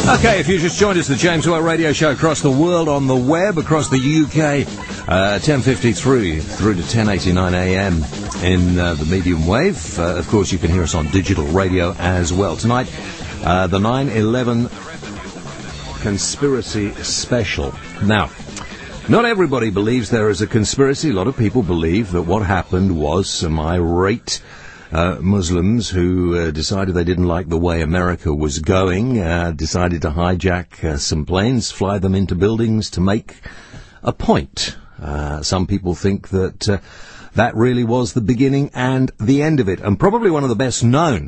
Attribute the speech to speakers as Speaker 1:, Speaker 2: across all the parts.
Speaker 1: Okay, if you just joined us, the James White Radio Show across the world on the web, across the UK, 10:53 through to 10:89 a.m. in the medium wave. Of course, you can hear us on digital radio as well. Tonight, the 9/11 Conspiracy Special. Now, not everybody believes there is a conspiracy. A lot of people believe that what happened was some irate Muslims who decided they didn't like the way America was going, decided to hijack some planes, fly them into buildings to make a point. Some people think that that really was the beginning and the end of it. And probably one of the best known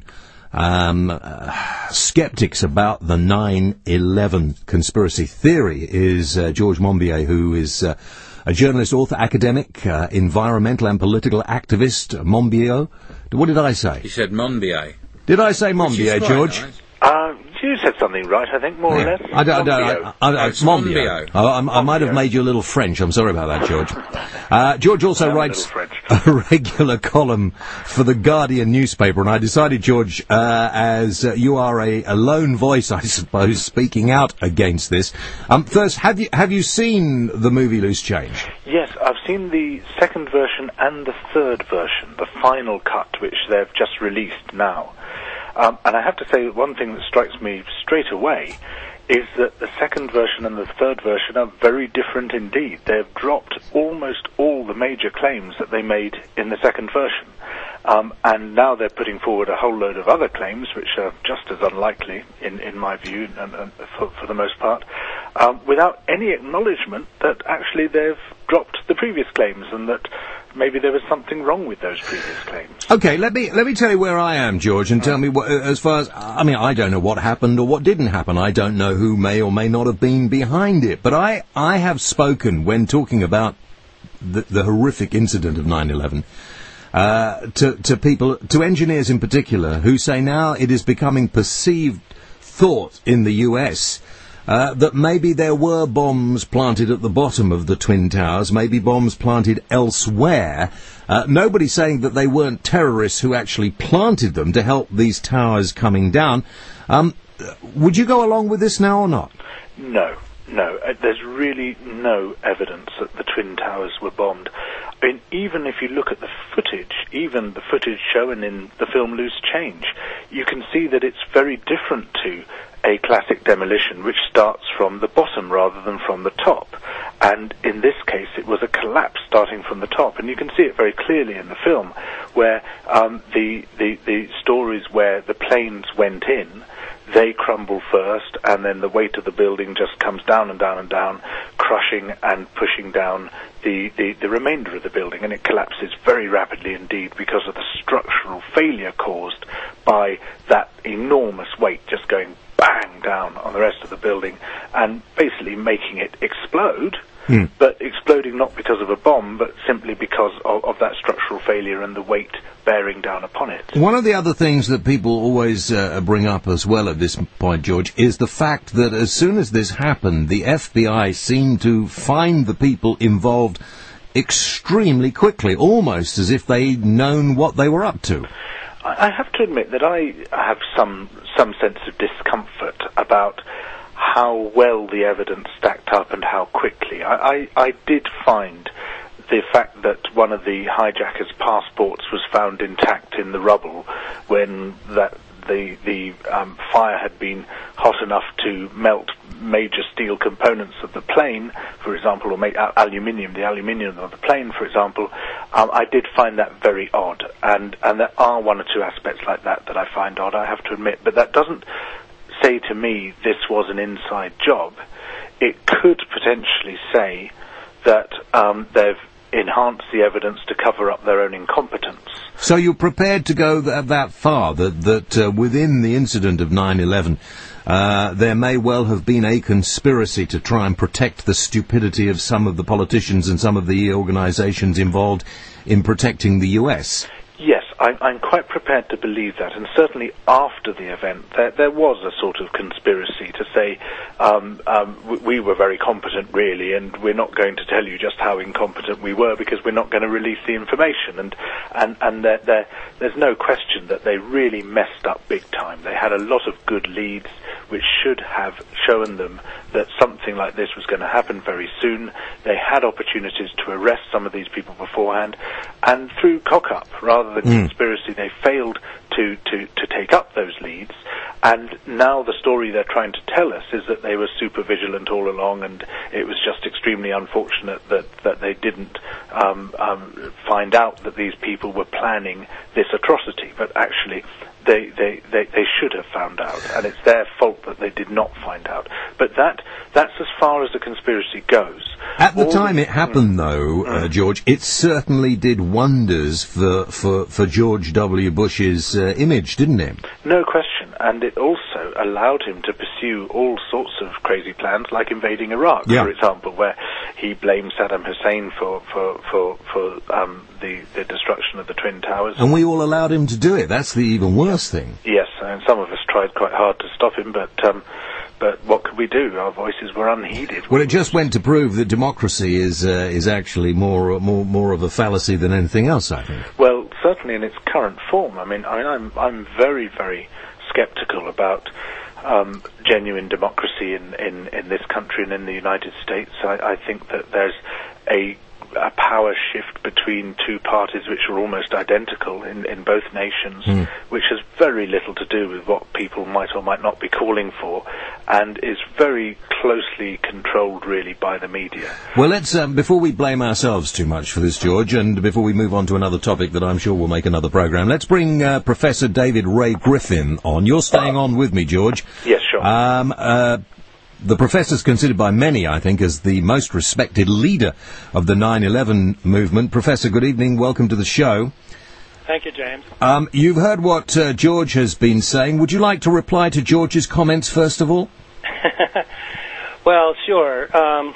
Speaker 1: skeptics about the 9/11 conspiracy theory is George Monbiot, who is a journalist, author, academic, environmental and political activist. Monbiot. What did I say?
Speaker 2: You said Monbiot.
Speaker 1: Did I say Monbiot, George?
Speaker 3: You said something right, I think, more or less.
Speaker 1: Monbiot. I might have made you a little French. I'm sorry about that, George. George also writes a regular column for the Guardian newspaper, and I decided, George, as you are a lone voice, I suppose, speaking out against this. First, have you seen the movie Loose Change?
Speaker 3: Yes, I've seen the second version and the third version, the final cut, which they've just released now. And I have to say that one thing that strikes me straight away is that the second version and the third version are very different indeed. They've dropped almost all the major claims that they made in the second version. And now they're putting forward a whole load of other claims, which are just as unlikely, in my view, and for the most part, without any acknowledgement that actually they've dropped the previous claims and that maybe there was something wrong with those previous claims.
Speaker 1: Okay, let me tell you where I am, George, and tell me what, as far as, I mean, I don't know what happened or what didn't happen. I don't know who may or may not have been behind it. But I have spoken, when talking about the horrific incident of 9/11, to people, to engineers in particular, who say now it is becoming perceived thought in the US that maybe there were bombs planted at the bottom of the Twin Towers, maybe bombs planted elsewhere. Nobody's saying that they weren't terrorists who actually planted them to help these towers coming down. Would you go along with this now or not?
Speaker 3: No. There's really no evidence that the Twin Towers were bombed. I mean, even if you look at the footage, even the footage shown in the film Loose Change, you can see that it's very different to a classic demolition, which starts from the bottom rather than from the top. And in this case, it was a collapse starting from the top. And you can see it very clearly in the film, where the stories where the planes went in, they crumble first, and then the weight of the building just comes down and down and down, crushing and pushing down the remainder of the building, and it collapses very rapidly indeed because of the structural failure caused by that enormous weight just going bang down on the rest of the building and basically making it explode. But exploding not because of a bomb, but simply because of that structural failure and the weight bearing down upon it.
Speaker 1: One of the other things that people always bring up as well at this point, George, is the fact that as soon as this happened, the FBI seemed to find the people involved extremely quickly, almost as if they'd known what they were up to.
Speaker 3: I have to admit that I have some sense of discomfort about how well the evidence stacked up and how quickly. I did find the fact that one of the hijackers' passports was found intact in the rubble when the fire had been hot enough to melt major steel components of the plane, for example, or make the aluminium of the plane, for example. I did find that very odd, and there are one or two aspects like that I find odd, I have to admit, but that doesn't say to me this was an inside job. It could potentially say that they've enhanced the evidence to cover up their own incompetence.
Speaker 1: So you're prepared to go that far, that within the incident of 9/11, there may well have been a conspiracy to try and protect the stupidity of some of the politicians and some of the organizations involved in protecting the US?
Speaker 3: Yes, I'm quite prepared to believe that, and certainly after the event, there was a sort of conspiracy to say we were very competent, really, and we're not going to tell you just how incompetent we were because we're not going to release the information. And there's no question that they really messed up big time. They had a lot of good leads which should have shown them that something like this was going to happen very soon. They had opportunities to arrest some of these people beforehand, and through cock-up rather than conspiracy, they failed to take up those leads. And now the story they're trying to tell us is that they were super vigilant all along, and it was just extremely unfortunate that they didn't find out that these people were planning this atrocity. But actually, they should have found out, and it's their fault that they did not find out. But that's as far as the conspiracy goes.
Speaker 1: At the time it happened, though, George, it certainly did wonders for George W. Bush's image, didn't it?
Speaker 3: No question, and it also allowed him to pursue all sorts of crazy plans, like invading Iraq, for example, where he blamed Saddam Hussein for the destruction of the Twin Towers.
Speaker 1: And we all allowed him to do it. That's the even worse thing.
Speaker 3: Yes, and some of us tried quite hard to stop him, but what could we do? Our voices were unheeded.
Speaker 1: Well, it just went to prove that democracy is actually more of a fallacy than anything else, I think.
Speaker 3: Well, certainly in its current form. I mean, I'm very, very sceptical about genuine democracy in this country and in the United States. I think that there's a power shift between two parties which are almost identical in both nations, which has very little to do with what people might or might not be calling for, and is very closely controlled really by the media.
Speaker 1: Well, let's, before we blame ourselves too much for this, George, and before we move on to another topic that I'm sure will make another programme, let's bring Professor David Ray Griffin on. You're staying on with me, George.
Speaker 3: Yes, sure.
Speaker 1: The professor's considered by many, I think, as the most respected leader of the 9/11 movement. Professor, good evening. Welcome to the show.
Speaker 2: Thank you, James.
Speaker 1: You've heard what George has been saying. Would you like to reply to George's comments, first of all?
Speaker 2: Well, sure.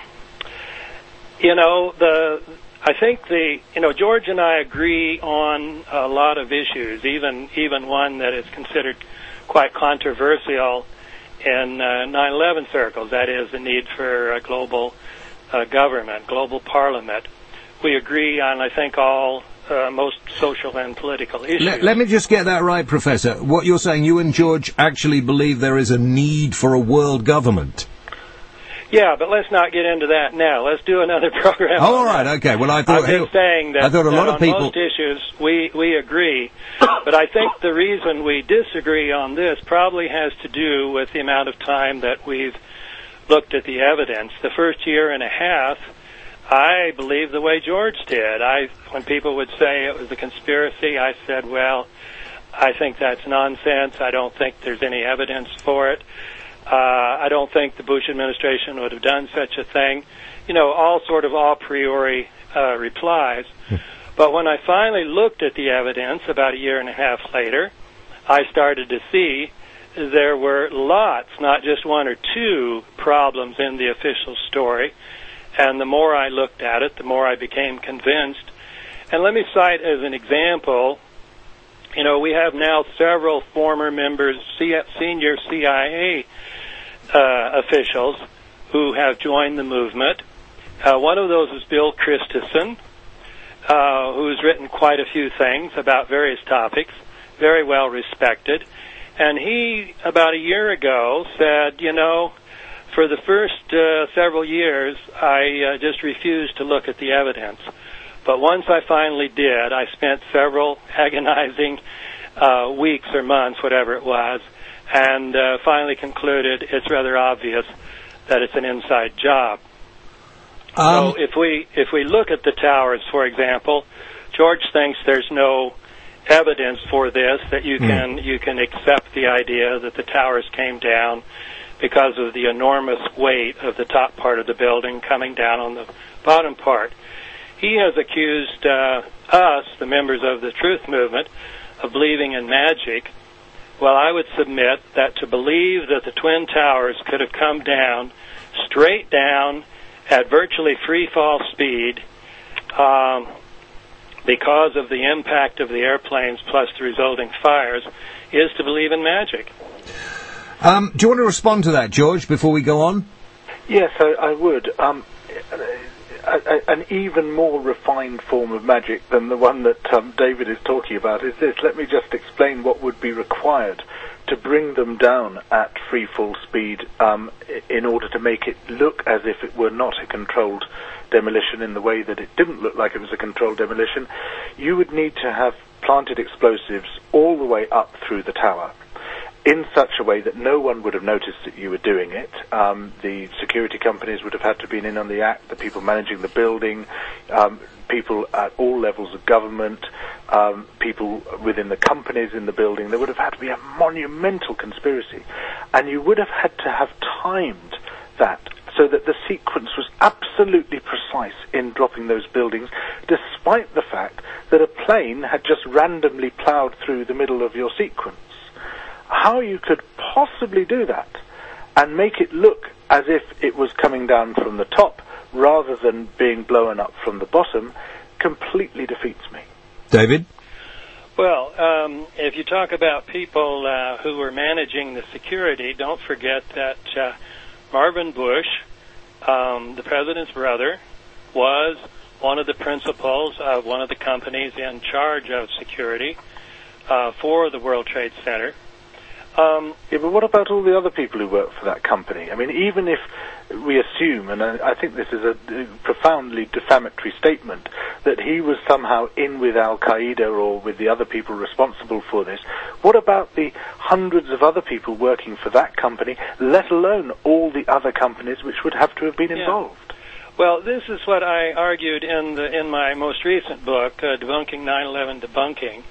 Speaker 2: I think George and I agree on a lot of issues, even one that is considered quite controversial in 9/11 circles, that is the need for a global government, global parliament. We agree on, I think, all most social and political issues.
Speaker 1: Let me just get that right, Professor. What you're saying, you and George actually believe there is a need for a world government?
Speaker 2: Yeah, but let's not get into that now. Let's do another program.
Speaker 1: Oh, all right, okay. Well, I thought...
Speaker 2: I'm just saying that,
Speaker 1: I thought a lot of people...
Speaker 2: on most issues we agree, but I think the reason we disagree on this probably has to do with the amount of time that we've looked at the evidence. The first year and a half, I believe the way George did. When people would say it was a conspiracy, I said, well, I think that's nonsense. I don't think there's any evidence for it. I don't think the Bush administration would have done such a thing. All sort of a priori replies. But when I finally looked at the evidence about a year and a half later, I started to see there were lots, not just one or two, problems in the official story. And the more I looked at it, the more I became convinced. And let me cite as an example, we have now several former members, senior CIA officials who have joined the movement. One of those is Bill Christensen, who's written quite a few things about various topics, very well respected. And he, about a year ago, said, for the first several years, I just refused to look at the evidence. But once I finally did, I spent several agonizing weeks or months, whatever it was, and finally concluded it's rather obvious that it's an inside job. So if we look at the towers, for example, George thinks there's no evidence for this, that you can accept the idea that the towers came down because of the enormous weight of the top part of the building coming down on the bottom part. He has accused us, the members of the Truth Movement, of believing in magic. Well, I would submit that to believe that the Twin Towers could have come down, straight down, at virtually free fall speed, because of the impact of the airplanes plus the resulting fires, is to believe in magic.
Speaker 1: Do you want to respond to that, George, before we go on?
Speaker 3: Yes, I would. An even more refined form of magic than the one that David is talking about is this. Let me just explain what would be required to bring them down at free fall speed in order to make it look as if it were not a controlled demolition in the way that it didn't look like it was a controlled demolition, you would need to have planted explosives all the way up through the tower in such a way that no one would have noticed that you were doing it. The security companies would have had to be in on the act, the people managing the building, people at all levels of government, people within the companies in the building. There would have had to be a monumental conspiracy. And you would have had to have timed that so that the sequence was absolutely precise in dropping those buildings, despite the fact that a plane had just randomly ploughed through the middle of your sequence. How you could possibly do that and make it look as if it was coming down from the top rather than being blown up from the bottom completely defeats me.
Speaker 1: David?
Speaker 2: Well, if you talk about people who were managing the security, don't forget that Marvin Bush, the president's brother, was one of the principals of one of the companies in charge of security for the World Trade Center.
Speaker 3: Yeah, but what about all the other people who work for that company? I mean, even if we assume, and I think this is a profoundly defamatory statement, that he was somehow in with Al-Qaeda or with the other people responsible for this, what about the hundreds of other people working for that company, let alone all the other companies which would have to have been involved?
Speaker 2: Well, this is what I argued in my most recent book, Debunking 9/11 Debunking,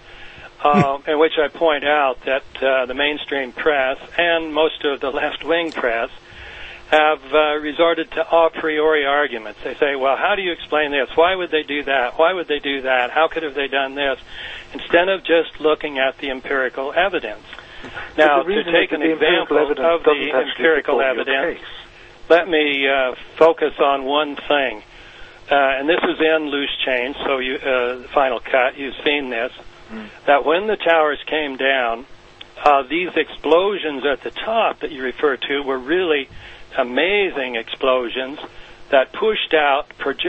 Speaker 2: in which I point out that the mainstream press and most of the left-wing press have resorted to a priori arguments. They say, well, how do you explain this? Why would they do that? Why would they do that? How could have they done this? Instead of just looking at the empirical evidence. Now, to take an example of the empirical evidence, let me focus on one thing. And this is in Loose Change, so the final cut, you've seen this, that when the towers came down, these explosions at the top that you refer to were really amazing explosions that pushed out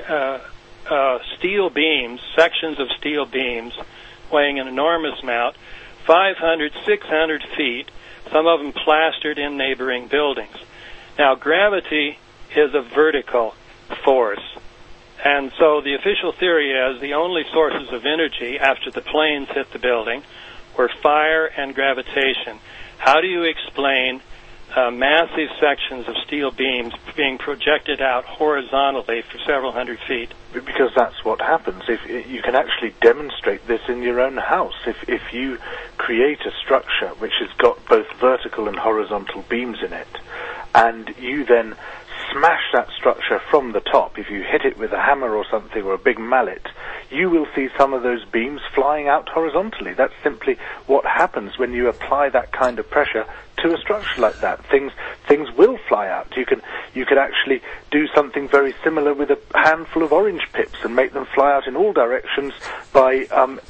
Speaker 2: steel beams, sections of steel beams weighing an enormous amount, 500, 600 feet, some of them plastered in neighboring buildings. Now, gravity is a vertical force, and so the official theory is the only sources of energy after the planes hit the building were fire and gravitation. How do you explain massive sections of steel beams being projected out horizontally for several hundred feet?
Speaker 3: Because that's what happens. If you can actually demonstrate this in your own house. If you create a structure which has got both vertical and horizontal beams in it, and you then smash that structure from the top, if you hit it with a hammer or something or a big mallet, you will see some of those beams flying out horizontally. That's simply what happens when you apply that kind of pressure to a structure like that. Things will fly out. You can actually do something very similar with a handful of orange pips and make them fly out in all directions by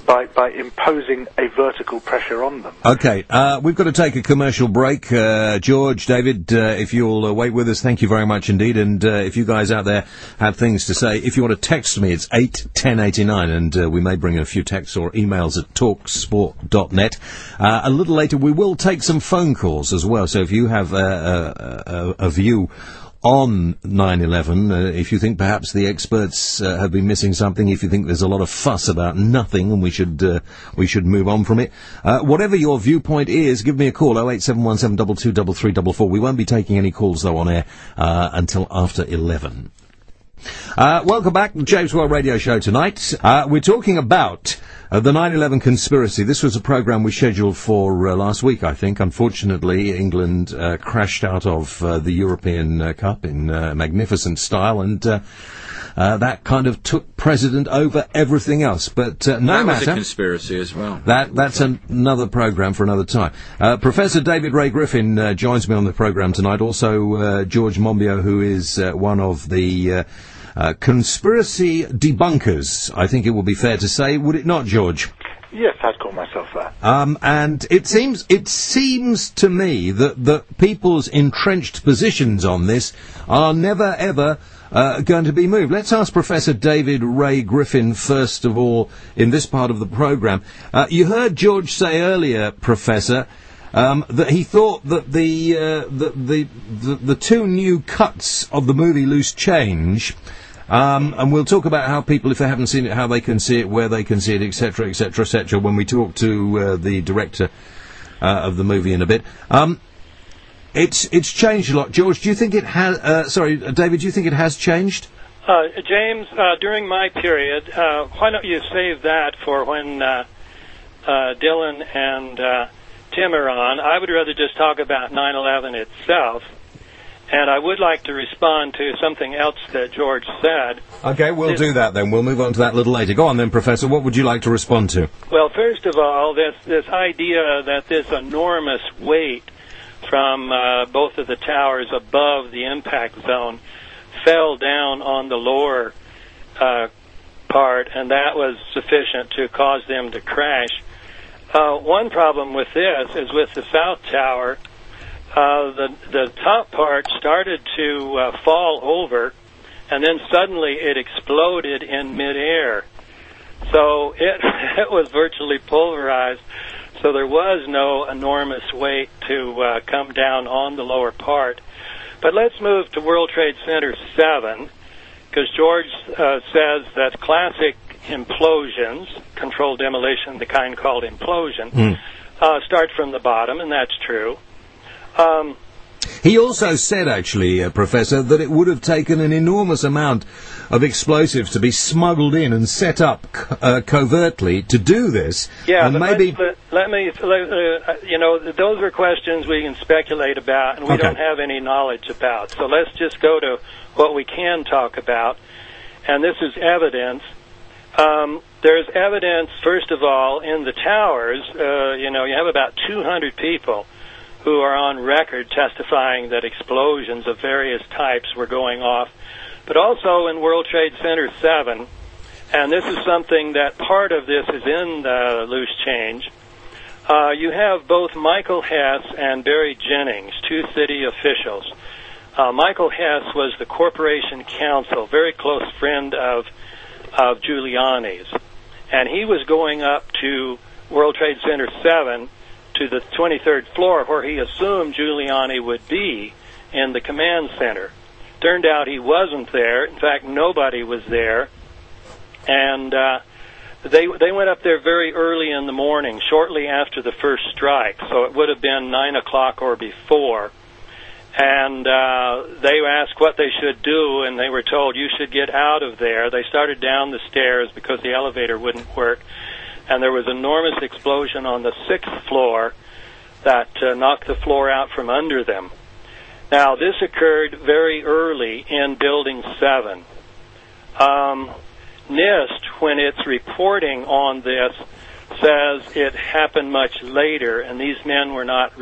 Speaker 3: imposing a vertical pressure on them.
Speaker 1: Okay, we've got to take a commercial break. George, David, if you'll wait with us, thank you very much indeed. And if you guys out there have things to say, if you want to text me, it's 81089, and we may bring in a few texts or emails at talksport.net. A little later, we will take some phone calls as well. So if you have a view on 9/11, if you think perhaps the experts have been missing something, if you think there's a lot of fuss about nothing and we should move on from it, whatever your viewpoint is, give me a call, 08717223344. We won't be taking any calls though on air until after 11. Welcome back to the James World Radio Show tonight. We're talking about the 9/11 conspiracy. This was a programme we scheduled for last week, I think. Unfortunately, England crashed out of the European Cup in magnificent style, and that kind of took precedent over everything else. But no matter.
Speaker 4: That was a conspiracy as well.
Speaker 1: That's another programme for another time. Professor David Ray Griffin joins me on the programme tonight. Also, George Monbiot, who is one of the conspiracy debunkers, I think it would be fair to say, would it not, George?
Speaker 3: Yes, I'd call myself that.
Speaker 1: And it seems to me that people's entrenched positions on this are never ever going to be moved. Let's ask Professor David Ray Griffin first of all in this part of the programme. You heard George say earlier, Professor, that he thought that the two new cuts of the movie Loose Change, and we'll talk about how people, if they haven't seen it, how they can see it, where they can see it, etc., etc., etc., when we talk to the director of the movie in a bit. It's changed a lot. George, do you think it has... David, do you think it has changed?
Speaker 2: James, during my period, why don't you save that for when Dylan and Tim are on? I would rather just talk about 9/11 itself, and I would like to respond to something else that George said.
Speaker 1: Okay, we'll do that then. We'll move on to that a little later. Go on then, Professor. What would you like to respond to?
Speaker 2: Well, first of all, this idea that this enormous weight from both of the towers above the impact zone fell down on the lower part, and that was sufficient to cause them to crash. One problem with this is with the South Tower, the top part started to fall over, and then suddenly it exploded in midair. So it was virtually pulverized. So there was no enormous weight to come down on the lower part. But let's move to World Trade Center 7, because George says that classic implosions, controlled demolition, the kind called implosion, start from the bottom, and that's true.
Speaker 1: He also said, actually, Professor, that it would have taken an enormous amount of explosives to be smuggled in and set up covertly to do this.
Speaker 2: Yeah,
Speaker 1: and
Speaker 2: but
Speaker 1: maybe...
Speaker 2: let me, those are questions we can speculate about, and we don't have any knowledge about. So let's just go to what we can talk about, and this is evidence. There's evidence, first of all, in the towers. You have about 200 people who are on record testifying that explosions of various types were going off. But also in World Trade Center 7, and this is something that part of this is in the Loose Change, you have both Michael Hess and Barry Jennings, two city officials. Michael Hess was the corporation counsel, very close friend of Giuliani's, and he was going up to World Trade Center 7 to the 23rd floor where he assumed Giuliani would be in the command center. Turned out he wasn't there. In fact, nobody was there. And they went up there very early in the morning, shortly after the first strike. So it would have been 9 o'clock or before. And they asked what they should do, and they were told, you should get out of there. They started down the stairs because the elevator wouldn't work. And there was an enormous explosion on the 6th floor that knocked the floor out from under them. Now, this occurred very early in Building 7. NIST, when it's reporting on this, says it happened much later, and these men were not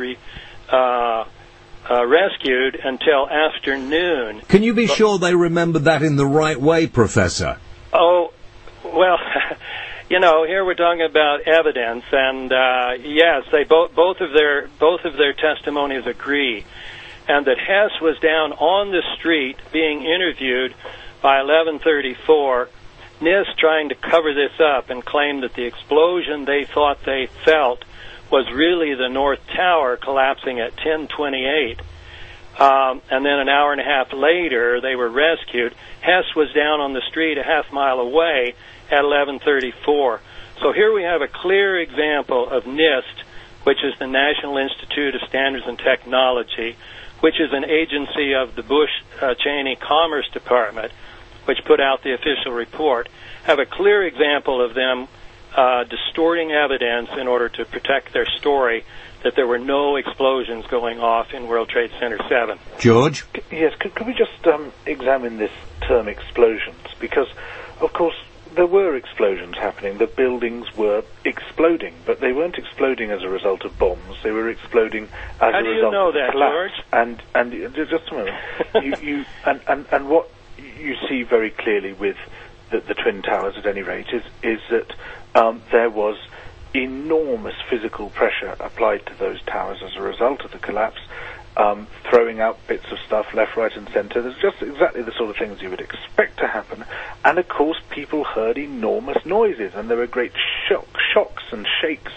Speaker 2: rescued until afternoon.
Speaker 1: Can you be sure they remembered that in the right way, Professor?
Speaker 2: Oh, well... here we're talking about evidence, and yes, they both of their testimonies agree, and that Hess was down on the street being interviewed by 11:34. NIST trying to cover this up and claim that the explosion they thought they felt was really the North Tower collapsing at 10:28, and then an hour and a half later they were rescued. Hess was down on the street a half mile away at 11:34. So here we have a clear example of NIST, which is the National Institute of Standards and Technology, which is an agency of the Bush-Cheney Commerce Department, which put out the official report, have a clear example of them distorting evidence in order to protect their story that there were no explosions going off in World Trade Center 7.
Speaker 1: George?
Speaker 3: Yes, could we just examine this term explosions? Because, of course, there were explosions happening. The buildings were exploding, but they weren't exploding as a result of bombs. They were exploding as a result of collapse.
Speaker 2: How do you know that,
Speaker 3: George? And just a moment. And what you see very clearly with the Twin Towers, at any rate, is that there was enormous physical pressure applied to those towers as a result of the collapse, throwing out bits of stuff left, right, and centre. There's just exactly the sort of things you would expect to happen. And, of course, people heard enormous noises, and there were great shocks and shakes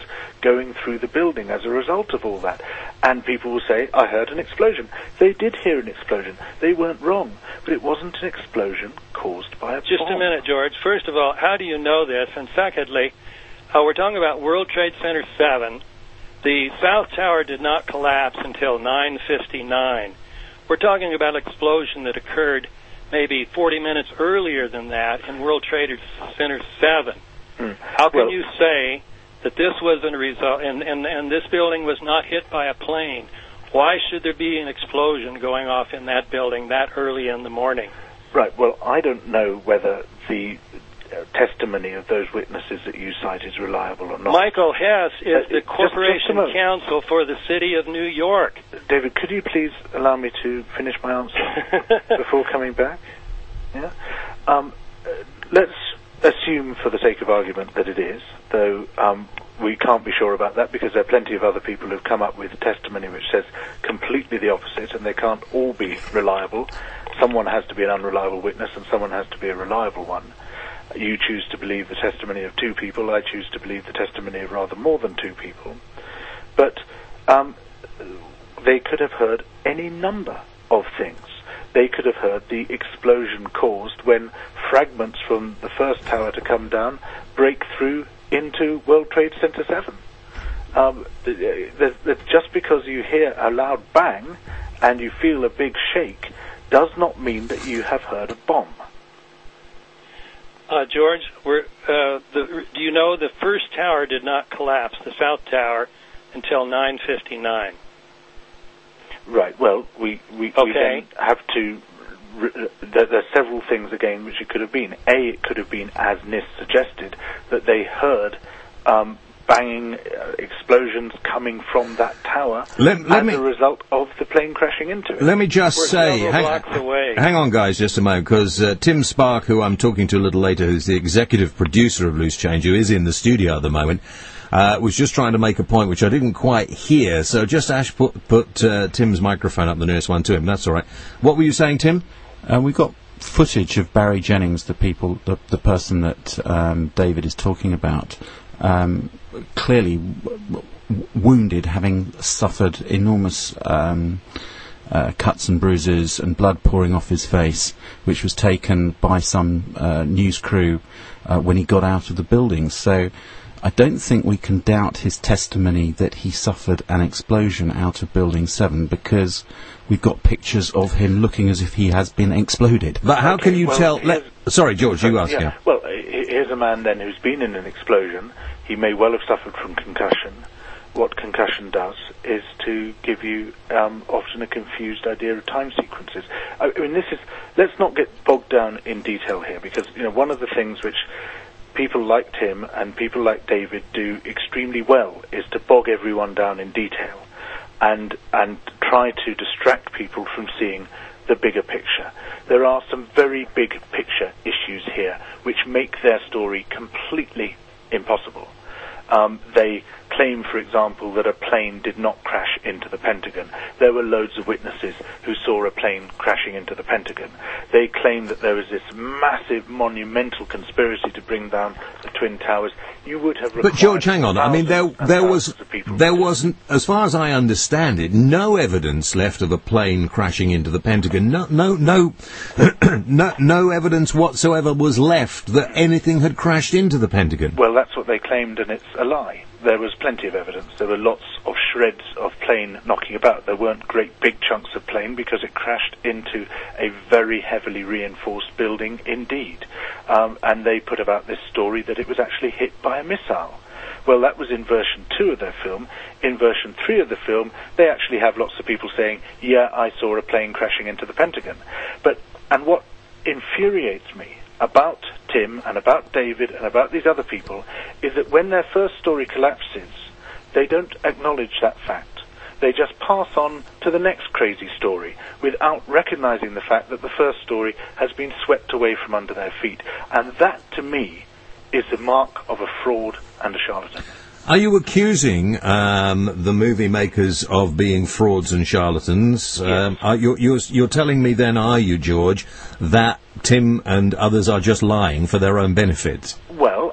Speaker 3: going through the building as a result of all that. And people will say, I heard an explosion. They did hear an explosion. They weren't wrong. But it wasn't an explosion caused by a bomb.
Speaker 2: Just a minute, George. First of all, how do you know this? And secondly, we're talking about World Trade Center 7. The South Tower did not collapse until 9:59. We're talking about an explosion that occurred maybe 40 minutes earlier than that in World Trade Center 7. How can you say that this was a result, and this building was not hit by a plane? Why should there be an explosion going off in that building that early in the morning?
Speaker 3: Right, well, I don't know whether the testimony of those witnesses that you cite is reliable or not.
Speaker 2: Michael Hess is the Corporation Counsel for the City of New York.
Speaker 3: David, could you please allow me to finish my answer before coming back? Yeah. Let's assume, for the sake of argument, that it is, though we can't be sure about that because there are plenty of other people who've come up with testimony which says completely the opposite, and they can't all be reliable. Someone has to be an unreliable witness and someone has to be a reliable one. You choose to believe the testimony of two people. I choose to believe the testimony of rather more than two people. But they could have heard any number of things. They could have heard the explosion caused when fragments from the first tower to come down break through into World Trade Center 7. Just because you hear a loud bang and you feel a big shake does not mean that you have heard a bomb.
Speaker 2: George, do you know the first tower did not collapse, the South Tower, until 9:59?
Speaker 3: Right. Well, we then have to. There are several things again which it could have been. A, it could have been, as Nis suggested, that they heard banging explosions coming from that tower as a result of the plane crashing into it.
Speaker 1: Let me just say, hang on guys just a moment, because Tim Spark, who I'm talking to a little later, who's the executive producer of Loose Change, who is in the studio at the moment, was just trying to make a point which I didn't quite hear, so just Ash put Tim's microphone up, the nearest one to him, that's all right. What were you saying, Tim?
Speaker 4: We've got footage of Barry Jennings, the person that David is talking about, clearly wounded, having suffered enormous cuts and bruises and blood pouring off his face, which was taken by some news crew when he got out of the building. So I don't think we can doubt his testimony that he suffered an explosion out of Building 7, because we've got pictures of him looking as if he has been exploded.
Speaker 1: But how can you tell... Sorry, George, you ask him.
Speaker 3: Well, here's a man then who's been in an explosion. He may well have suffered from concussion. What concussion does is to give you often a confused idea of time sequences. I mean, let's not get bogged down in detail here, because one of the things which people like Tim and people like David do extremely well is to bog everyone down in detail and try to distract people from seeing the bigger picture. There are some very big picture issues here which make their story completely impossible. They claim, for example, that a plane did not crash into the Pentagon. There were loads of witnesses who saw a plane crashing into the Pentagon. They claim that there was this massive, monumental conspiracy to bring down the Twin Towers. You would have required...
Speaker 1: But George, hang on. I mean, there wasn't, as far as I understand it, no evidence left of a plane crashing into the Pentagon. No evidence whatsoever was left that anything had crashed into the Pentagon.
Speaker 3: Well, that's what they claimed, and it's a lie. There was plenty of evidence. There were lots of shreds of plane knocking about. There weren't great big chunks of plane because it crashed into a very heavily reinforced building indeed. And they put about this story that it was actually hit by a missile. Well, that was in version 2 of their film. In version 3 of the film, they actually have lots of people saying, yeah, I saw a plane crashing into the Pentagon. And what infuriates me about Tim and about David and about these other people is that when their first story collapses, they don't acknowledge that fact. They just pass on to the next crazy story without recognizing the fact that the first story has been swept away from under their feet. And that, to me, is the mark of a fraud and a charlatan.
Speaker 1: Are you accusing the movie makers of being frauds and charlatans?
Speaker 3: Yes.
Speaker 1: You're telling me then, are you, George, that Tim and others are just lying for their own benefit?
Speaker 3: Well,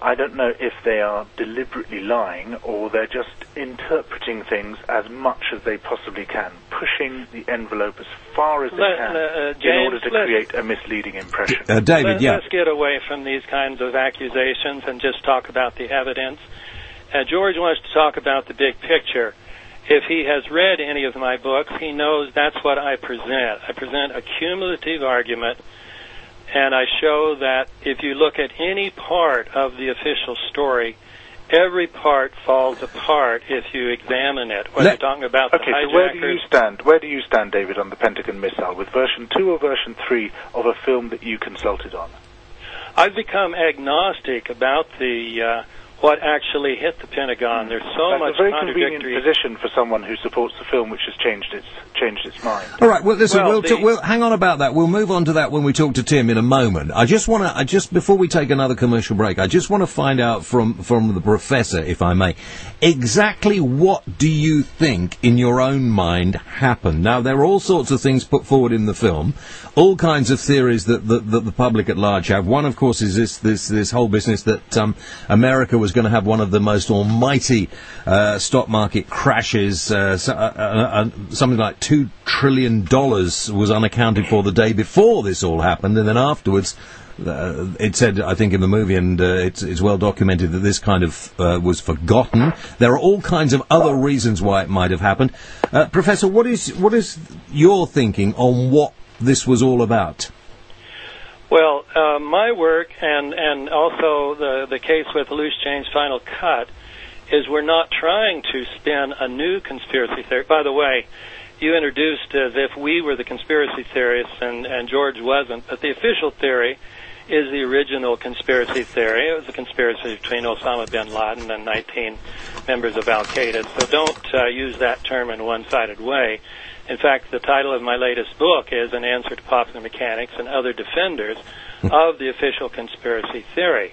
Speaker 3: I don't know if they are deliberately lying or they're just interpreting things as much as they possibly can, pushing the envelope as far as they can
Speaker 2: James,
Speaker 3: in order to create a misleading impression.
Speaker 1: David,
Speaker 2: Let's get away from these kinds of accusations and just talk about the evidence. George wants to talk about the big picture. If he has read any of my books, he knows that's what I present. I present a cumulative argument, and I show that if you look at any part of the official story, every part falls apart if you examine it. Whether you're talking about the hijackers.
Speaker 3: So where do you stand? Where do you stand, David, on the Pentagon missile, with version 2 or version 3 of a film that you consulted on?
Speaker 2: I've become agnostic about the what actually hit the Pentagon. There's so much
Speaker 3: contradictory.
Speaker 2: contradictory.
Speaker 3: It's a very convenient position for someone who supports the film, which has changed its mind.
Speaker 1: All right. Well, listen. We'll hang on about that. We'll move on to that when we talk to Tim in a moment. I just before we take another commercial break, I just want to find out from the professor, if I may, exactly what do you think in your own mind happened? Now, there are all sorts of things put forward in the film, all kinds of theories that the public at large have. One, of course, is this whole business that America was going to have one of the most almighty stock market crashes. Something like $2 trillion was unaccounted for the day before this all happened, and then afterwards it said, I think in the movie, and it's well documented, that this kind of was forgotten. There are all kinds of other reasons why it might have happened. Professor, what is your thinking on what this was all about?
Speaker 2: Well, my work and also the case with Loose Change Final Cut is we're not trying to spin a new conspiracy theory. By the way, you introduced as if we were the conspiracy theorists and George wasn't, but the official theory is the original conspiracy theory. It was a conspiracy between Osama bin Laden and 19 members of Al-Qaeda. So don't use that term in a one-sided way. In fact, the title of my latest book is An Answer to Popular Mechanics and Other Defenders of the Official Conspiracy Theory.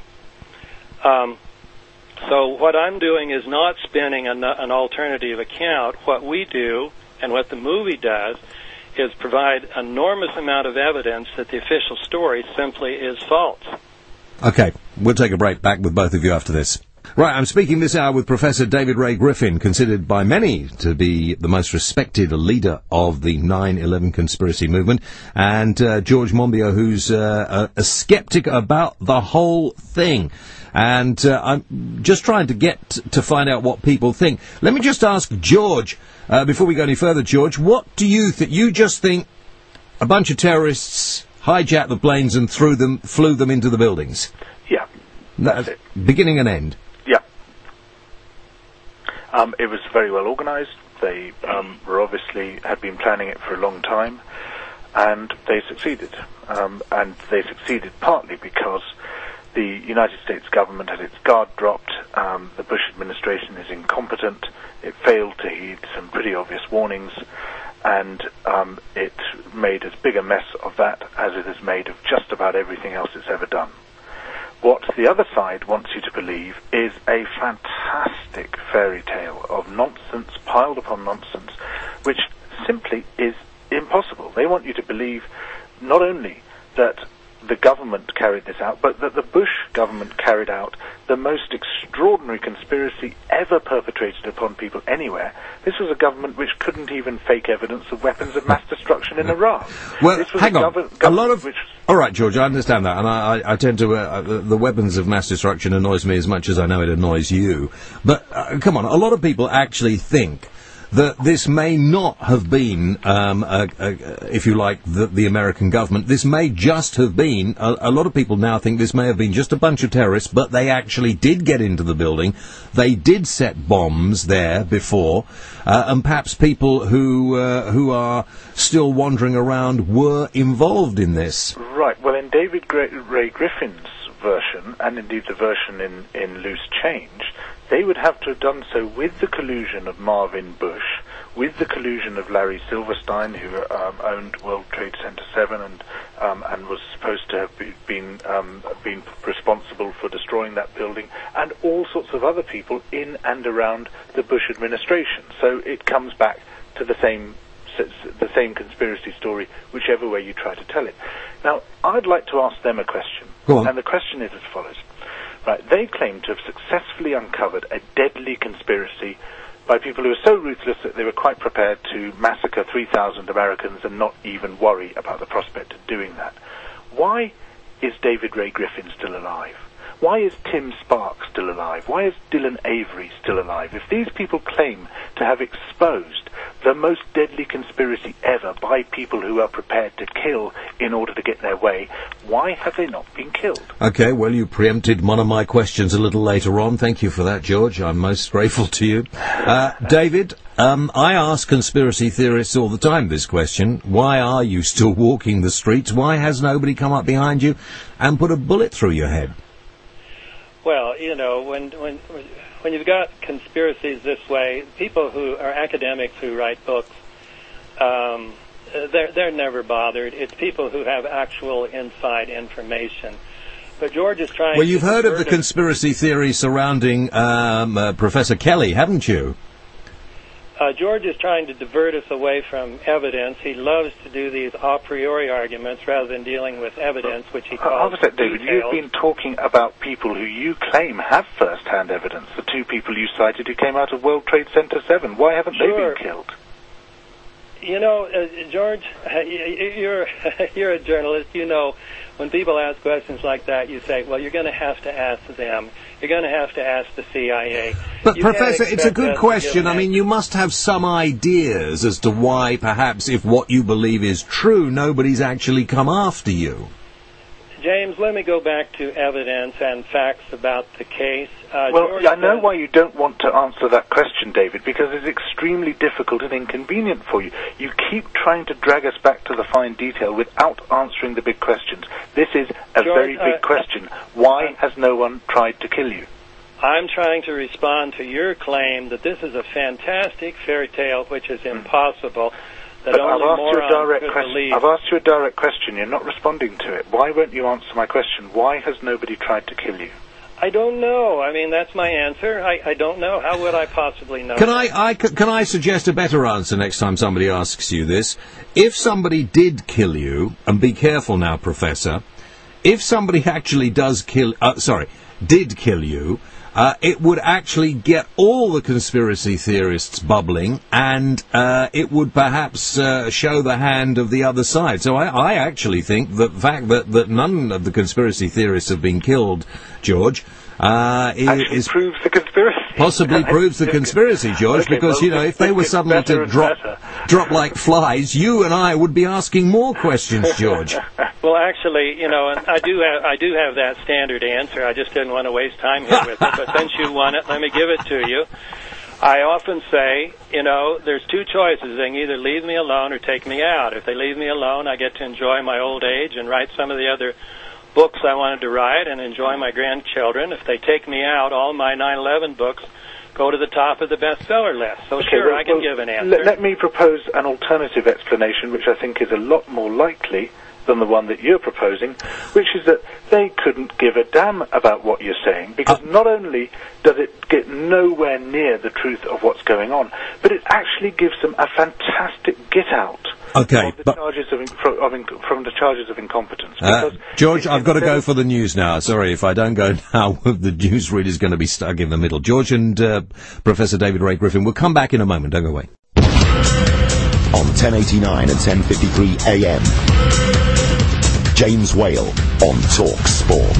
Speaker 2: So what I'm doing is not spinning an alternative account. What we do, and what the movie does, is provide an enormous amount of evidence that the official story simply is false.
Speaker 1: Okay, we'll take a break. Back with both of you after this. Right, I'm speaking this hour with Professor David Ray Griffin, considered by many to be the most respected leader of the 9/11 conspiracy movement, and George Monbiot, who's a skeptic about the whole thing. And I'm just trying to get to find out what people think. Let me just ask George, before we go any further, George, what do you think? You just think a bunch of terrorists hijacked the planes and flew them into the buildings?
Speaker 3: Yeah, that's it.
Speaker 1: Beginning and end?
Speaker 3: Yeah. It was very well organised. They had been planning it for a long time, and they succeeded. And they succeeded partly because the United States government had its guard dropped. The Bush administration is incompetent. It failed to heed some pretty obvious warnings, and it made as big a mess of that as it has made of just about everything else it's ever done. What the other side wants you to believe is a fantastic fairy tale of nonsense piled upon nonsense, which simply is impossible. They want you to believe not only that the government carried this out, but that the Bush government carried out the most extraordinary conspiracy ever perpetrated upon people anywhere. This was a government which couldn't even fake evidence of weapons of mass destruction in Iraq.
Speaker 1: Well, hang on. A lot of... All right, George, I understand that, and I tend to... the weapons of mass destruction annoys me as much as I know it annoys you. But, come on, a lot of people actually think that this may not have been, if you like, the American government. This may just have been, a lot of people now think this may have been just a bunch of terrorists, but they actually did get into the building. They did set bombs there before, and perhaps people who are still wandering around were involved in this.
Speaker 3: Right. Well, in David Ray Griffin's version, and indeed the version in Loose Change, they would have to have done so with the collusion of Marvin Bush, with the collusion of Larry Silverstein, who owned World Trade Center 7 and was supposed to have been responsible for destroying that building, and all sorts of other people in and around the Bush administration. So it comes back to the same conspiracy story, whichever way you try to tell it. Now, I'd like to ask them a question, and the question is as follows. right, they claim to have successfully uncovered a deadly conspiracy by people who were so ruthless that they were quite prepared to massacre 3,000 Americans and not even worry about the prospect of doing that. Why is David Ray Griffin still alive? Why is Tim Sparks still alive? Why is Dylan Avery still alive? If these people claim to have exposed the most deadly conspiracy ever by people who are prepared to kill in order to get their way, why have they not been killed?
Speaker 1: Okay, well, you preempted one of my questions a little later on. Thank you for that, George. I'm most grateful to you. David, I ask conspiracy theorists all the time this question. Why are you still walking the streets? Why has nobody come up behind you and put a bullet through your head?
Speaker 2: Well, you know, when you've got conspiracies this way, people who are academics who write books, they're never bothered. It's people who have actual inside information. But George is trying.
Speaker 1: Well, you've heard of the conspiracy theory surrounding Professor Kelly, haven't you?
Speaker 2: George is trying to divert us away from evidence. He loves to do these a priori arguments rather than dealing with evidence, which he calls
Speaker 3: David, you've been talking about people who you claim have first-hand evidence. The two people you cited who came out of World Trade Center 7. Why haven't they been killed?
Speaker 2: You know, George, you're a journalist. You know, when people ask questions like that, you say, well, you're going to have to ask them. You're going to have to ask the CIA.
Speaker 1: But, Professor, it's a good question. I mean, you must have some ideas as to why, perhaps, if what you believe is true, nobody's actually come after you.
Speaker 2: James, let me go back to evidence and facts about the case.
Speaker 3: Well, I know why you don't want to answer that question, David, because it's extremely difficult and inconvenient for you. You keep trying to drag us back to the fine detail without answering the big questions. This is a very big question. Why has no one tried to kill you?
Speaker 2: I'm trying to respond to your claim that this is a fantastic fairy tale which is impossible.
Speaker 3: But I've asked you a direct question. You're not responding to it. Why won't you answer my question? Why has nobody tried to kill you?
Speaker 2: I don't know. I mean, that's my answer. I don't know. How would I possibly know?
Speaker 1: Can I suggest a better answer next time somebody asks you this? If somebody did kill you, and be careful now, Professor, if somebody actually did kill you, it would actually get all the conspiracy theorists bubbling, and it would perhaps show the hand of the other side. So I actually think the fact that none of the conspiracy theorists have been killed, George,
Speaker 3: proves the conspiracy.
Speaker 1: Possibly proves the conspiracy, George,
Speaker 3: okay,
Speaker 1: because, you know, if they were suddenly to drop like flies, you and I would be asking more questions, George.
Speaker 2: Well, actually, you know, I do have that standard answer. I just didn't want to waste time here with it. But since you want it, let me give it to you. I often say, you know, there's two choices. They can either leave me alone or take me out. If they leave me alone, I get to enjoy my old age and write some of the other books I wanted to write and enjoy my grandchildren. If they take me out, all my 9/11 books go to the top of the bestseller list. So I can give an answer.
Speaker 3: Let me propose an alternative explanation, which I think is a lot more likely than the one that you're proposing, which is that they couldn't give a damn about what you're saying, because not only does it get nowhere near the truth of what's going on, but it actually gives them a fantastic get-out from the charges of incompetence.
Speaker 1: George, I've got to go for the news now. Sorry, if I don't go now, the newsreader's going to be stuck in the middle. George and Professor David Ray Griffin will come back in a moment. Don't go away.
Speaker 5: On 1089 and 10:53 AM. James Whale on Talk Sport.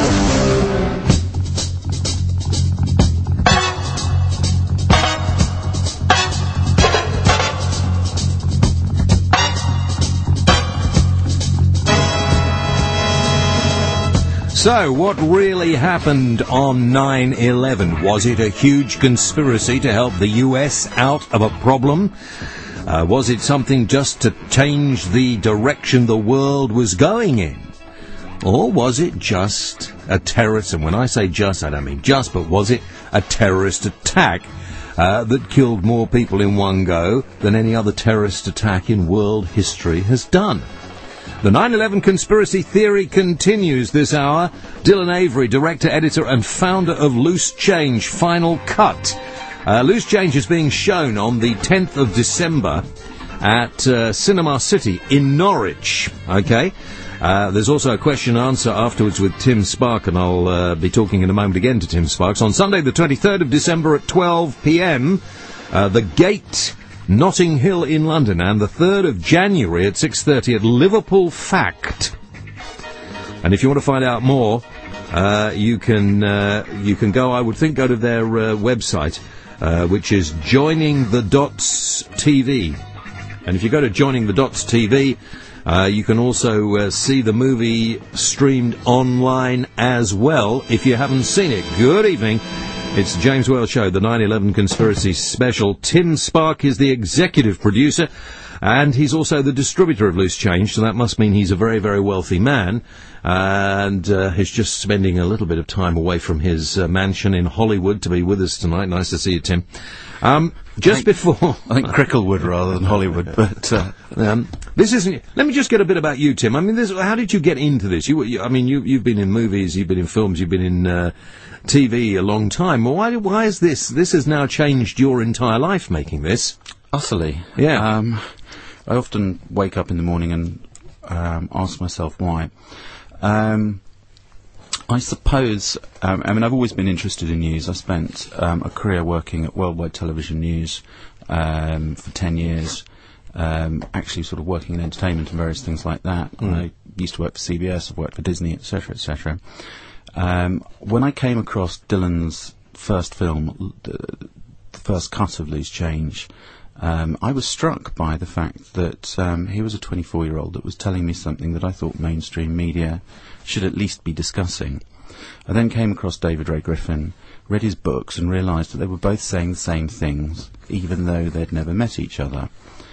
Speaker 1: So, what really happened on 9/11? Was it a huge conspiracy to help the US out of a problem? Was it something just to change the direction the world was going in? Or was it just a terrorist, and when I say just, I don't mean just, but was it a terrorist attack that killed more people in one go than any other terrorist attack in world history has done? The 9/11 conspiracy theory continues this hour. Dylan Avery, director, editor, and founder of Loose Change, Final Cut. Loose Change is being shown on the 10th of December at Cinema City in Norwich. Okay. There's also a question and answer afterwards with Tim Spark, and I'll be talking in a moment again to Tim Sparks. On Sunday, the 23rd of December at 12 p.m, The Gate, Notting Hill in London, and the 3rd of January at 6:30 at Liverpool Fact. And if you want to find out more, you can go, I would think, go to their website, which is Joining the Dots TV. And if you go to Joining the Dots TV, you can also see the movie streamed online as well, if you haven't seen it. Good evening. It's the James Whale Show, the 9/11 Conspiracy Special. Tim Spark is the executive producer, and he's also the distributor of Loose Change, so that must mean he's a very, very wealthy man, and he's just spending a little bit of time away from his mansion in Hollywood to be with us tonight. Nice to see you, Tim. Before...
Speaker 4: I think Cricklewood rather than Hollywood, but...
Speaker 1: this isn't... Let me just get a bit about you, Tim. I mean, how did you get into this? You've been in movies, you've been in films, you've been in TV a long time. Well, why is this? This has now changed your entire life, making this.
Speaker 4: Utterly.
Speaker 1: Yeah.
Speaker 4: I often wake up in the morning and ask myself why. I suppose, I've always been interested in news. I spent a career working at Worldwide Television News for 10 years, actually sort of working in entertainment and various things like that. I used to work for CBS, I've worked for Disney, etc., etc. When I came across Dylan's first film, the first cut of Loose Change, I was struck by the fact that he was a 24-year-old that was telling me something that I thought mainstream media should at least be discussing. I then came across David Ray Griffin, read his books, and realised that they were both saying the same things, even though they'd never met each other.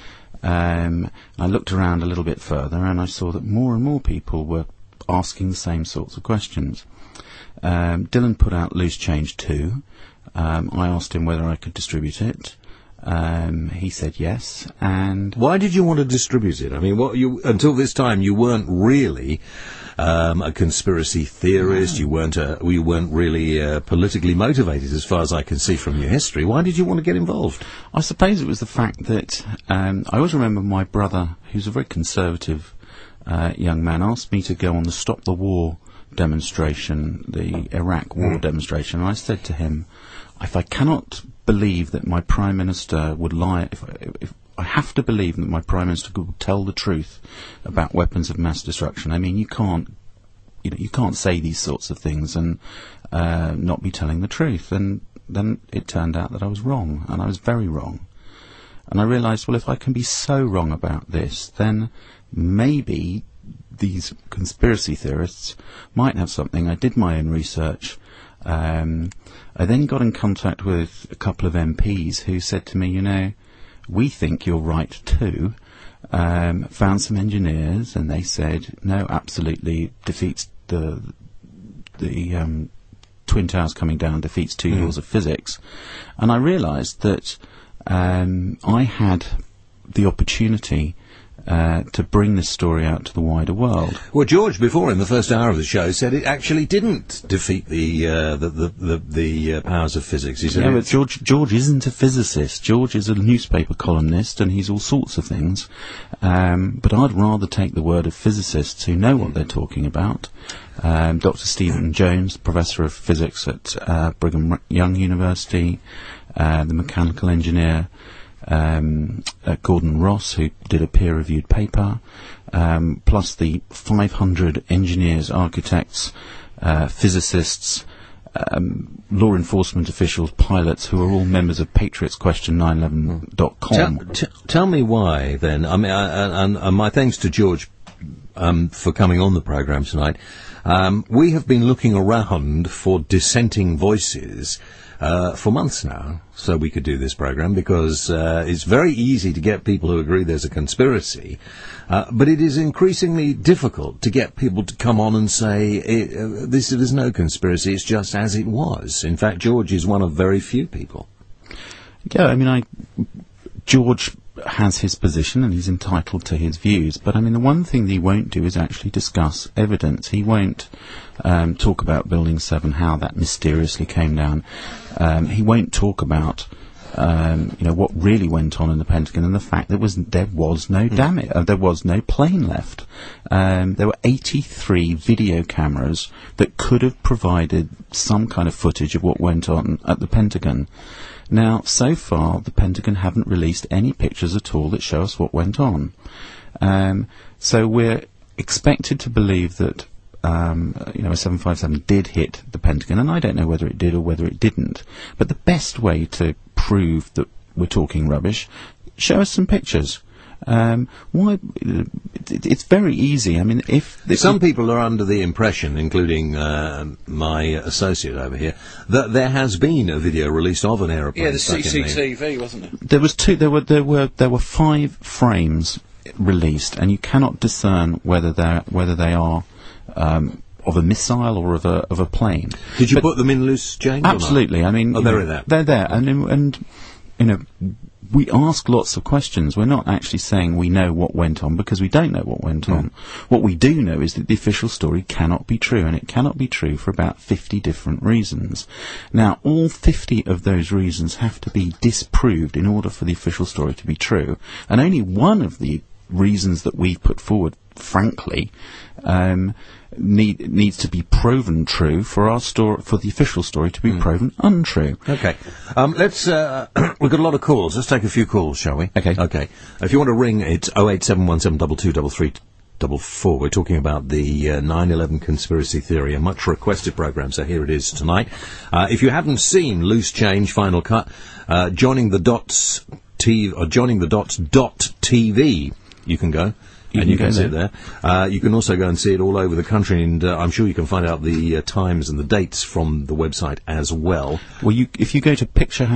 Speaker 4: I looked around a little bit further, and I saw that more and more people were asking the same sorts of questions. Dylan put out Loose Change 2. I asked him whether I could distribute it. He said yes, and...
Speaker 1: Why did you want to distribute it? I mean, until this time, you weren't really a conspiracy theorist. You weren't really politically motivated, as far as I can see from your history. Why did you want to get involved?
Speaker 4: I suppose it was the fact that I always remember my brother, who's a very conservative young man, asked me to go on the Stop the War demonstration, the Iraq War demonstration, and I said to him, if I cannot believe that my Prime Minister would lie, if I have to believe that my Prime Minister would tell the truth about weapons of mass destruction, I mean, you can't say these sorts of things and not be telling the truth. And then it turned out that I was wrong, and I was very wrong. And I realised, well, if I can be so wrong about this, then maybe these conspiracy theorists might have something. I did my own research. I then got in contact with a couple of MPs who said to me, we think you're right too. Found some engineers, and they said, no, absolutely, defeats the Twin Towers coming down, defeats two laws of physics. And I realised that I had the opportunity to bring this story out to the wider world.
Speaker 1: Well, George, before in the first hour of the show, said it actually didn't defeat the powers of physics. He said,
Speaker 4: but George isn't a physicist. George is a newspaper columnist, and he's all sorts of things. But I'd rather take the word of physicists who know what they're talking about. Dr. Stephen Jones, professor of physics at Brigham Young University, the mechanical engineer Gordon Ross, who did a peer-reviewed paper, plus the 500 engineers, architects, physicists, law enforcement officials, pilots, who are all members of PatriotsQuestion911.com.
Speaker 1: Tell me why, then. I mean, and my thanks to George for coming on the programme tonight. We have been looking around for dissenting voices for months now, so we could do this program, because it's very easy to get people who agree there's a conspiracy, but it is increasingly difficult to get people to come on and say there's no conspiracy, it's just as it was. In fact, George is one of very few people.
Speaker 4: Yeah, I mean, George has his position and he's entitled to his views, but I mean, the one thing that he won't do is actually discuss evidence. He won't talk about Building 7, how that mysteriously came down. He won't talk about what really went on in the Pentagon, and the fact there was no damage, there was no plane left. There were 83 video cameras that could have provided some kind of footage of what went on at the Pentagon. Now, so far, the Pentagon haven't released any pictures at all that show us what went on. So we're expected to believe that a 757 did hit the Pentagon, and I don't know whether it did or whether it didn't. But the best way to prove that we're talking rubbish, show us some pictures. Why? It's very easy. I mean, if
Speaker 1: some people are under the impression, including my associate over here, that there has been a video released of an aeroplane.
Speaker 6: Yeah, the CCTV, wasn't it?
Speaker 4: There was two. There were 5 frames released, and you cannot discern whether they are of a missile or of a plane.
Speaker 1: Did you put them in loose change?
Speaker 4: Absolutely. I mean, they're there, and we ask lots of questions. We're not actually saying we know what went on, because we don't know what went on. What we do know is that the official story cannot be true, and it cannot be true for about 50 different reasons. Now, all 50 of those reasons have to be disproved in order for the official story to be true, and only one of the reasons that we put forward, frankly, needs to be proven true for our story, for the official story to be proven untrue.
Speaker 1: Okay, let's. We've got a lot of calls. Let's take a few calls, shall we?
Speaker 4: Okay.
Speaker 1: If you want to ring, it's 08717223344. We're talking about the 9/11 conspiracy theory, a much requested program. So here it is tonight. If you haven't seen Loose Change Final Cut, joining the dots TV, you can go. And you can see it there. You can also go and see it all over the country, and I'm sure you can find out the times and the dates from the website as well.
Speaker 4: Well, if you go to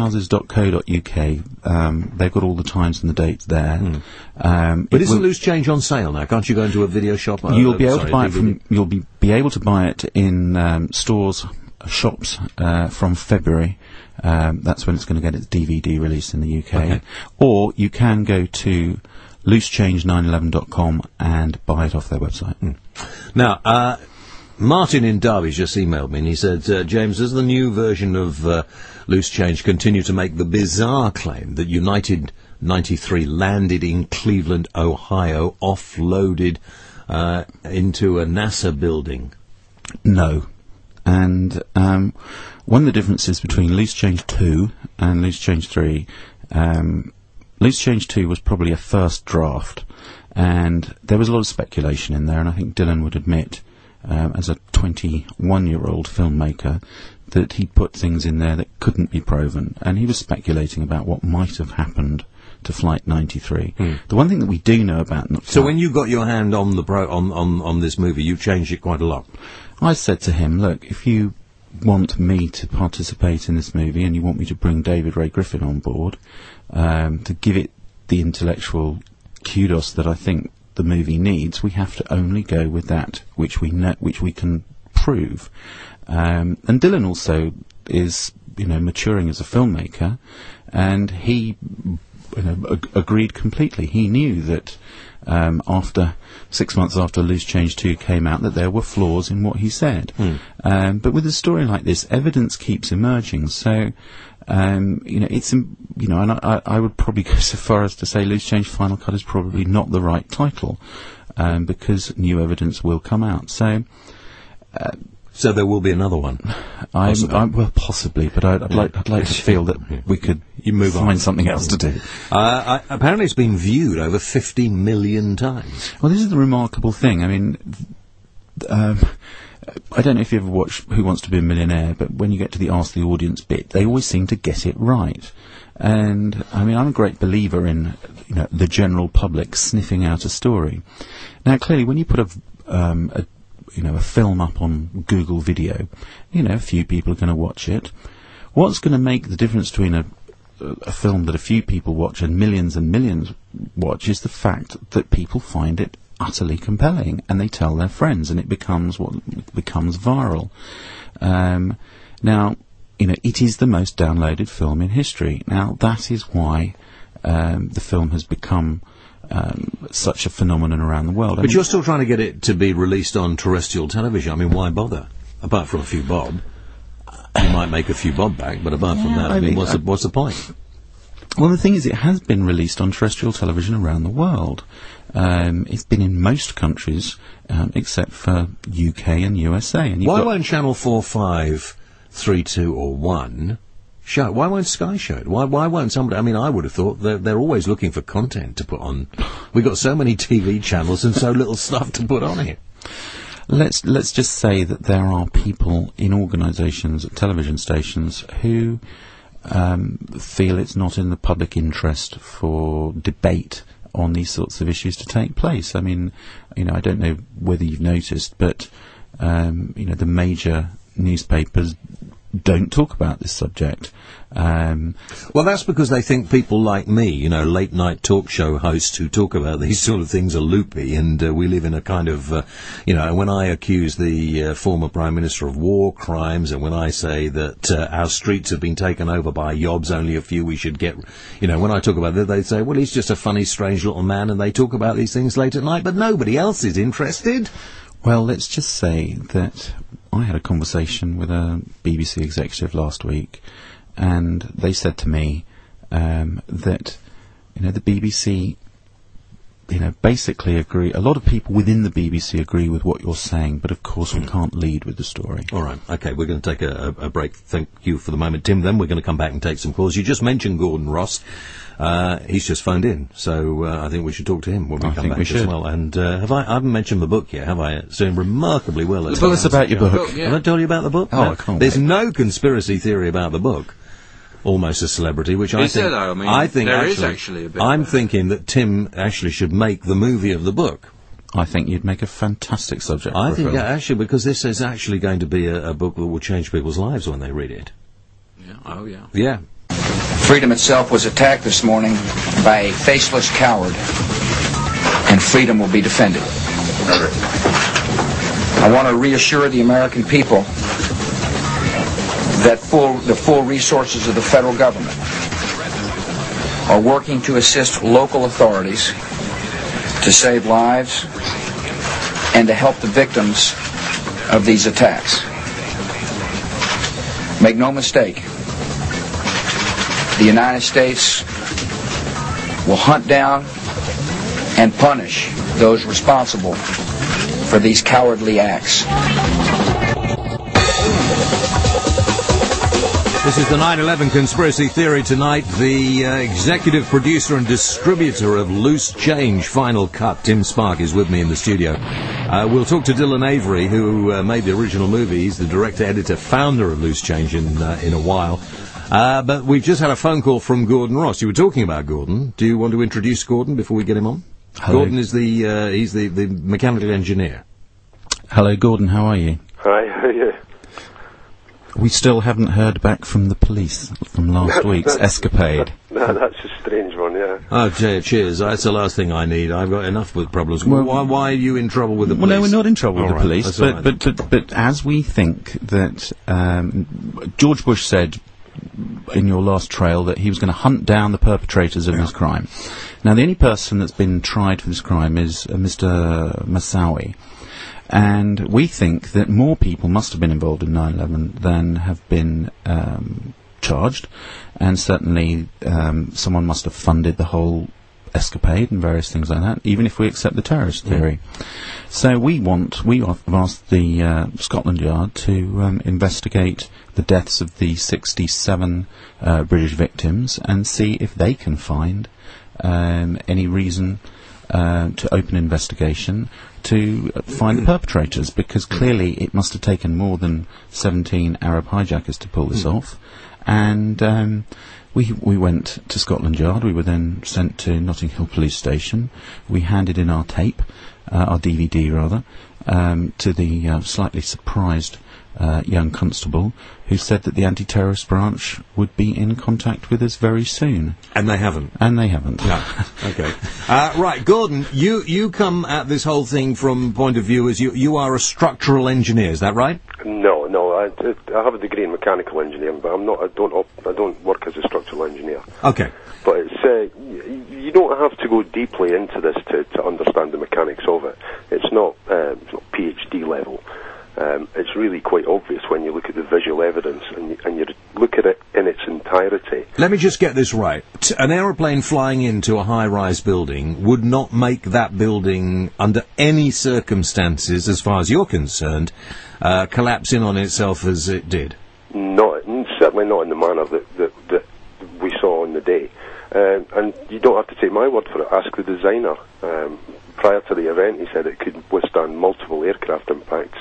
Speaker 4: picturehouses.co.uk, they've got all the times and the dates there.
Speaker 1: But isn't Loose Change on sale now? Can't you go into a video shop?
Speaker 4: You'll be able to buy it You'll be able to buy it in stores, shops from February. That's when it's going to get its DVD released in the UK.
Speaker 1: Okay.
Speaker 4: Or you can go to loosechange911.com and buy it off their website.
Speaker 1: Now, Martin in Derby's just emailed me, and he said, James, does the new version of Loose Change continue to make the bizarre claim that United 93 landed in Cleveland, Ohio, offloaded into a NASA building?
Speaker 4: No. And one of the differences between Loose Change 2 and Loose Change 3, Loose Change 2 was probably a first draft, and there was a lot of speculation in there, and I think Dylan would admit, as a 21-year-old filmmaker, that he put things in there that couldn't be proven, and he was speculating about what might have happened to Flight 93. The one thing that we do know about...
Speaker 1: So when you got your hand on the on this movie, you changed it quite a lot.
Speaker 4: I said to him, look, if you want me to participate in this movie and you want me to bring David Ray Griffin on board, to give it the intellectual kudos that I think the movie needs, we have to only go with that which we know, which we can prove. And Dylan also is, maturing as a filmmaker, and he, agreed completely. He knew that after 6 months after Loose Change 2 came out, that there were flaws in what he said. But with a story like this, evidence keeps emerging. So, it's, and I would probably go so far as to say Loose Change Final Cut is probably not the right title, because new evidence will come out. So
Speaker 1: there will be another one.
Speaker 4: Possibly, but I'd like to feel that we could find something else to do.
Speaker 1: Apparently, it's been viewed over 50 million times.
Speaker 4: Well, this is the remarkable thing. I mean, I don't know if you ever watch Who Wants to Be a Millionaire, but when you get to the Ask the Audience bit, they always seem to get it right. And I mean, I'm a great believer in the general public sniffing out a story. Now, clearly, when you put a film up on Google Video, a few people are going to watch it. What's going to make the difference between a film that a few people watch and millions watch is the fact that people find it utterly compelling, and they tell their friends, and it becomes viral. Now, it is the most downloaded film in history. Now, that is why the film has become such a phenomenon around the world.
Speaker 1: But you're still trying to get it to be released on terrestrial television. I mean, why bother? Apart from a few bob. You might make a few bob back, but apart from that, what's the point?
Speaker 4: Well, the thing is, it has been released on terrestrial television around the world. It's been in most countries, except for UK and USA. And
Speaker 1: why won't Channel 4, 5, 3, 2 or 1 show it? Why won't Sky show it? Why won't somebody... I mean, I would have thought they're always looking for content to put on. We've got so many TV channels and so little stuff to put on it.
Speaker 4: Let's just say that there are people in organisations, television stations, who feel it's not in the public interest for debate on these sorts of issues to take place. I mean, I don't know whether you've noticed, but the major newspapers don't talk about this subject.
Speaker 1: Well, that's because they think people like me, late night talk show hosts who talk about these sort of things are loopy, and we live in a kind of, when I accuse the former Prime Minister of war crimes, and when I say that our streets have been taken over by yobs, only a few we should get, when I talk about that, they say, well, he's just a funny, strange little man, and they talk about these things late at night, but nobody else is interested.
Speaker 4: Well, let's just say that I had a conversation with a BBC executive last week, and they said to me that, the BBC, basically agree. A lot of people within the BBC agree with what you're saying, but of course we can't lead with the story.
Speaker 1: All right. Okay, we're going to take a break. Thank you for the moment, Tim. Then we're going to come back and take some calls. You just mentioned Gordon Ross. He's just phoned in, so I think we should talk to him when we come back as well. And I haven't mentioned the book yet, have I? It's doing remarkably well.
Speaker 4: Tell us about your book.
Speaker 1: Have I told you about the book?
Speaker 4: Oh, I can't
Speaker 1: There's
Speaker 4: wait.
Speaker 1: no conspiracy theory about the book. Almost a Celebrity, which I think... I think
Speaker 6: there is actually a bit.
Speaker 1: I'm thinking that Tim actually should make the movie of the book.
Speaker 4: I think you'd make a fantastic subject.
Speaker 1: I think, actually, because this is actually going to be a book that will change people's lives when they read it.
Speaker 6: Yeah. Oh, yeah.
Speaker 1: Yeah.
Speaker 7: Freedom itself was attacked this morning by a faceless coward, and freedom will be defended. I want to reassure the American people that the full resources of the federal government are working to assist local authorities to save lives and to help the victims of these attacks. Make no mistake, the United States will hunt down and punish those responsible for these cowardly acts.
Speaker 1: This is the 9/11 Conspiracy Theory tonight. The executive producer and distributor of Loose Change Final Cut, Tim Spark, is with me in the studio. We'll talk to Dylan Avery, who made the original movie. He's the director, editor, founder of Loose Change in a while. But we've just had a phone call from Gordon Ross. You were talking about Gordon. Do you want to introduce Gordon before we get him on?
Speaker 4: Hello.
Speaker 1: Gordon is he's the mechanical engineer.
Speaker 4: Hello, Gordon. How are you?
Speaker 8: Hi, how are you?
Speaker 4: We still haven't heard back from the police from last week's escapade.
Speaker 8: No, that's a strange one, yeah.
Speaker 1: Oh, cheers. That's the last thing I need. I've got enough with problems. Why are you in trouble with the police?
Speaker 4: Well, no, we're not in trouble with the police.
Speaker 1: Right.
Speaker 4: But as we think that George Bush said in your last trail that he was going to hunt down the perpetrators of this crime. Now, the only person that's been tried for this crime is Mr. Massawi. And we think that more people must have been involved in 9/11 than have been charged. And certainly someone must have funded the whole escapade and various things like that, even if we accept the terrorist theory. So we have asked the Scotland Yard to investigate the deaths of the 67 British victims and see if they can find any reason to open an investigation to find the perpetrators, because clearly it must have taken more than 17 Arab hijackers to pull this off. And we went to Scotland Yard. We were then sent to Notting Hill Police Station. We handed in our tape, our DVD rather, to the slightly surprised young constable, who said that the anti-terrorist branch would be in contact with us very soon.
Speaker 1: And they haven't.
Speaker 4: No.
Speaker 1: Okay. Right, Gordon, you come at this whole thing from point of view as you are a structural engineer, is that right?
Speaker 8: No, I have a degree in mechanical engineering, but I don't work as a structural engineer.
Speaker 1: Okay.
Speaker 8: But it's you don't have to go deeply into this to understand the mechanics of it. It's not PhD level. It's really quite obvious when you look at the visual evidence and you look at it in its entirety.
Speaker 1: Let me just get this right. An aeroplane flying into a high-rise building would not make that building, under any circumstances, as far as you're concerned, collapse in on itself as it did.
Speaker 8: Certainly not in the manner that we saw on the day. And you don't have to take my word for it. Ask the designer. Prior to the event, he said it could withstand multiple aircraft impacts.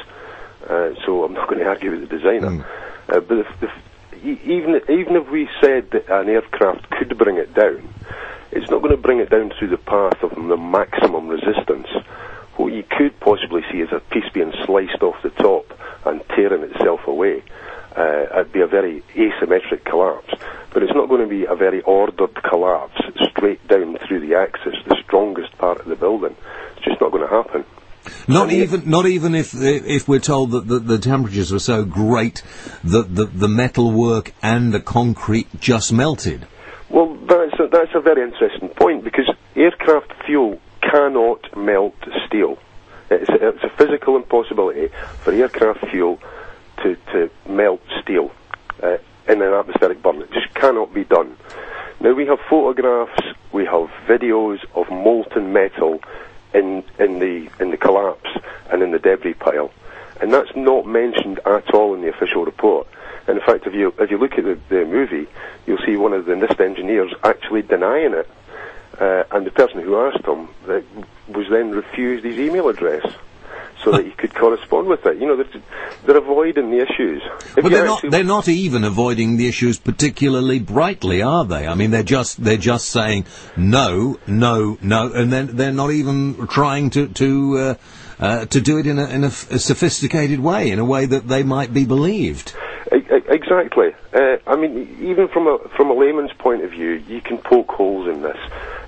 Speaker 8: So I'm not going to argue with the designer. But even if we said that an aircraft could bring it down, it's not going to bring it down through the path of the maximum resistance. What you could possibly see is a piece being sliced off the top and tearing itself away. It'd be a very asymmetric collapse, but it's not going to be a very ordered collapse straight down through the axis, the strongest part of the building. It's just not going to happen.
Speaker 1: Not even if we're told that the temperatures were so great that the metalwork and the concrete just melted.
Speaker 8: Well, that's a very interesting point, because aircraft fuel cannot melt steel. It's a physical impossibility for aircraft fuel to melt steel in an atmospheric burn. It just cannot be done. Now, we have photographs, we have videos of molten metal in the collapse and in the debris pile, and that's not mentioned at all in the official report. And in fact, if you look at the movie, you'll see one of the NIST engineers actually denying it, and the person who asked him was then refused his email address so that he could correspond with it. You know, they're avoiding the issues.
Speaker 1: They're not even avoiding the issues particularly brightly, are they? I mean, they're just saying no, and then they're not even trying to do it in a sophisticated way, in a way that they might be believed.
Speaker 8: Exactly. I mean, even from a layman's point of view, you can poke holes in this.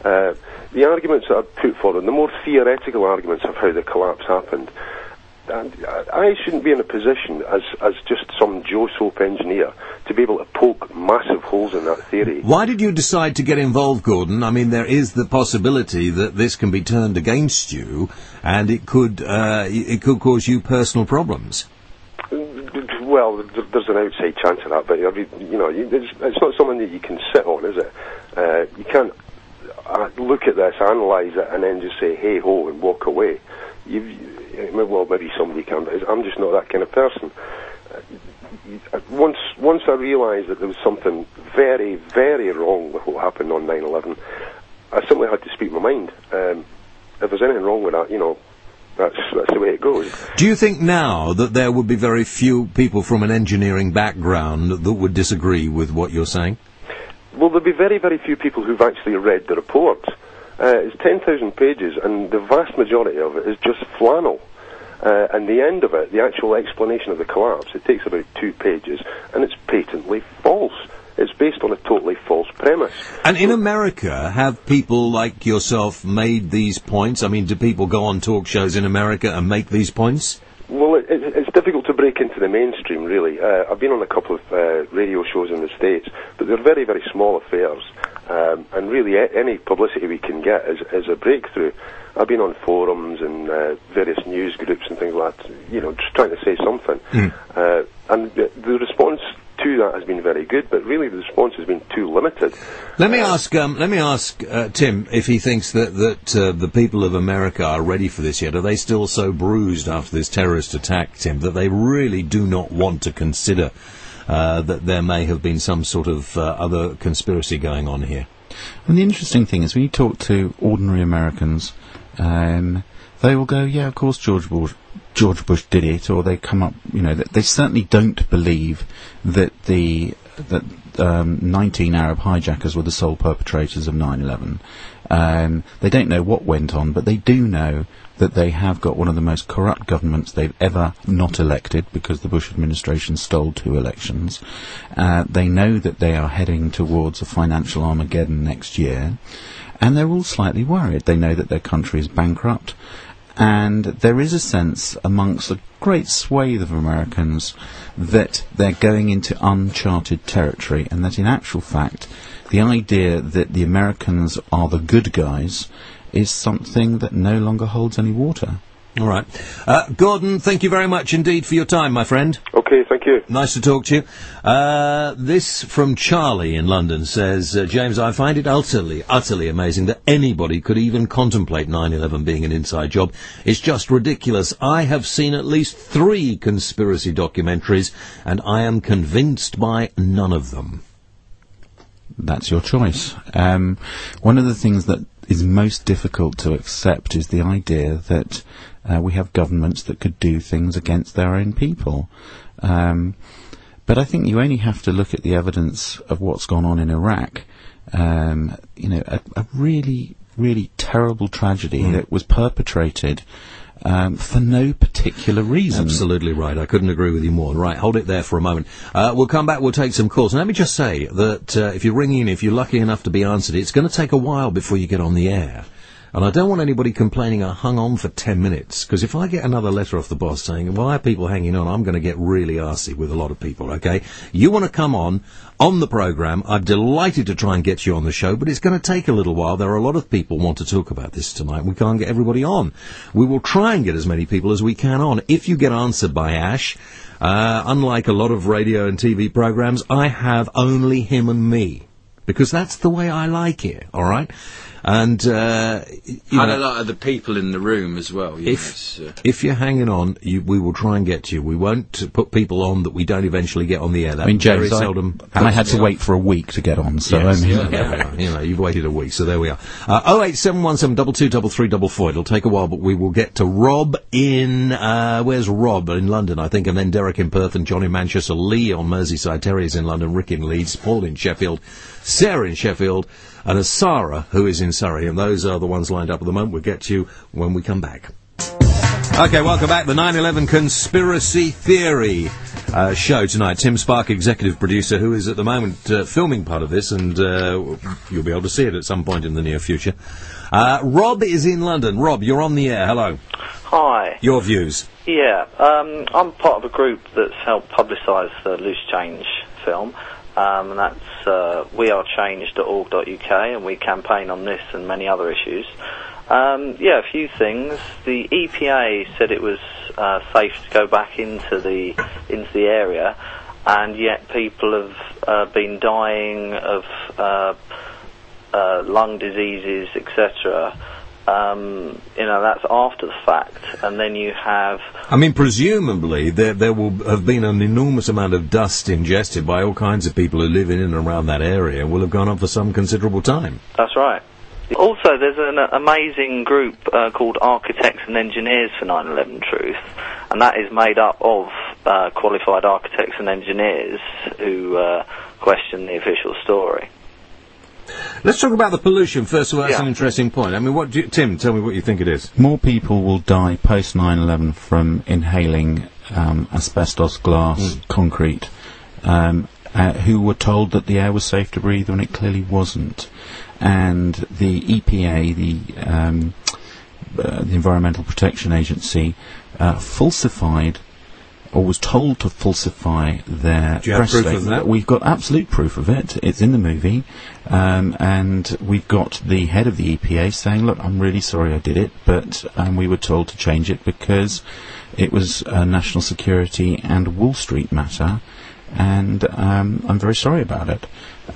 Speaker 8: The arguments that are put forward, the more theoretical arguments of how the collapse happened, and I shouldn't be in a position as just some Joe Soap engineer to be able to poke massive holes in that theory.
Speaker 1: Why did you decide to get involved, Gordon? I mean, there is the possibility that this can be turned against you, and it could cause you personal problems.
Speaker 8: Well, there's an outside chance of that, but it's not something that you can sit on, is it? You can't look at this, analyse it, and then just say hey ho and walk away. Well, maybe somebody can, but I'm just not that kind of person. Once I realised that there was something very, very wrong with what happened on 9/11, I simply had to speak my mind. If there's anything wrong with that, that's the way it goes.
Speaker 1: Do you think now that there would be very few people from an engineering background that would disagree with what you're saying?
Speaker 8: Well, there'll be very, very few people who've actually read the report. It's 10,000 pages, and the vast majority of it is just flannel. And the end of it, the actual explanation of the collapse, it takes about 2 pages, and it's patently false. It's based on a totally false premise.
Speaker 1: And in America, have people like yourself made these points? I mean, do people go on talk shows in America and make these points?
Speaker 8: Well, it's difficult to break into the mainstream, really. I've been on a couple of radio shows in the States, but they're very, very small affairs. And really, any publicity we can get is a breakthrough. I've been on forums and various news groups and things like that, just trying to say something. And the response to that has been very good, but really the response has been too limited.
Speaker 1: Let me ask Tim if he thinks that the people of America are ready for this yet. Are they still so bruised after this terrorist attack, Tim, that they really do not want to consider that there may have been some sort of other conspiracy going on here?
Speaker 4: And the interesting thing is, when you talk to ordinary Americans, they will go, yeah, of course George Bush did it, or they come up, they certainly don't believe that 19 Arab hijackers were the sole perpetrators of 9/11. They don't know what went on, but they do know that they have got one of the most corrupt governments they've ever not elected, because the Bush administration stole 2 elections. They know that they are heading towards a financial Armageddon next year, and they're all slightly worried. They know that their country is bankrupt, and there is a sense amongst a great swathe of Americans that they're going into uncharted territory, and that in actual fact the idea that the Americans are the good guys is something that no longer holds any water.
Speaker 1: All right. Gordon, thank you very much indeed for your time, my friend.
Speaker 8: Okay, thank you.
Speaker 1: Nice to talk to you. This from Charlie in London says, James, I find it utterly amazing that anybody could even contemplate 9/11 being an inside job. It's just ridiculous. I have seen at least 3 conspiracy documentaries, and I am convinced by none of them.
Speaker 4: That's your choice. One of the things that is most difficult to accept is the idea that we have governments that could do things against their own people. But I think you only have to look at the evidence of what's gone on in Iraq. A really, really terrible tragedy that was perpetrated for no particular reason.
Speaker 1: Absolutely right. I couldn't agree with you more. Right, hold it there for a moment. We'll come back, we'll take some calls. And let me just say that if you ring in, if you're lucky enough to be answered, it's going to take a while before you get on the air. And I don't want anybody complaining I hung on for 10 minutes, because if I get another letter off the boss saying, why are people hanging on, I'm going to get really arsey with a lot of people, okay? You want to come on the programme, I'm delighted to try and get you on the show, but it's going to take a little while. There are a lot of people who want to talk about this tonight. We can't get everybody on. We will try and get as many people as we can on. If you get answered by Ash, unlike a lot of radio and TV programmes, I have only him and me, because that's the way I like it, all right? And
Speaker 6: a lot of the people in the room as well.
Speaker 1: If you're hanging on, we will try and get you. We won't put people on that we don't eventually get on the air. That
Speaker 4: James,
Speaker 1: very seldom.
Speaker 4: I had to wait for a week to get on, so
Speaker 1: yes, you've waited a week, so there we are. 08717 223344. It'll take a while, but we will get to Rob in. Where's Rob in London? I think, and then Derek in Perth, and John in Manchester, Lee on Merseyside, Terry's in London, Rick in Leeds, Paul in Sheffield, Sarah in Sheffield, and a Sarah who is in Surrey, and those are the ones lined up at the moment. We'll get to you when we come back. Okay, welcome back. The 9/11 Conspiracy Theory show tonight. Tim Spark, executive producer, who is at the moment filming part of this, and you'll be able to see it at some point in the near future. Rob is in London. Rob, you're on the air. Hello.
Speaker 9: Hi.
Speaker 1: Your views?
Speaker 9: Yeah, I'm part of a group that's helped publicise the Loose Change film. And that's wearechange.org.uk, and we campaign on this and many other issues. A few things. The EPA said it was safe to go back into the area, and yet people have been dying of lung diseases, etc. That's after the fact, and then you have...
Speaker 1: I mean, presumably there will have been an enormous amount of dust ingested by all kinds of people who live in and around that area, and will have gone on for some considerable time.
Speaker 9: That's right. Also, there's an amazing group called Architects and Engineers for 9/11 Truth, and that is made up of qualified architects and engineers who question the official story.
Speaker 1: Let's talk about the pollution first of all. That's an interesting point. I mean, Tim, tell me what you think it is.
Speaker 4: More people will die post 9/11 from inhaling asbestos, glass, concrete, who were told that the air was safe to breathe when it clearly wasn't. And the EPA, the Environmental Protection Agency, falsified, or was told to falsify their
Speaker 1: Do you have proof of that?
Speaker 4: We've got absolute proof of it. It's in the movie. And we've got the head of the EPA saying, look, I'm really sorry I did it, but we were told to change it because it was a national security and Wall Street matter, and I'm very sorry about it.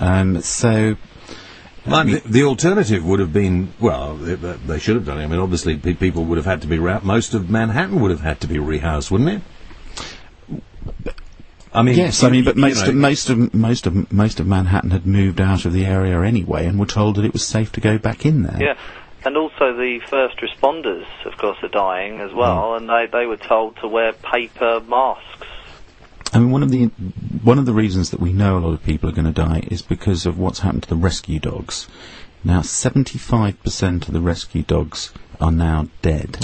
Speaker 1: The alternative would have been, well, they should have done it. I mean, obviously, people would have had to be most of Manhattan would have had to be rehoused, wouldn't it? I mean,
Speaker 4: yes, but most of Manhattan had moved out of the area anyway, and were told that it was safe to go back in there.
Speaker 9: Yeah, and also the first responders, of course, are dying as well, and they were told to wear paper masks.
Speaker 4: I mean, one of the reasons that we know a lot of people are going to die is because of what's happened to the rescue dogs. Now, 75% of the rescue dogs are now dead.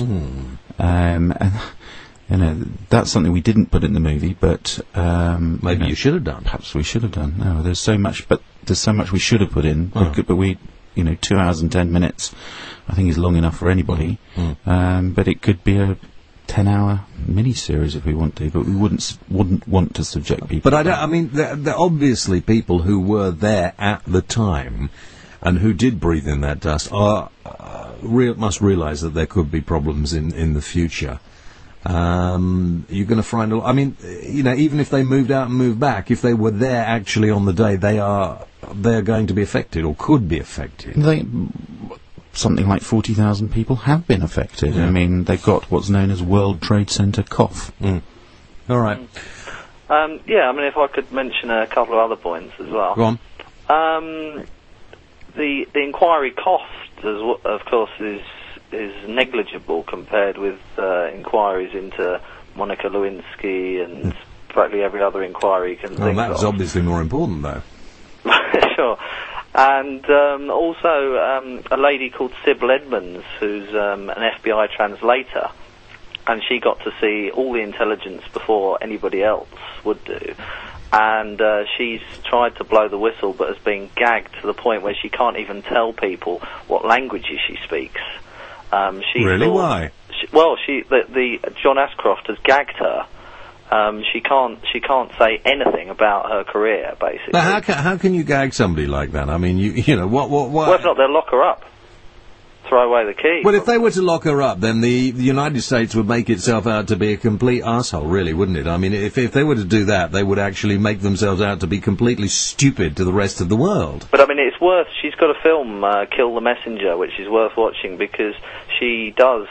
Speaker 4: And that's something we didn't put in the movie, but
Speaker 1: maybe you should have done.
Speaker 4: Perhaps we should have done. No, there's so much we should have put in. But we, 2 hours and 10 minutes, I think is long enough for anybody. But it could be a 10-hour mini-series if we want to, but we wouldn't want to subject people.
Speaker 1: But I mean, there obviously people who were there at the time and who did breathe in that dust are must realise that there could be problems in the future. You're going to find. I mean, even if they moved out and moved back, if they were there actually on the day, they're going to be affected or could be affected.
Speaker 4: Something like 40,000 people have been affected. Yeah. I mean, they've got what's known as World Trade Center cough.
Speaker 1: Mm. All right.
Speaker 9: Yeah, I mean, if I could mention a couple of other points as well.
Speaker 1: Go on.
Speaker 9: The inquiry cost, of course, is negligible compared with inquiries into Monica Lewinsky and practically every other inquiry you can think of.
Speaker 1: Well, that's obviously more important, though.
Speaker 9: Sure. And also a lady called Sybil Edmonds, who's an FBI translator, and she got to see all the intelligence before anybody else would do. And she's tried to blow the whistle, but has been gagged to the point where she can't even tell people what languages she speaks.
Speaker 1: Really? Why?
Speaker 9: The John Ashcroft has gagged her. She can't say anything about her career, basically.
Speaker 1: Now, how can you gag somebody like that? I mean, you know what?
Speaker 9: Well, if not, they'll lock her up. Throw away the key.
Speaker 1: Well, if they were to lock her up, then the United States would make itself out to be a complete arsehole, really, wouldn't it? I mean, if they were to do that, they would actually make themselves out to be completely stupid to the rest of the world.
Speaker 9: But, I mean, it's worth... She's got a film, Kill the Messenger, which is worth watching, because she does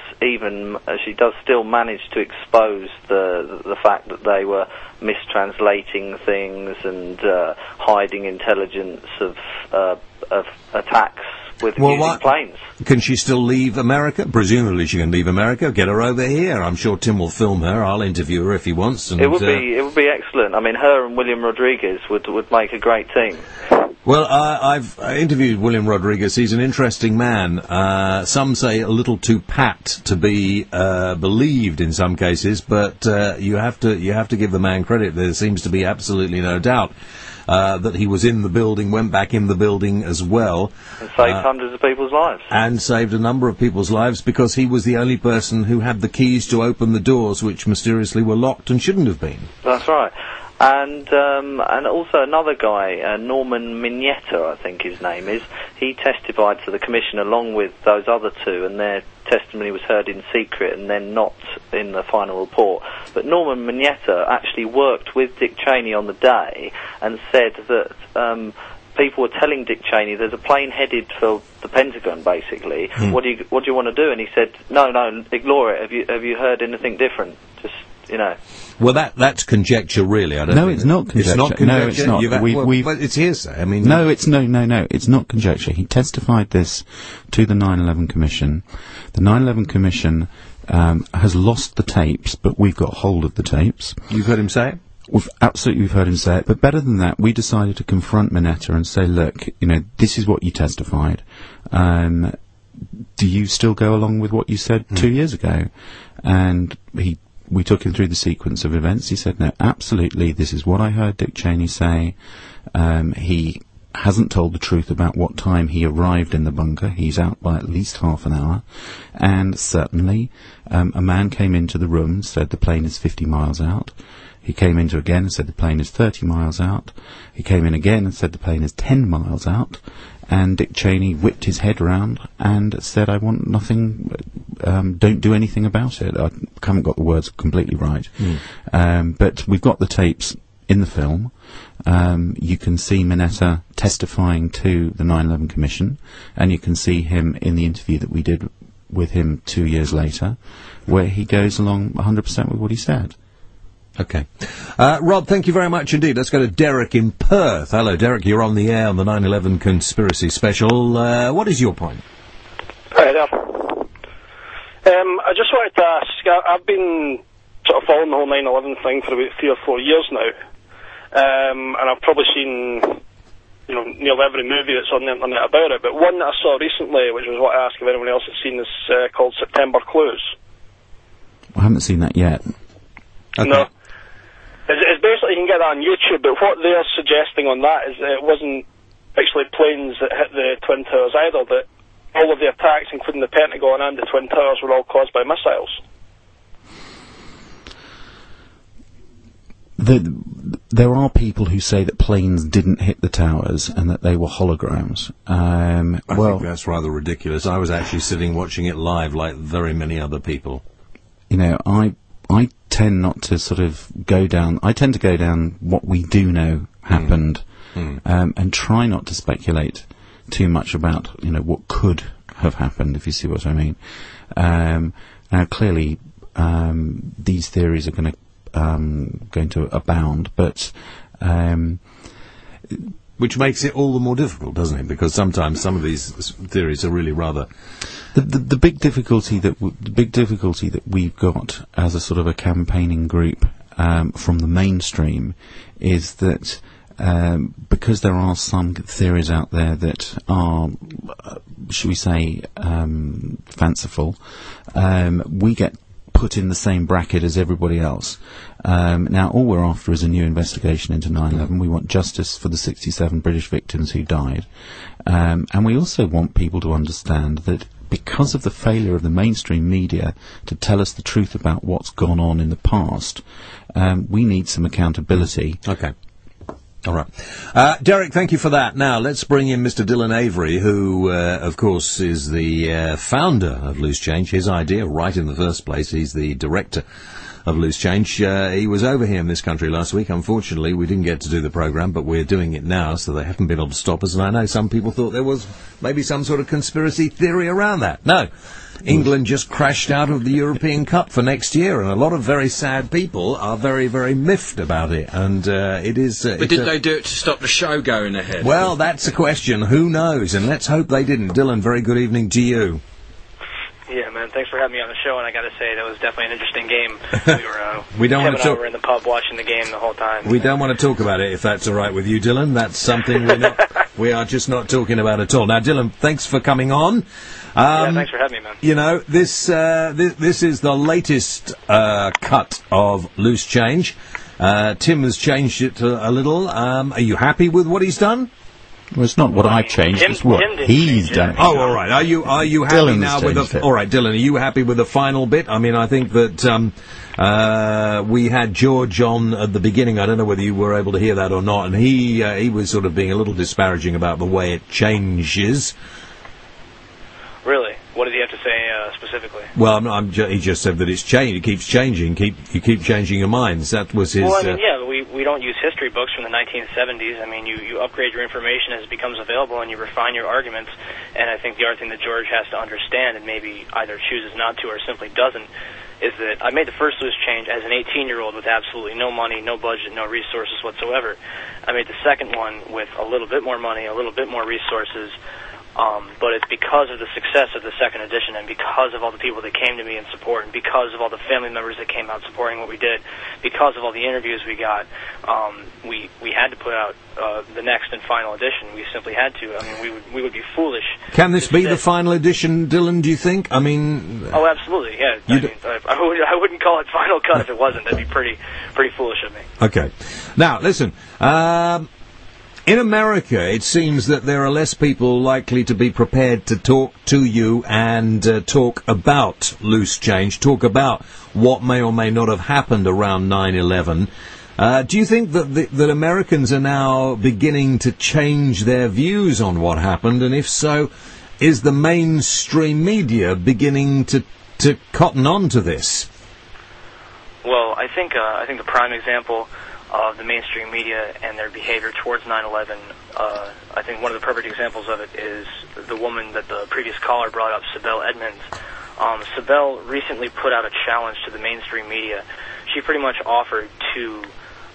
Speaker 9: still manage to expose the fact that they were mistranslating things and hiding intelligence of attacks with using planes.
Speaker 1: Can she still leave America? Presumably she can leave America. Get her over here. I'm sure Tim will film her. I'll interview her if he wants. And,
Speaker 9: it would be excellent. I mean, her and William Rodriguez would make a great team.
Speaker 1: Well, I've interviewed William Rodriguez. He's an interesting man. Some say a little too pat to be believed in some cases, but you have to give the man credit. There seems to be absolutely no doubt that he was in the building, went back in the building as well.
Speaker 9: And saved hundreds of people's lives.
Speaker 1: And saved a number of people's lives because he was the only person who had the keys to open the doors, which mysteriously were locked and shouldn't have been.
Speaker 9: That's right. And also another guy, Norman Mineta, I think his name is, he testified to the commission along with those other two, and their testimony was heard in secret and then not in the final report. But Norman Mineta actually worked with Dick Cheney on the day and said that people were telling Dick Cheney there's a plane headed for the Pentagon, basically. What do you want to do? And he said, no, ignore it. Have you heard anything different? Just, you know.
Speaker 1: Well, that's conjecture, really. I don't think
Speaker 4: it's not conjecture.
Speaker 1: It's not conjecture.
Speaker 4: No, it's not.
Speaker 1: But it's hearsay. I mean,
Speaker 4: no, it's no. It's not conjecture. He testified this to the 9/11 Commission. The 9/11 Commission has lost the tapes, but we've got hold of the tapes.
Speaker 1: You've heard him say it?
Speaker 4: We've heard him say it. But better than that, we decided to confront Mineta and say, look, this is what you testified. Do you still go along with what you said 2 years ago? And we took him through the sequence of events. He said, no, absolutely, this is what I heard Dick Cheney say. He hasn't told the truth about what time he arrived in the bunker. He's out by at least half an hour. And certainly, a man came into the room, said the plane is 50 miles out. He came into again and said the plane is 30 miles out. He came in again and said the plane is 10 miles out. And Dick Cheney whipped his head around and said, I want nothing, don't do anything about it. I haven't got the words completely right. But we've got the tapes in the film. You can see Mineta testifying to the 9/11 Commission, and you can see him in the interview that we did with him 2 years later, where he goes along 100% with what he said.
Speaker 1: Okay. Rob, thank you very much indeed. Let's go to Derek in Perth. Hello, Derek. You're on the air on the 9/11 Conspiracy Special. What is your point?
Speaker 10: Hi there. I just wanted to ask, I've been sort of following the whole 9/11 thing for about 3 or 4 years now. And I've probably seen, nearly every movie that's on the internet about it. But one that I saw recently, which was what I asked if anyone else had seen, is called September Clues.
Speaker 4: I haven't seen that yet.
Speaker 1: Okay.
Speaker 10: No. It's basically, you can get that on YouTube, but what they're suggesting on that is that it wasn't actually planes that hit the Twin Towers either, that all of the attacks, including the Pentagon and the Twin Towers, were all caused by missiles.
Speaker 4: there are people who say that planes didn't hit the towers and that they were holograms.
Speaker 1: I think that's rather ridiculous. I was actually sitting watching it live like very many other people.
Speaker 4: You know, I tend not to sort of go down... I tend to go down what we do know happened and try not to speculate too much about, you know, what could have happened, if you see what I mean. Now, clearly, these theories are going to abound, but...
Speaker 1: which makes it all the more difficult, doesn't it? Because sometimes some of these theories are really rather...
Speaker 4: The big difficulty that we've got as a sort of a campaigning group from the mainstream is that because there are some theories out there that are, should we say, fanciful, we get put in the same bracket as everybody else. Now, all we're after is a new investigation into 9/11. We want justice for the 67 British victims who died. And we also want people to understand that because of the failure of the mainstream media to tell us the truth about what's gone on in the past, we need some accountability.
Speaker 1: Okay. All right. Derek, thank you for that. Now, let's bring in Mr. Dylan Avery, who, of course, is the founder of Loose Change. His idea, right in the first place. He's the director of Loose Change. He was over here in this country last week. Unfortunately, we didn't get to do the programme, but we're doing it now, so they haven't been able to stop us. And I know some people thought there was maybe some sort of conspiracy theory around that. No. England just crashed out of the European Cup for next year, and a lot of very sad people are very, very miffed about it. And it is...
Speaker 6: but did they do it to stop the show going ahead?
Speaker 1: Well, that's a question. Who knows? And let's hope they didn't. Dylan, very good evening to you.
Speaker 11: Yeah, man, thanks for having me on the show, and I got to say, that was definitely an interesting game.
Speaker 1: We don't want to talk.
Speaker 11: We were in the pub watching the game the whole time.
Speaker 1: We don't want to talk about it, if that's all right with you, Dylan. That's something we are just not talking about at all. Now, Dylan, thanks for coming on.
Speaker 11: Yeah, thanks for having me, man.
Speaker 1: You know, this is the latest cut of Loose Change. Tim has changed it a little. Are you happy with what he's done?
Speaker 4: Well, it's not what I've changed, it's what he's done.
Speaker 1: Oh, all right. Are you happy
Speaker 4: Dylan's
Speaker 1: now with the...
Speaker 4: it.
Speaker 1: All right, Dylan, are you happy with the final bit? I mean, I think that we had George on at the beginning. I don't know whether you were able to hear that or not, and he was sort of being a little disparaging about the way it changes.
Speaker 11: Really? What did he have to say specifically?
Speaker 1: Well, he just said that it's changed. It keeps changing. You keep changing your minds. That was his...
Speaker 11: Well, I mean, yeah, we don't use history books from the 1970s. I mean, you upgrade your information as it becomes available, and you refine your arguments. And I think the other thing that George has to understand, and maybe either chooses not to or simply doesn't, is that I made the first Loose Change as an 18-year-old with absolutely no money, no budget, no resources whatsoever. I made the second one with a little bit more money, a little bit more resources, but it's because of the success of the second edition and because of all the people that came to me in support and because of all the family members that came out supporting what we did, because of all the interviews we got, we had to put out the next and final edition. We simply had to. I mean, we would be foolish.
Speaker 1: Can this be the final edition, Dylan, do you think? I mean...
Speaker 11: Oh, absolutely, yeah. I wouldn't call it final cut if it wasn't. That'd be pretty foolish of me.
Speaker 1: Okay. Now, listen... in America, it seems that there are less people likely to be prepared to talk to you and talk about Loose Change, talk about what may or may not have happened around 9/11. Do you think that Americans are now beginning to change their views on what happened? And if so, is the mainstream media beginning to cotton on to this?
Speaker 11: Well, I think the prime example of the mainstream media and their behavior towards 9/11, I think one of the perfect examples of it is the woman that the previous caller brought up, Sibel Edmonds. Sibel recently put out a challenge to the mainstream media. She pretty much offered to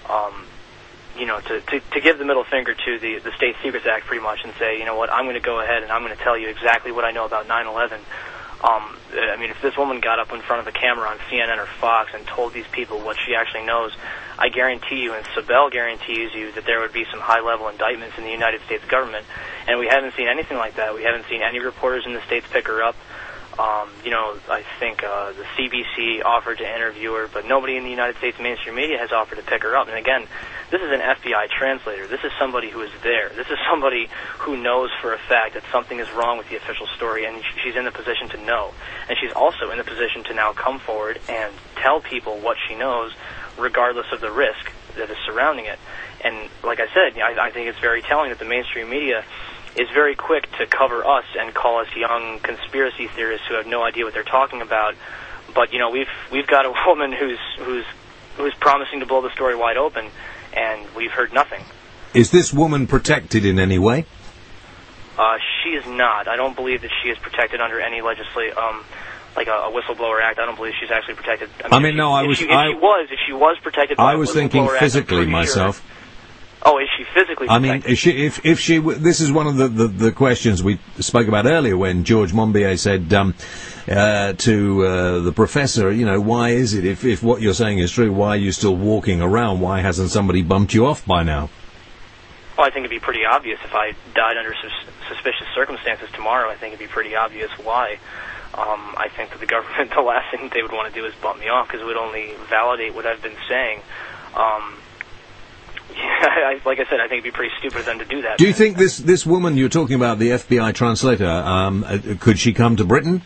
Speaker 11: give the middle finger to the State Secrets Act pretty much and say, you know what, I'm going to go ahead and I'm going to tell you exactly what I know about 9/11. I mean, if this woman got up in front of a camera on CNN or Fox and told these people what she actually knows, I guarantee you, and Sibel guarantees you, that there would be some high-level indictments in the United States government. And we haven't seen anything like that. We haven't seen any reporters in the States pick her up. I think the CBC offered to interview her, but nobody in the United States mainstream media has offered to pick her up. And again, this is an FBI translator. This is somebody who is there. This is somebody who knows for a fact that something is wrong with the official story, and she's in the position to know. And she's also in the position to now come forward and tell people what she knows, regardless of the risk. that is surrounding it. And like I said, I think it's very telling that the mainstream media is very quick to cover us and call us young conspiracy theorists who have no idea what they're talking about. But we've got a woman who's promising to blow the story wide open, and we've heard nothing.
Speaker 1: Is this woman protected in any way?
Speaker 11: She is not. I don't believe that she is protected under any like a whistleblower act. I don't believe she's actually protected. If she was protected by
Speaker 1: I was thinking physically myself.
Speaker 11: Sure. Oh, is she physically protected?
Speaker 1: I mean, if she this is one of the questions we spoke about earlier when George Monbiot said to the professor, why is it, if what you're saying is true, why are you still walking around? Why hasn't somebody bumped you off by now?
Speaker 11: Well, I think it'd be pretty obvious if I died under suspicious circumstances tomorrow. I think it'd be pretty obvious why. I think that the government, the last thing they would want to do is bump me off, because it would only validate what I've been saying. Like I said, I think it'd be pretty stupid of them to do that.
Speaker 1: Do you think this woman you're talking about, the FBI translator, could she come to Britain?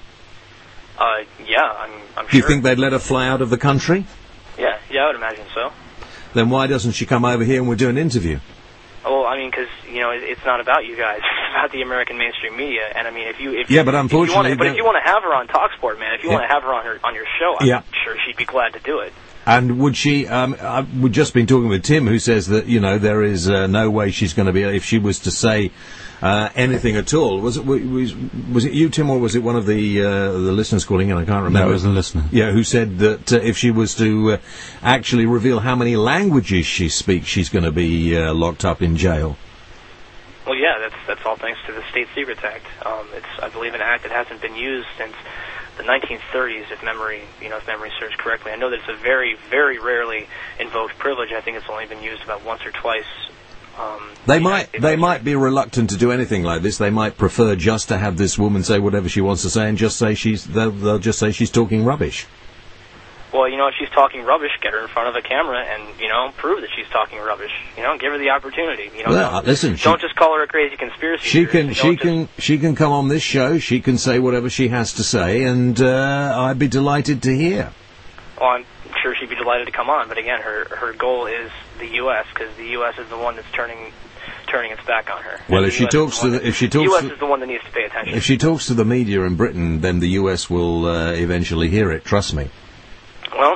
Speaker 11: Yeah, I'm sure.
Speaker 1: Do you think they'd let her fly out of the country?
Speaker 11: Yeah, I would imagine so.
Speaker 1: Then why doesn't she come over here and we'll do an interview?
Speaker 11: Well, I mean, because it's not about you guys; it's about the American mainstream media. And I mean, if you
Speaker 1: but unfortunately,
Speaker 11: if you want to have her on TalkSport, man, if you want to have her on your show, I'm sure she'd be glad to do it.
Speaker 1: And would she? We've just been talking with Tim, who says that there is no way she's going to be, if she was to say anything at all. Was it you, Tim, or was it one of the listeners calling in? I can't remember.
Speaker 4: No, it was a listener.
Speaker 1: Yeah, who said that if she was to actually reveal how many languages she speaks, she's going to be locked up in jail.
Speaker 11: Well, yeah, that's all thanks to the State Secrets Act. It's, I believe, an act that hasn't been used since the 1930s, if memory serves correctly. I know that it's a very, very rarely invoked privilege. I think it's only been used about once or twice.
Speaker 1: They might be reluctant to do anything like this. They might prefer just to have this woman say whatever she wants to say and just say they'll just say she's talking rubbish.
Speaker 11: Well, if she's talking rubbish, get her in front of a camera and, prove that she's talking rubbish. Give her the opportunity.
Speaker 1: Listen,
Speaker 11: don't just call her a crazy conspiracy theorist.
Speaker 1: She can come on this show. She can say whatever she has to say, and I'd be delighted to hear.
Speaker 11: Well, I'm sure she'd be delighted to come on, but again, her goal is the U.S. because the U.S. is the one that's turning its back on her.
Speaker 1: Well, if she talks to the
Speaker 11: U.S. is the one that needs to pay attention.
Speaker 1: If she talks to the media in Britain, then the U.S. will eventually hear it. Trust me.
Speaker 11: Well,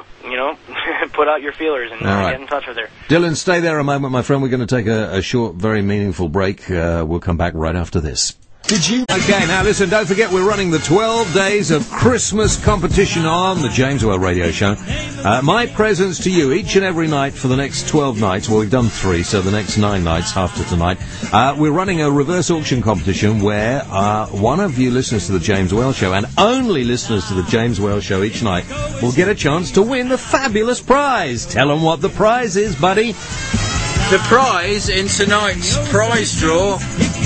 Speaker 11: put out your feelers and get in touch with her.
Speaker 1: Dylan, stay there a moment, my friend. We're going to take a short, very meaningful break. We'll come back right after this. Did you? Okay, now listen, don't forget we're running the 12 Days of Christmas competition on the James Well Radio Show. My presents to you each and every night for the next 12 nights. Well, we've done 3, so the next 9 nights after tonight. We're running a reverse auction competition where one of you listeners to the James Well Show, and only listeners to the James Well Show each night, will get a chance to win the fabulous prize. Tell them what the prize is, buddy.
Speaker 6: The prize in tonight's prize draw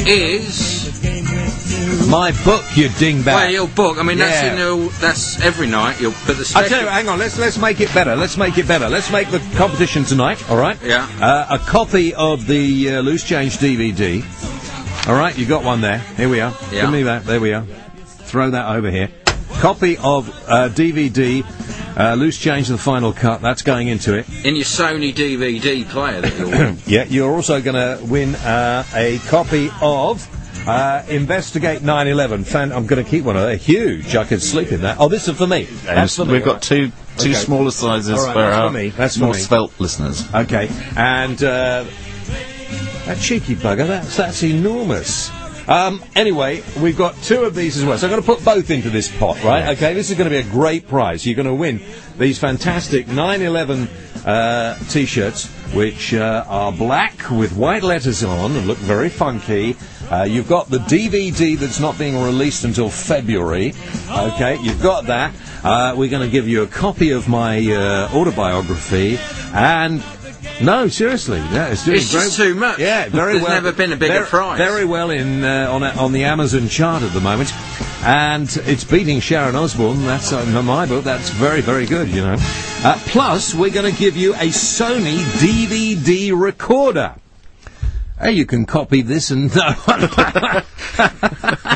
Speaker 6: is
Speaker 1: my book, you dingbat.
Speaker 6: Well, your book. I mean, that's every night. But the
Speaker 1: I tell you, hang on. Let's make it better. Let's make the competition tonight. All right.
Speaker 6: Yeah.
Speaker 1: A copy of the Loose Change DVD. All right. You got one there. Here we are.
Speaker 6: Yeah.
Speaker 1: Give me that. There we are. Throw that over here. Copy of DVD. Loose Change, the final cut. That's going into it.
Speaker 6: In your Sony DVD player that you're
Speaker 1: Yeah, you're also going to win a copy of Investigate 9/11. I'm going to keep one of them. They're huge. I could sleep in that. Oh, this is for me. That's for me.
Speaker 4: We've got two smaller sizes
Speaker 1: right,
Speaker 4: for our
Speaker 1: that's
Speaker 4: more svelte listeners.
Speaker 1: Okay, and that cheeky bugger, that's enormous. Anyway, we've got 2 of these as well. So I'm going to put both into this pot, right? Yes. Okay, this is going to be a great prize. You're going to win these fantastic 9/11 T-shirts, which are black with white letters on and look very funky. You've got the DVD that's not being released until February. Okay, you've got that. We're going to give you a copy of my autobiography and... No, seriously, it's doing
Speaker 6: it's just too much.
Speaker 1: Yeah, very well.
Speaker 6: There's never been a bigger prize.
Speaker 1: Very well on the Amazon chart at the moment, and it's beating Sharon Osbourne. That's in my book. That's very, very good. Plus, we're going to give you a Sony DVD recorder. Hey, you can copy this and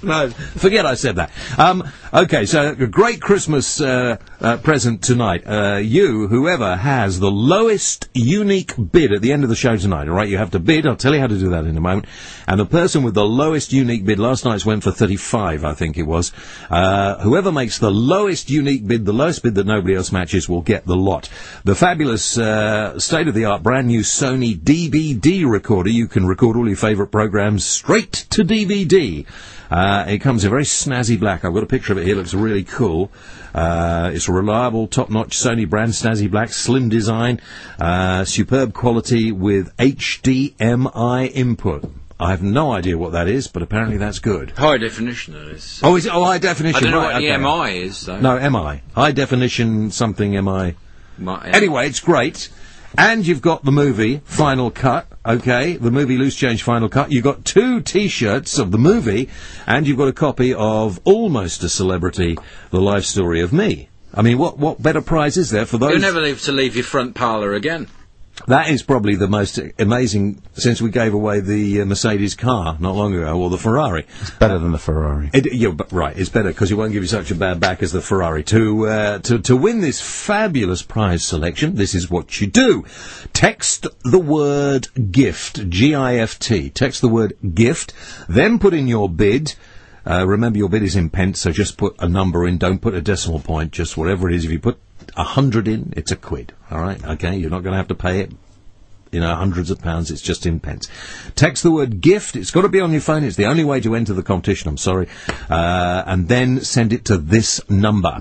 Speaker 1: No, forget I said that. Okay, so a great Christmas present tonight. Whoever has the lowest unique bid at the end of the show tonight, all right? You have to bid. I'll tell you how to do that in a moment. And the person with the lowest unique bid, last night's went for 35, I think it was. Whoever makes the lowest unique bid, the lowest bid that nobody else matches, will get the lot. The fabulous, state-of-the-art, brand-new Sony DVD recorder. You can record all your favourite programs straight to DVD. It comes in very snazzy black. I've got a picture of it here. It looks really cool. It's a reliable, top-notch Sony brand, snazzy black, slim design, superb quality with HDMI input. I have no idea what that is, but apparently that's good.
Speaker 6: High definition, that is.
Speaker 1: Oh, is it? Oh, high definition.
Speaker 6: I don't know
Speaker 1: right,
Speaker 6: what the
Speaker 1: okay.
Speaker 6: MI is, though.
Speaker 1: No, MI. High definition something MI. Anyway, it's great. And you've got the movie, Final Cut, okay? The movie Loose Change Final Cut. You've got 2 T-shirts of the movie, and you've got a copy of Almost a Celebrity, The Life Story of Me. I mean, what better prize is there for those?
Speaker 6: You'll never leave your front parlour again.
Speaker 1: That is probably the most amazing, since we gave away the Mercedes car not long ago, or the Ferrari.
Speaker 4: It's better than the Ferrari.
Speaker 1: Right, it's better, because it won't give you such a bad back as the Ferrari. To win this fabulous prize selection, this is what you do. Text the word GIFT, G-I-F-T. Text the word GIFT, then put in your bid. Remember, your bid is in pence, so just put a number in, don't put a decimal point, just whatever it is. If you put 100 in, it's a quid, all right? Okay, you're not going to have to pay it, hundreds of pounds, it's just in pence. Text the word GIFT, it's got to be on your phone, it's the only way to enter the competition, I'm sorry, and then send it to this number.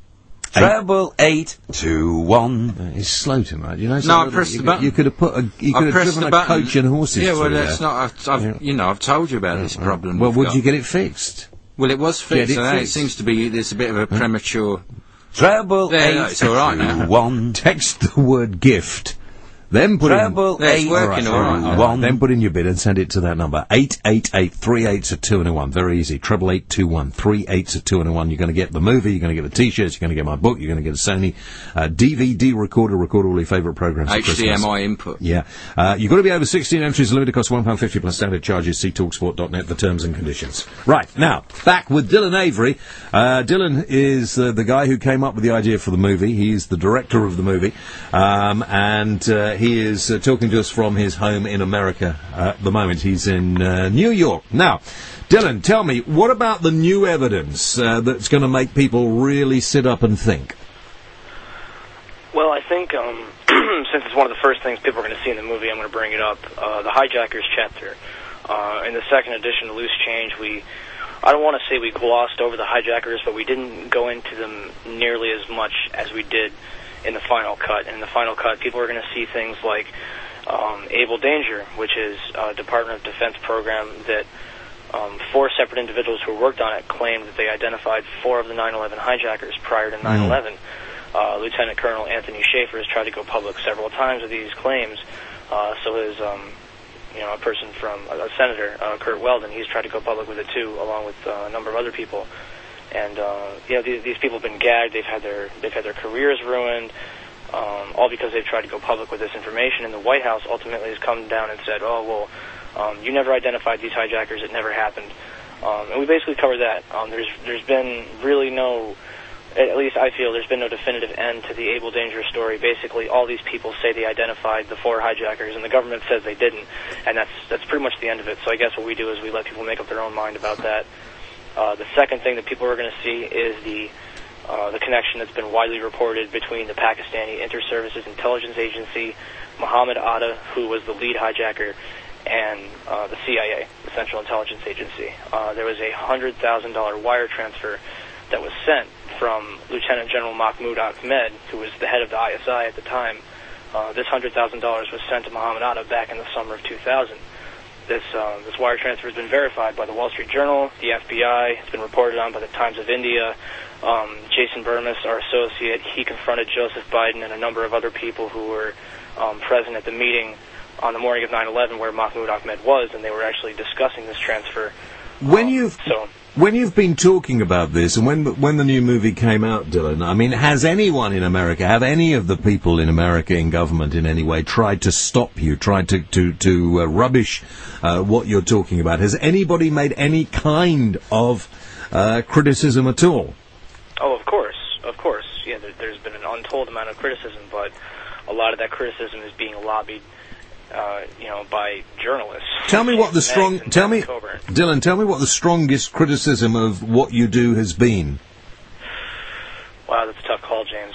Speaker 12: 88821.
Speaker 1: It's slow tonight,
Speaker 6: No, I pressed the button.
Speaker 1: You could have driven a coach and horses.
Speaker 6: Yeah, well,
Speaker 1: through
Speaker 6: that's
Speaker 1: there.
Speaker 6: not. I've told you about this problem.
Speaker 1: Well, would you get it fixed?
Speaker 6: Well, it was fixed.
Speaker 1: Get it
Speaker 6: and
Speaker 1: fixed.
Speaker 6: It seems to be. There's a bit of a premature.
Speaker 12: It's
Speaker 6: all right now.
Speaker 1: Text the word GIFT. Then put in...
Speaker 6: It's working all right.
Speaker 1: Then put in your bid and send it to that number. 888-38-2 Very easy. 888-21. 3-8-2 You're going to get the movie, you're going to get the T-shirts, you're going to get my book, you're going to get a Sony DVD recorder, record all your favourite programmes for Christmas.
Speaker 6: HDMI input.
Speaker 1: Yeah. You've got to be over 16 entries, limited cost £1.50 plus standard charges. See talksport.net for terms and conditions. Right, now, back with Dylan Avery. Dylan is the guy who came up with the idea for the movie. He's the director of the movie. And he is talking to us from his home in America at the moment. He's in New York. Now, Dylan, tell me, what about the new evidence that's going to make people really sit up and think?
Speaker 11: Well, I think since it's one of the first things people are going to see in the movie, I'm going to bring it up. The hijackers chapter. In the second edition of Loose Change, I don't want to say we glossed over the hijackers, but we didn't go into them nearly as much as we did in the final cut. And in the final cut, people are going to see things like Able Danger, which is a Department of Defense program that 4 separate individuals who worked on it claimed that they identified 4 of the 9/11 hijackers prior to 9/11. Lieutenant Colonel Anthony Schaefer has tried to go public several times with these claims. So has a senator, Kurt Weldon. He's tried to go public with it too, along with a number of other people. And these people have been gagged. They've had their careers ruined, all because they've tried to go public with this information. And the White House ultimately has come down and said, you never identified these hijackers. It never happened. And we basically covered that. There's been really no, at least I feel, there's been no definitive end to the Able Danger story. Basically, all these people say they identified the 4 hijackers, and the government says they didn't. And that's pretty much the end of it. So I guess what we do is we let people make up their own mind about that. The second thing that people are going to see is the connection that's been widely reported between the Pakistani Inter-Services Intelligence Agency, Mohammed Atta, who was the lead hijacker, and the CIA, the Central Intelligence Agency. There was a $100,000 wire transfer that was sent from Lieutenant General Mahmoud Ahmed, who was the head of the ISI at the time. This $100,000 was sent to Mohammed Atta back in the summer of 2000. This wire transfer has been verified by the Wall Street Journal, the FBI. It's been reported on by the Times of India. Jason Burmis, our associate, he confronted Joseph Biden and a number of other people who were present at the meeting on the morning of 9/11 where Mahmoud Ahmed was, and they were actually discussing this transfer.
Speaker 1: When you've when you've been talking about this, and when the new movie came out, Dylan, I mean, has anyone in America, have any of the people in America in government in any way tried to stop you, tried to rubbish what you're talking about? Has anybody made any kind of criticism at all?
Speaker 11: Oh, of course. Yeah, there's been an untold amount of criticism, but a lot of that criticism is being lobbied, by journalists.
Speaker 1: Tell me what the Dylan, tell me what the strongest criticism of what you do has been.
Speaker 11: Wow, that's a tough call, James.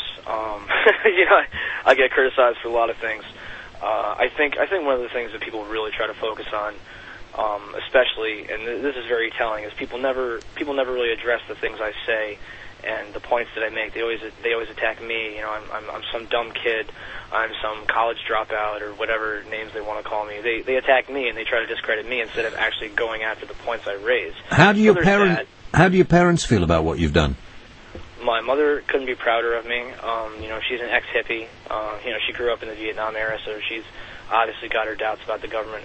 Speaker 11: I get criticized for a lot of things. I think one of the things that people really try to focus on, especially, and this is very telling, is people never really address the things I say and the points that I make. They always attack me. I'm some dumb kid. I'm some college dropout or whatever names they want to call me. They attack me and they try to discredit me instead of actually going after the points I raise.
Speaker 1: How do your parents feel about what you've done?
Speaker 11: My mother couldn't be prouder of me. She's an ex-hippie. She grew up in the Vietnam era, so she's obviously got her doubts about the government,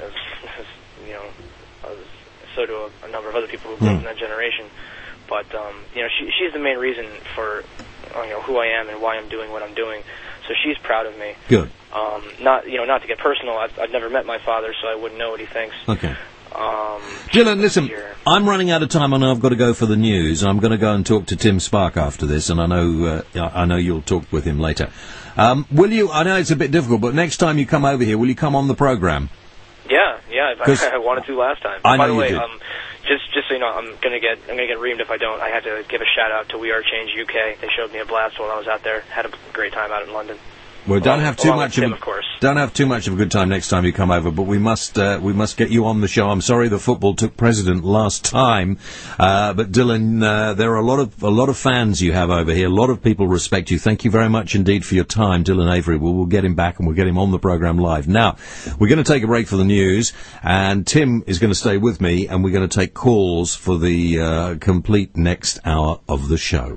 Speaker 11: so do a number of other people who grew up in that generation. But she's the main reason for who I am and why I'm doing what I'm doing. So she's proud of me.
Speaker 1: Good.
Speaker 11: Not to get personal. I've never met my father, so I wouldn't know what he thinks.
Speaker 1: Okay. Dylan, listen, I'm running out of time. I know I've got to go for the news. I'm going to go and talk to Tim Spark after this, and I know you'll talk with him later. Will you? I know it's a bit difficult, but next time you come over here, will you come on the program?
Speaker 11: Yeah. I wanted to last time.
Speaker 1: I know. By the
Speaker 11: way,
Speaker 1: you did.
Speaker 11: Just so you know, I'm gonna get reamed if I don't. I had to give a shout out to We Are Change UK. They showed me a blast while I was out there. Had a great time out in London.
Speaker 1: Well, don't have too much of a good time next time you come over, but we must get you on the show. I'm sorry the football took precedent last time, but Dylan, there are a lot of fans you have over here. A lot of people respect you. Thank you very much indeed for your time, Dylan Avery. We'll get him back and we'll get him on the program live. Now, we're going to take a break for the news, and Tim is going to stay with me, and we're going to take calls for the complete next hour of the show.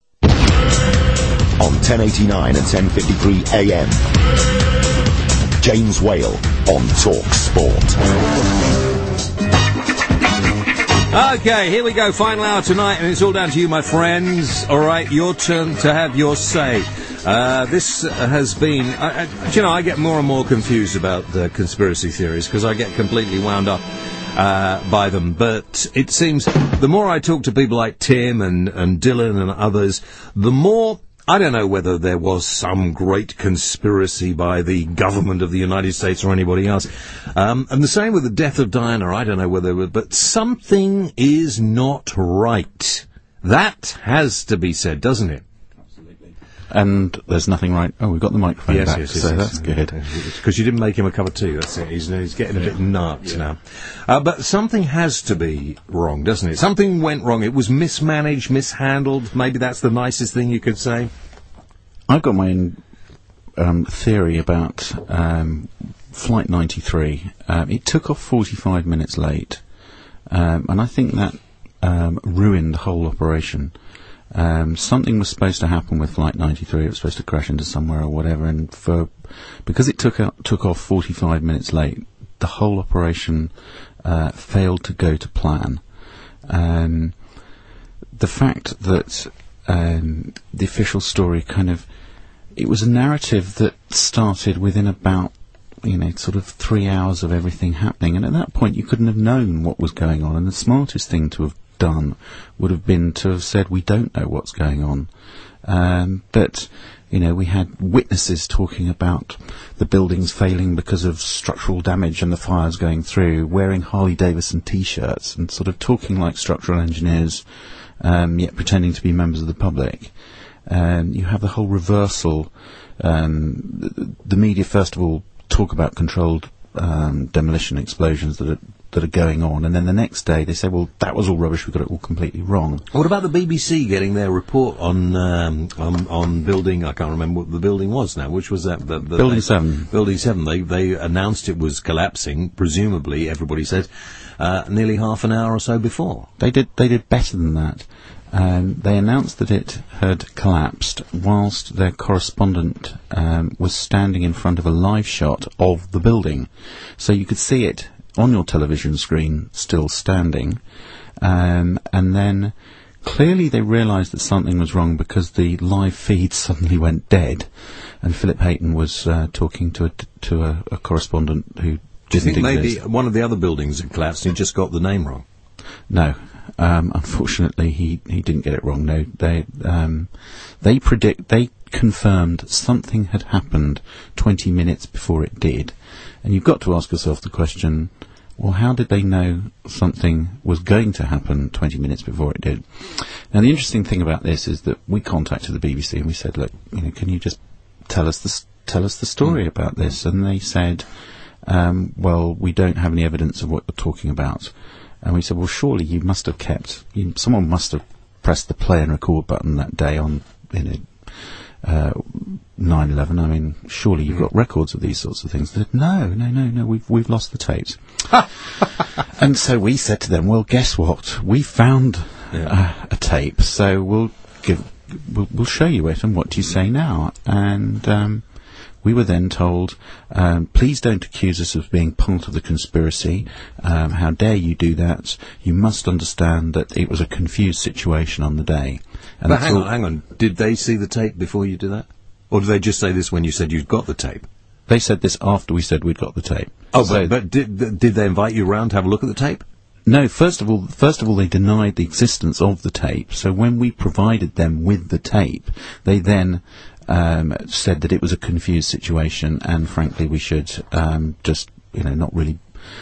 Speaker 5: On 1089 and 1053 AM. James Whale on Talk Sport.
Speaker 1: Okay, here we go. Final hour tonight, and it's all down to you, my friends. All right, your turn to have your say. This has been... I get more and more confused about the conspiracy theories because I get completely wound up by them. But it seems the more I talk to people like Tim and Dylan and others, the more... I don't know whether there was some great conspiracy by the government of the United States or anybody else. And the same with the death of Diana. I don't know whether... But something is not right. That has to be said, doesn't it?
Speaker 4: And there's nothing right. Oh, we've got the microphone back, so that's good.
Speaker 1: Because you didn't make him a cup of tea, that's it. He's getting a bit nuts now. But something has to be wrong, doesn't it? Something went wrong. It was mismanaged, mishandled. Maybe that's the nicest thing you could say.
Speaker 4: I've got my own theory about Flight 93. It took off 45 minutes late, and I think that ruined the whole operation. Something was supposed to happen with Flight 93. It was supposed to crash into somewhere or whatever, and because it took off 45 minutes late, the whole operation failed to go to plan. The fact that the official story it was a narrative that started within about sort of 3 hours of everything happening, and at that point you couldn't have known what was going on, and the smartest thing to have done would have been to have said, we don't know what's going on. But we had witnesses talking about the buildings failing because of structural damage and the fires going through, wearing Harley-Davidson T-shirts and sort of talking like structural engineers, yet pretending to be members of the public. You have the whole reversal. The media, first of all, talk about controlled demolition explosions that are going on, and then the next day they say, well, that was all rubbish, we got it all completely wrong.
Speaker 1: What about the BBC getting their report on building, I can't remember what the building was now, which was that?
Speaker 4: Building 7.
Speaker 1: Building 7, they announced it was collapsing, presumably, everybody said, nearly half an hour or so before.
Speaker 4: They did better than that. They announced that it had collapsed whilst their correspondent was standing in front of a live shot of the building. So you could see it on your television screen still standing. And then clearly they realised that something was wrong because the live feed suddenly went dead, and Philip Hayton was talking to a correspondent who.
Speaker 1: Do you think maybe one of the other buildings had collapsed and he just got the name wrong?
Speaker 4: No. Unfortunately, he didn't get it wrong. No, they confirmed something had happened 20 minutes before it did, and you've got to ask yourself the question: well, how did they know something was going to happen 20 minutes before it did? Now, the interesting thing about this is that we contacted the BBC and we said, look, can you just tell us the story about this? And they said, well, we don't have any evidence of what you're talking about. And we said, well, surely you must have someone must have pressed the play and record button that day on 9/11. I mean, surely you've got records of these sorts of things. They said, no, we've lost the tapes. And so we said to them, well, guess what? We found a tape, so we'll show you it, and what do you say now? And we were then told, please don't accuse us of being part of the conspiracy. How dare you do that? You must understand that it was a confused situation on the day. And
Speaker 1: but hang on. Did they see the tape before you did that? Or did they just say this when you said you'd got the tape?
Speaker 4: They said this after we said we'd got the tape.
Speaker 1: Oh, so but did they invite you around to have a look at the tape?
Speaker 4: No, first of all, they denied the existence of the tape. So when we provided them with the tape, they then said that it was a confused situation, and frankly, we should just, not really,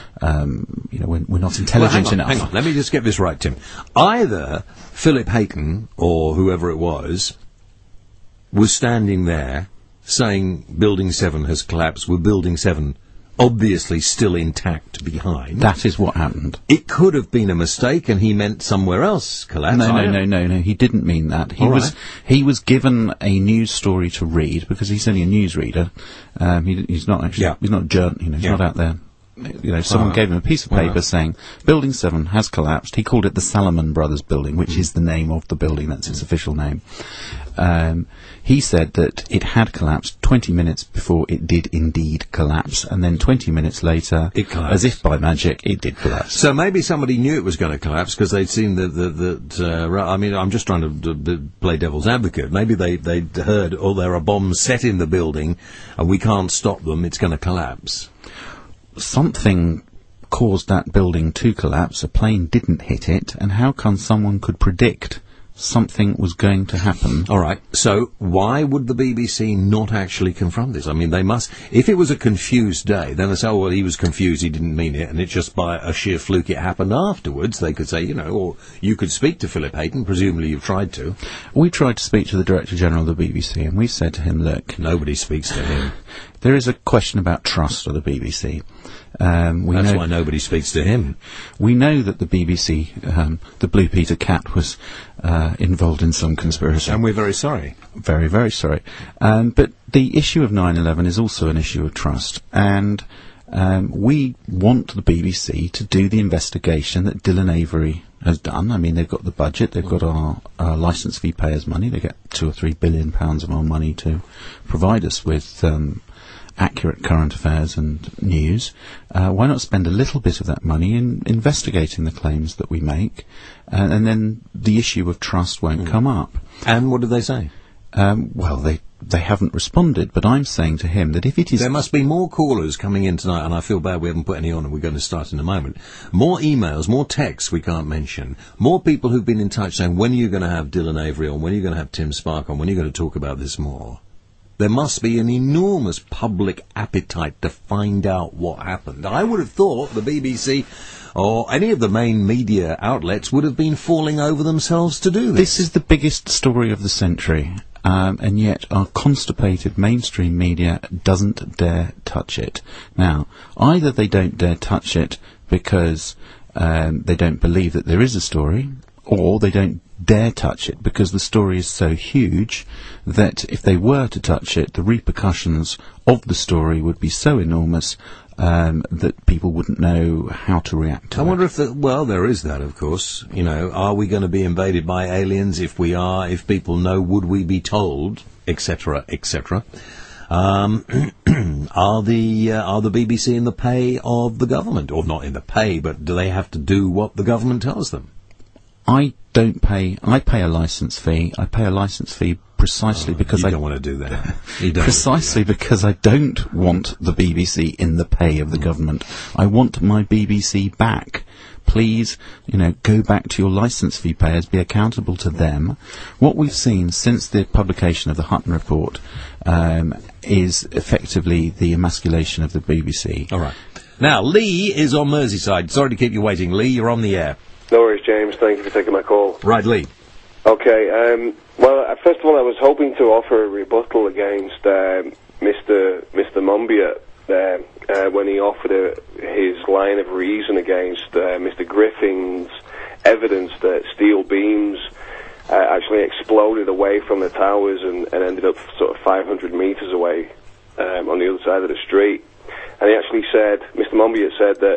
Speaker 4: we're not intelligent enough.
Speaker 1: Hang on, let me just get this right, Tim. Either Philip Hayton or whoever it was standing there saying Building 7 has collapsed, with Building 7 obviously still intact behind.
Speaker 4: That is what happened.
Speaker 1: It could have been a mistake, and he meant somewhere else collapsed.
Speaker 4: No. He didn't mean that. He was given a news story to read because he's only a newsreader. He's not actually. He's not a journalist. He's not out there. Someone gave him a piece of paper saying Building 7 has collapsed. He called it the Salomon Brothers Building, which is the name of the building. That's its official name. He said that it had collapsed 20 minutes before it did indeed collapse, and then 20 minutes later,
Speaker 1: it collapsed.
Speaker 4: As if by magic, it did collapse.
Speaker 1: So maybe somebody knew it was going to collapse because they'd seen I mean, I'm just trying to play devil's advocate. Maybe they'd heard, there are bombs set in the building, and we can't stop them. It's going to collapse.
Speaker 4: Something caused that building to collapse. A plane didn't hit it, and how come someone could predict something was going to happen?
Speaker 1: All right, so why would the BBC not actually confront this? I mean, they must. If it was a confused day, then they say, he was confused, he didn't mean it, and it's just by a sheer fluke it happened afterwards. They could say, or you could speak to Philip Hayton, presumably you've tried to.
Speaker 4: We tried to speak to the Director General of the BBC, and we said to him, look...
Speaker 1: Nobody speaks to him.
Speaker 4: There is a question about trust of the BBC.
Speaker 1: That's why nobody speaks to him.
Speaker 4: We know that the BBC, the Blue Peter Cat, was involved in some conspiracy.
Speaker 1: And we're very sorry.
Speaker 4: Very, very sorry. But the issue of 9/11 is also an issue of trust. And we want the BBC to do the investigation that Dylan Avery has done. I mean, they've got the budget, they've got our licence fee payers' money, they get £2 or £3 billion of our money to provide us with accurate current affairs and news. Why not spend a little bit of that money in investigating the claims that we make, and then the issue of trust won't come up.
Speaker 1: And what did they say?
Speaker 4: Well, they haven't responded, but I'm saying to him that if it is...
Speaker 1: There must be more callers coming in tonight, and I feel bad we haven't put any on, and we're going to start in a moment. More emails, more texts we can't mention, more people who've been in touch saying, when are you going to have Dylan Avery on, when are you going to have Tim Spark on, when are you going to talk about this more? There must be an enormous public appetite to find out what happened. I would have thought the BBC or any of the main media outlets would have been falling over themselves to do this.
Speaker 4: This is the biggest story of the century, and yet our constipated mainstream media doesn't dare touch it. Now, either they don't dare touch it because they don't believe that there is a story, or they don't dare touch it because the story is so huge that if they were to touch it, the repercussions of the story would be so enormous that people wouldn't know how to react to it.
Speaker 1: I wonder if there is that, of course. Are we going to be invaded by aliens? If we are, if people know, would we be told, etc., etc.? Are the BBC in the pay of the government? Or not in the pay, but do they have to do what the government tells them?
Speaker 4: I pay a licence fee. I pay a licence fee precisely because
Speaker 1: you don't want to do that.
Speaker 4: Because I don't want the BBC in the pay of the government. I want my BBC back. Please, go back to your licence fee payers, be accountable to them. What we've seen since the publication of the Hutton Report is effectively the emasculation of the BBC.
Speaker 1: All right. Now, Lee is on Merseyside. Sorry to keep you waiting. Lee, you're on the air.
Speaker 8: No worries, James. Thank you for taking my call.
Speaker 1: Right, Lee.
Speaker 8: Okay. Well, first of all, I was hoping to offer a rebuttal against Mr. Mumbia when he offered his line of reason against Mr. Griffin's evidence that steel beams actually exploded away from the towers and ended up sort of 500 metres away on the other side of the street. And he actually said, Mr. Mumbia said that,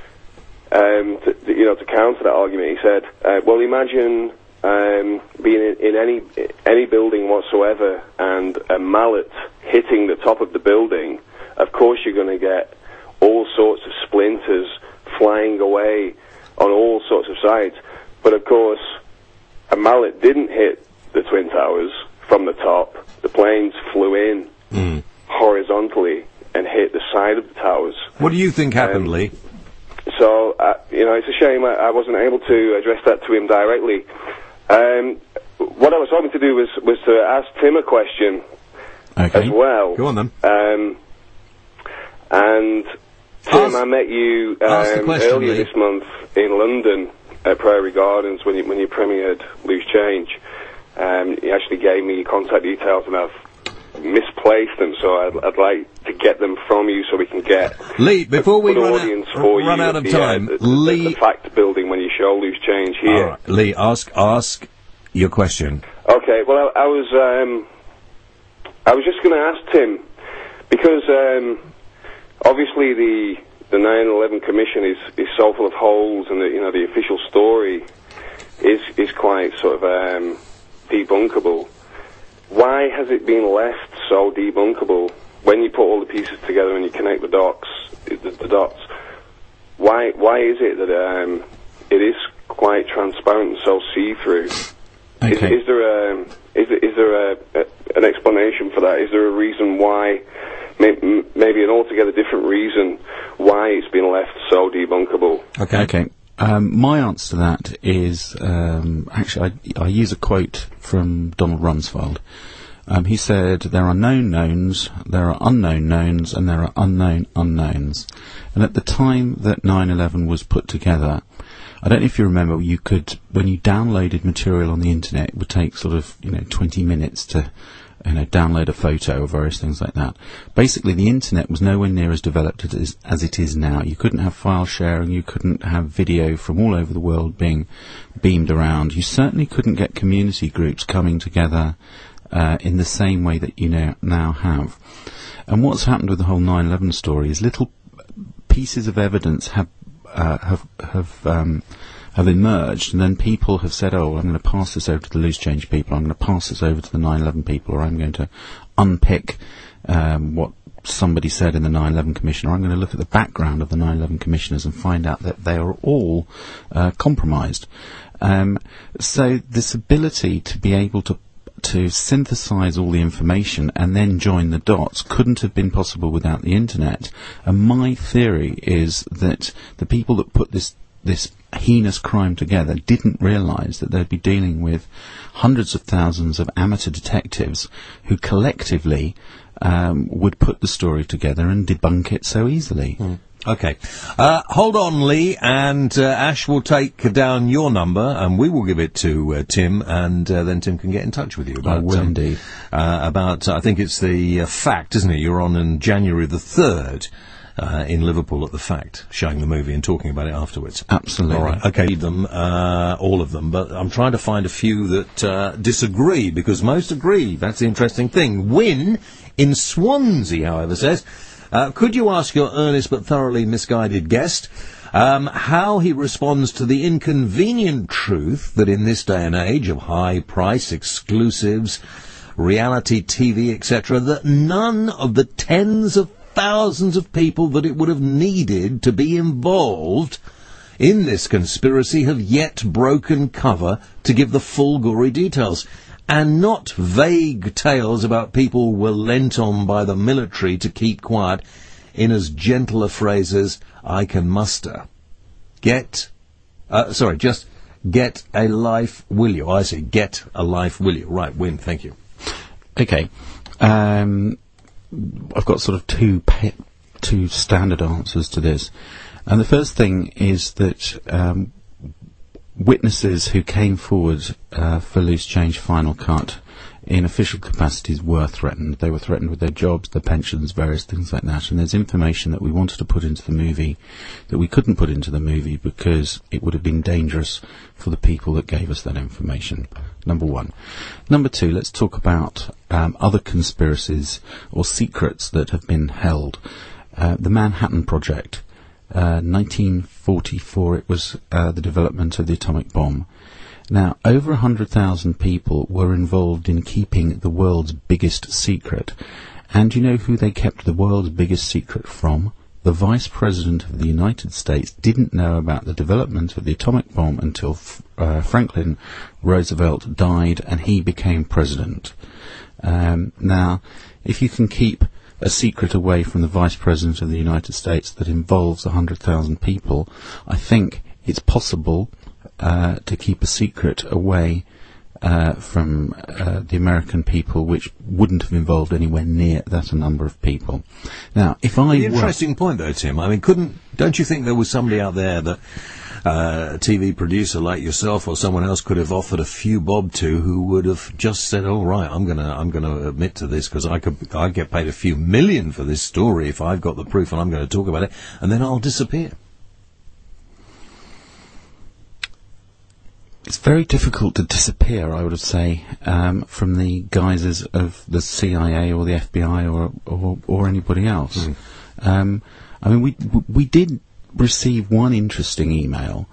Speaker 8: to counter that argument, he said, well, imagine being in any building whatsoever and a mallet hitting the top of the building. Of course you're going to get all sorts of splinters flying away on all sorts of sides. But of course, a mallet didn't hit the Twin Towers from the top. The planes flew in horizontally and hit the side of the towers.
Speaker 1: What do you think happened, Lee?
Speaker 8: So, it's a shame I wasn't able to address that to him directly. What I was hoping to do was to ask Tim a question as well.
Speaker 1: Go on then.
Speaker 8: And Tim, I met you earlier this month in London at Prairie Gardens when you premiered Loose Change. You actually gave me your contact details and I've misplaced them, so I'd like to get them from you so we can get
Speaker 1: Lee, before we
Speaker 8: run
Speaker 1: out of time,
Speaker 8: Lee, the fact building when you show Loose Change here.
Speaker 1: All right. Lee, ask your question.
Speaker 8: Okay, well, I was just going to ask Tim, because obviously the 9/11 Commission is so full of holes, and the official story is quite sort of debunkable. Why has it been left so debunkable when you put all the pieces together and you connect the dots? Why is it that it is quite transparent and so see-through?
Speaker 4: Okay.
Speaker 8: Is there an explanation for that? Is there a reason why? Maybe an altogether different reason why it's been left so debunkable.
Speaker 4: Okay. My answer to that is, actually, I use a quote from Donald Rumsfeld. He said, there are known knowns, there are unknown knowns, and there are unknown unknowns. And at the time that 9/11 was put together, I don't know if you remember, you could, when you downloaded material on the internet, it would take sort of, 20 minutes to download a photo or various things like that. Basically, the internet was nowhere near as developed as it is now. You couldn't have file sharing, you couldn't have video from all over the world being beamed around. You certainly couldn't get community groups coming together in the same way that you now have. And what's happened with the whole 9/11 story is little pieces of evidence have emerged, and then people have said, I'm going to pass this over to the Loose Change people, I'm going to pass this over to the 9/11 people, or I'm going to unpick what somebody said in the 9/11 Commission, or I'm going to look at the background of the 9/11 Commissioners and find out that they are all compromised. So this ability to be able to synthesize all the information and then join the dots couldn't have been possible without the internet. And my theory is that the people that put this heinous crime together didn't realise that they'd be dealing with hundreds of thousands of amateur detectives who collectively would put the story together and debunk it so easily.
Speaker 1: Okay. Hold on, Lee, and Ash will take down your number, and we will give it to Tim, and then Tim can get in touch with you about...
Speaker 4: I will indeed.
Speaker 1: About, I think it's the Fact, isn't it? You're on January the 3rd. In Liverpool at the Fact, showing the movie and talking about it afterwards.
Speaker 4: Absolutely.
Speaker 1: All right. Okay. Read them, all of them, but I'm trying to find a few that disagree, because most agree. That's the interesting thing. Wynne in Swansea, however, says, could you ask your earnest but thoroughly misguided guest how he responds to the inconvenient truth that in this day and age of high price exclusives, reality TV, etc., that none of the tens of thousands of people that it would have needed to be involved in this conspiracy have yet broken cover to give the full gory details, and not vague tales about people were lent on by the military to keep quiet in as gentle a phrase as I can muster. Just get a life, will you? I say, get a life, will you? Right, Win, thank you.
Speaker 4: Okay. I've got sort of two standard answers to this. And the first thing is that witnesses who came forward for Loose Change Final Cut in official capacities were threatened. They were threatened with their jobs, their pensions, various things like that. And there's information that we wanted to put into the movie that we couldn't put into the movie because it would have been dangerous for the people that gave us that information. Number one. Number two, let's talk about other conspiracies or secrets that have been held. The Manhattan Project. 1944, it was the development of the atomic bomb. Now, over 100,000 people were involved in keeping the world's biggest secret. And you know who they kept the world's biggest secret from? The Vice President of the United States didn't know about the development of the atomic bomb until Franklin Roosevelt died and he became president. Now, if you can keep a secret away from the Vice President of the United States that involves 100,000 people, I think it's possible to keep a secret away from the American people which wouldn't have involved anywhere near that a number of people. Now, if I
Speaker 1: interesting point though, Tim. I mean, don't you think there was somebody out there that a TV producer like yourself or someone else could have offered a few bob to, who would have just said, "All right, I'm gonna admit to this because I'd get paid a few million for this story if I've got the proof and I'm going to talk about it, and then I'll disappear."
Speaker 4: It's very difficult to disappear, I would say, from the guises of the CIA or the FBI or anybody else. I mean, we did receive one interesting email,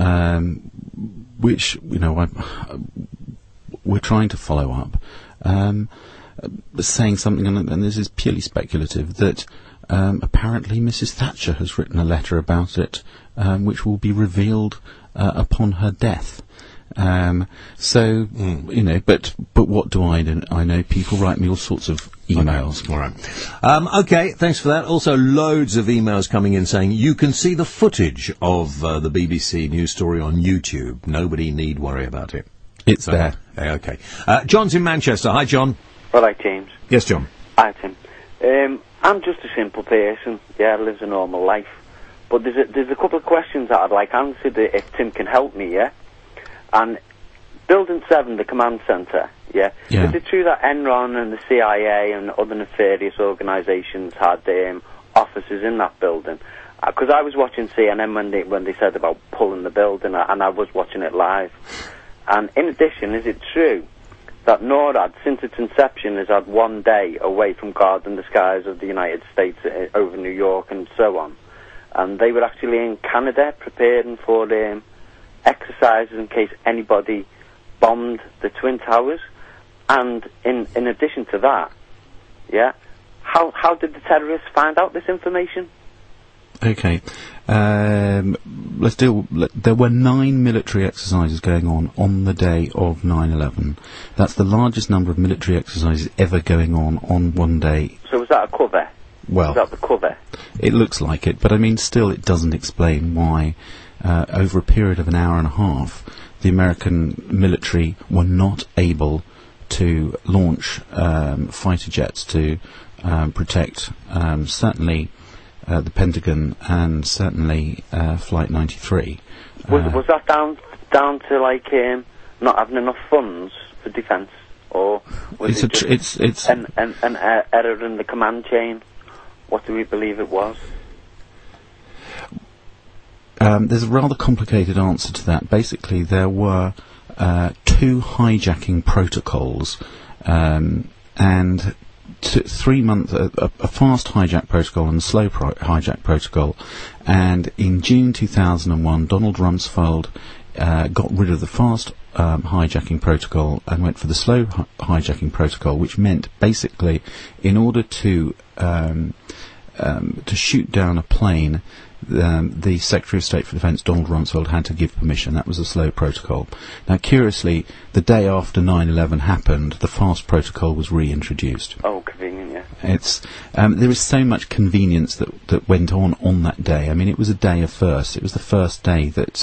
Speaker 4: which we're trying to follow up, saying something, and this is purely speculative, that apparently Mrs. Thatcher has written a letter about it, which will be revealed upon her death. But what do I know? I know people write me all sorts of emails.
Speaker 1: Okay. All right. Okay, thanks for that. Also, loads of emails coming in saying you can see the footage of the BBC news story on YouTube. Nobody need worry about it.
Speaker 4: It's there.
Speaker 1: Okay. John's in Manchester. Hi, John.
Speaker 13: All right, James.
Speaker 1: Yes, John.
Speaker 13: Hi, Tim. I'm just a simple person. Yeah, lives a normal life. But there's a couple of questions that I'd like answered if Tim can help me, yeah? And Building 7, the command centre, yeah? Is it true that Enron and the CIA and other nefarious organisations had offices in that building? Because I was watching CNN when they said about pulling the building, and I was watching it live. And in addition, is it true that NORAD, since its inception, has had one day away from guarding the skies of the United States over New York and so on? And they were actually in Canada preparing for exercises in case anybody bombed the Twin Towers. And in addition to that, yeah, how did the terrorists find out this information?
Speaker 4: Okay, let's deal. There were 9 military exercises going on the day of 9/11. That's the largest number of military exercises ever going on one day.
Speaker 13: So was that a cover?
Speaker 4: Well,
Speaker 13: was that the cover?
Speaker 4: It looks like it, but I mean, still, it doesn't explain why, over a period of an hour and a half, the American military were not able to launch fighter jets to protect certainly the Pentagon and certainly Flight 93.
Speaker 13: Was that down to like not having enough funds for defence, or was it's an error in the command chain? What do we believe it was?
Speaker 4: There's a rather complicated answer to that. Basically, there were 2 hijacking protocols, and 3 months, a fast hijack protocol and a slow hijack protocol. And in June 2001, Donald Rumsfeld got rid of the fast hijacking protocol and went for the slow hijacking protocol, which meant basically, in order to shoot down a plane, the Secretary of State for Defence, Donald Rumsfeld, had to give permission. That was a slow protocol. Now, curiously, the day after 9/11 happened, the fast protocol was reintroduced.
Speaker 13: Oh, convenient, yeah.
Speaker 4: It's there is so much convenience that went on that day. I mean, it was a day of firsts. It was the first day that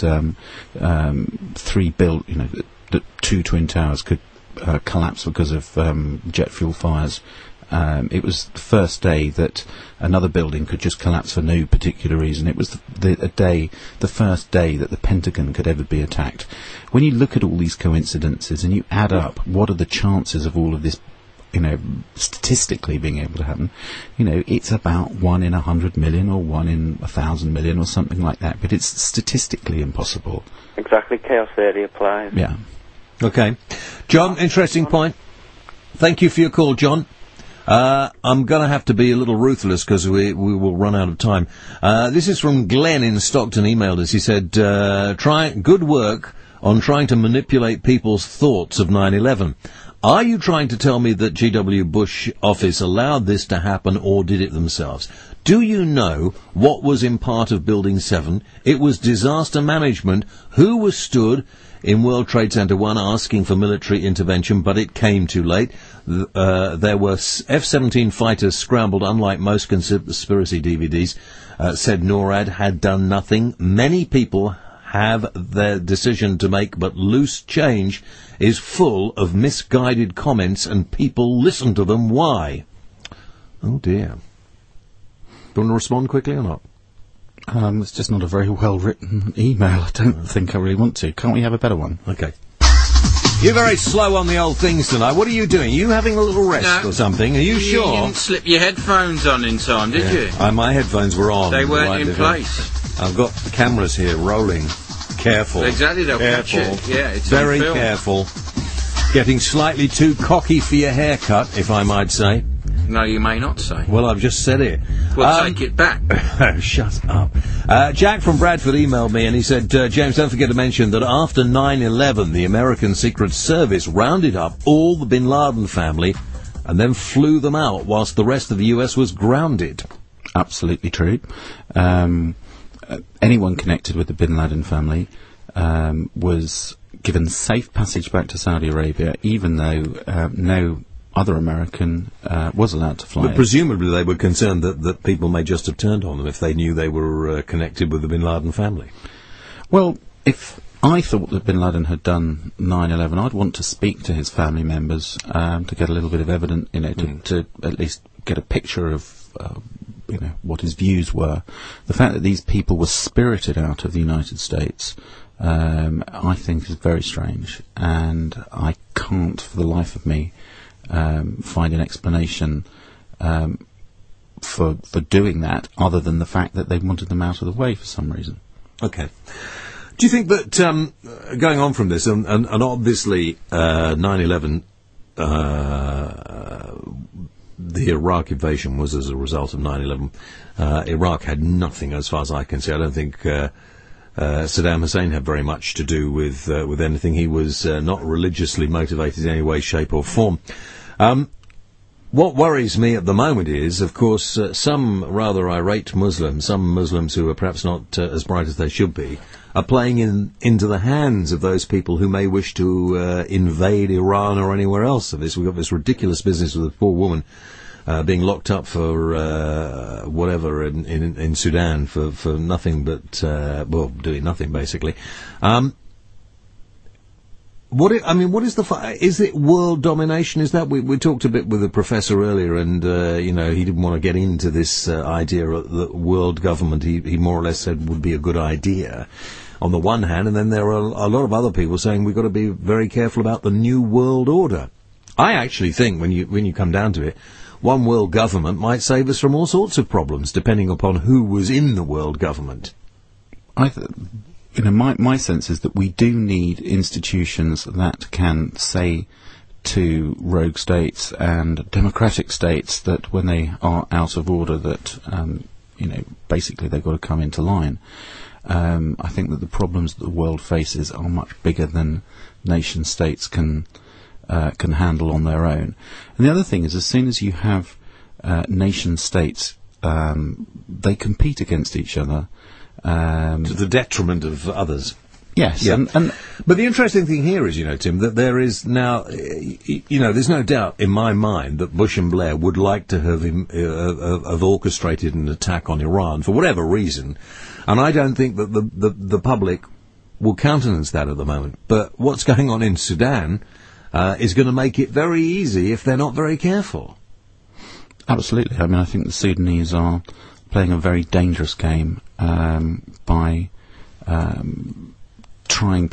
Speaker 4: that two twin towers could collapse because of jet fuel fires. It was the first day that another building could just collapse for no particular reason. It was the first day that the Pentagon could ever be attacked. When you look at all these coincidences and you add up what are the chances of all of this, statistically being able to happen, it's about 1 in 100 million or 1 in 1,000 million or something like that. But it's statistically impossible.
Speaker 13: Exactly, chaos theory applies.
Speaker 4: Yeah.
Speaker 1: Okay. John, interesting point. Thank you for your call, John. I'm going to have to be a little ruthless because we will run out of time. This is from Glenn in Stockton, emailed us. He said, good work on trying to manipulate people's thoughts of 9/11. Are you trying to tell me that G.W. Bush office allowed this to happen or did it themselves? Do you know what was in part of Building 7? It was disaster management. Who was stood in World Trade Center 1 asking for military intervention, but it came too late. There were F-17 fighters scrambled, unlike most conspiracy DVDs, said NORAD had done nothing. Many people have their decision to make, but loose change is full of misguided comments, and people listen to them. Why? Oh, dear. Do you want to respond quickly or not?
Speaker 4: It's just not a very well-written email. I don't think I really want to. Can't we have a better one?
Speaker 1: Okay. You're very slow on the old things tonight. What are you doing? Are you having a little rest or something? Are you sure?
Speaker 6: You didn't slip your headphones on in time, did you?
Speaker 1: My headphones were on.
Speaker 6: They weren't in place.
Speaker 1: I've got the cameras here rolling. Careful.
Speaker 6: Exactly, they'll catch it. Yeah, it's
Speaker 1: very careful. Getting slightly too cocky for your haircut, if I might say.
Speaker 6: No, you may not say.
Speaker 1: Well, I've just said it.
Speaker 6: Well, take it back.
Speaker 1: Shut up. Jack from Bradford emailed me and he said, James, don't forget to mention that after 9/11, the American Secret Service rounded up all the Bin Laden family and then flew them out whilst the rest of the US was grounded.
Speaker 4: Absolutely true. Anyone connected with the Bin Laden family was given safe passage back to Saudi Arabia, even though no other American was allowed to fly.
Speaker 1: But presumably they were concerned that people may just have turned on them if they knew they were connected with the Bin Laden family.
Speaker 4: Well, if I thought that Bin Laden had done 9/11, I'd want to speak to his family members to get a little bit of evidence, to at least get a picture of what his views were. The fact that these people were spirited out of the United States, I think is very strange, and I can't for the life of me find an explanation for doing that other than the fact that they wanted them out of the way for some reason.
Speaker 1: Okay. Do you think that, going on from this, and obviously 9/11, the Iraq invasion was as a result of 9/11. Iraq had nothing, as far as I can see. I don't think Saddam Hussein had very much to do with anything. He was not religiously motivated in any way, shape or form. What worries me at the moment is, of course, some rather irate Muslims, some Muslims who are perhaps not as bright as they should be, are playing into the hands of those people who may wish to invade Iran or anywhere else. We've got this ridiculous business with a poor woman being locked up for whatever in Sudan for nothing but doing nothing basically. What is is it world domination? Is that we talked a bit with a professor earlier, and he didn't want to get into this idea that world government. He more or less said would be a good idea on the one hand, and then there are a lot of other people saying we've got to be very careful about the new world order. I actually think when you come down to it, one world government might save us from all sorts of problems, depending upon who was in the world government.
Speaker 4: My sense is that we do need institutions that can say to rogue states and democratic states that when they are out of order that, basically they've got to come into line. I think that the problems that the world faces are much bigger than nation states can handle on their own. And the other thing is, as soon as you have nation states they compete against each other.
Speaker 1: To the detriment of others.
Speaker 4: Yes,
Speaker 1: yeah. But the interesting thing here is, Tim, that there is now, there's no doubt in my mind that Bush and Blair would like to have orchestrated an attack on Iran for whatever reason, and I don't think that the public will countenance that at the moment. But what's going on in Sudan is going to make it very easy if they're not very careful.
Speaker 4: Absolutely. I mean, I think the Sudanese are playing a very dangerous game by trying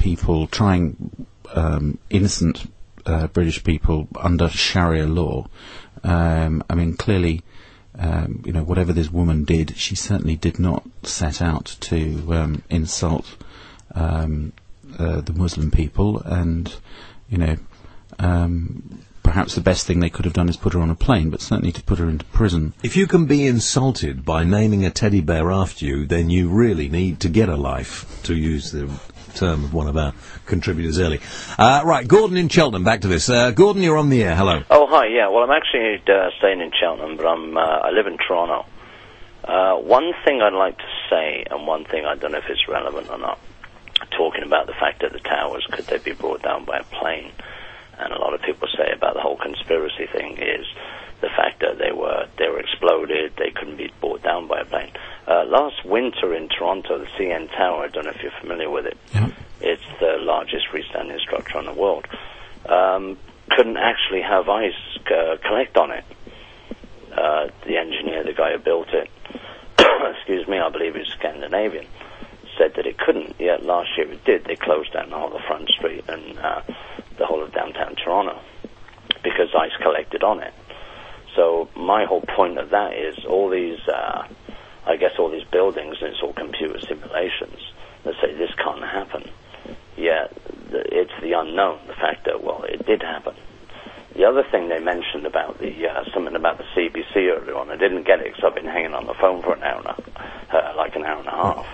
Speaker 4: innocent British people under Sharia law. I mean, clearly, whatever this woman did, she certainly did not set out to insult the Muslim people, and perhaps the best thing they could have done is put her on a plane, but certainly to put her into prison.
Speaker 1: If you can be insulted by naming a teddy bear after you, then you really need to get a life, to use the term of one of our contributors early. Right, Gordon in Cheltenham, back to this. Gordon, you're on the air. Hello.
Speaker 14: Oh, hi, yeah. Well, I'm actually staying in Cheltenham, but I live in Toronto. One thing I'd like to say, and one thing I don't know if it's relevant or not, talking about the fact that the towers, could they be brought down by a plane? And a lot of people say about the whole conspiracy thing is the fact that they were exploded, they couldn't be brought down by a plane. Last winter in Toronto, the CN Tower, I don't know if you're familiar with it, it's the largest freestanding structure in the world, couldn't actually have ice collect on it. The engineer, the guy who built it, excuse me, I believe he's Scandinavian, said that it couldn't, yet last year it did. They closed down the whole of Front Street and the whole of downtown Toronto because ice collected on it. So my whole point of that is all these, I guess all these buildings, and it's all computer simulations that say this can't happen. Yeah, it's the unknown, the fact that, well, it did happen. The other thing they mentioned about something about the CBC earlier on, I didn't get it because I've been hanging on the phone for an hour and a half.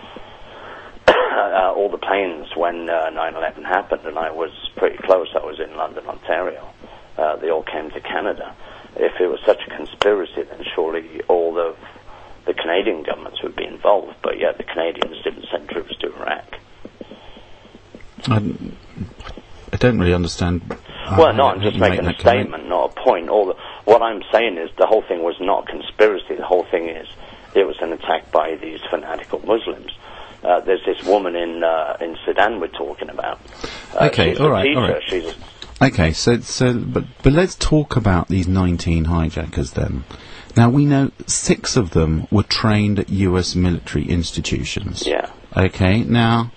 Speaker 14: All the planes when 9/11 happened, and I was pretty close. I was in London, Ontario. They all came to Canada. If it was such a conspiracy, then surely all the Canadian governments would be involved. But yet the Canadians didn't send troops to Iraq.
Speaker 4: I don't really understand.
Speaker 14: Well, no, I'm just making a statement, not a point. What I'm saying is the whole thing was not a conspiracy. The whole thing is it was an attack by these fanatical Muslims. There's this woman in Sudan we're talking about.
Speaker 4: Okay,
Speaker 14: she's
Speaker 4: all
Speaker 14: a
Speaker 4: right,
Speaker 14: teacher.
Speaker 4: all right.
Speaker 14: She's
Speaker 4: Okay, but let's talk about these 19 hijackers then. Now, we know 6 of them were trained at U.S. military institutions.
Speaker 14: Yeah.
Speaker 4: Okay, now,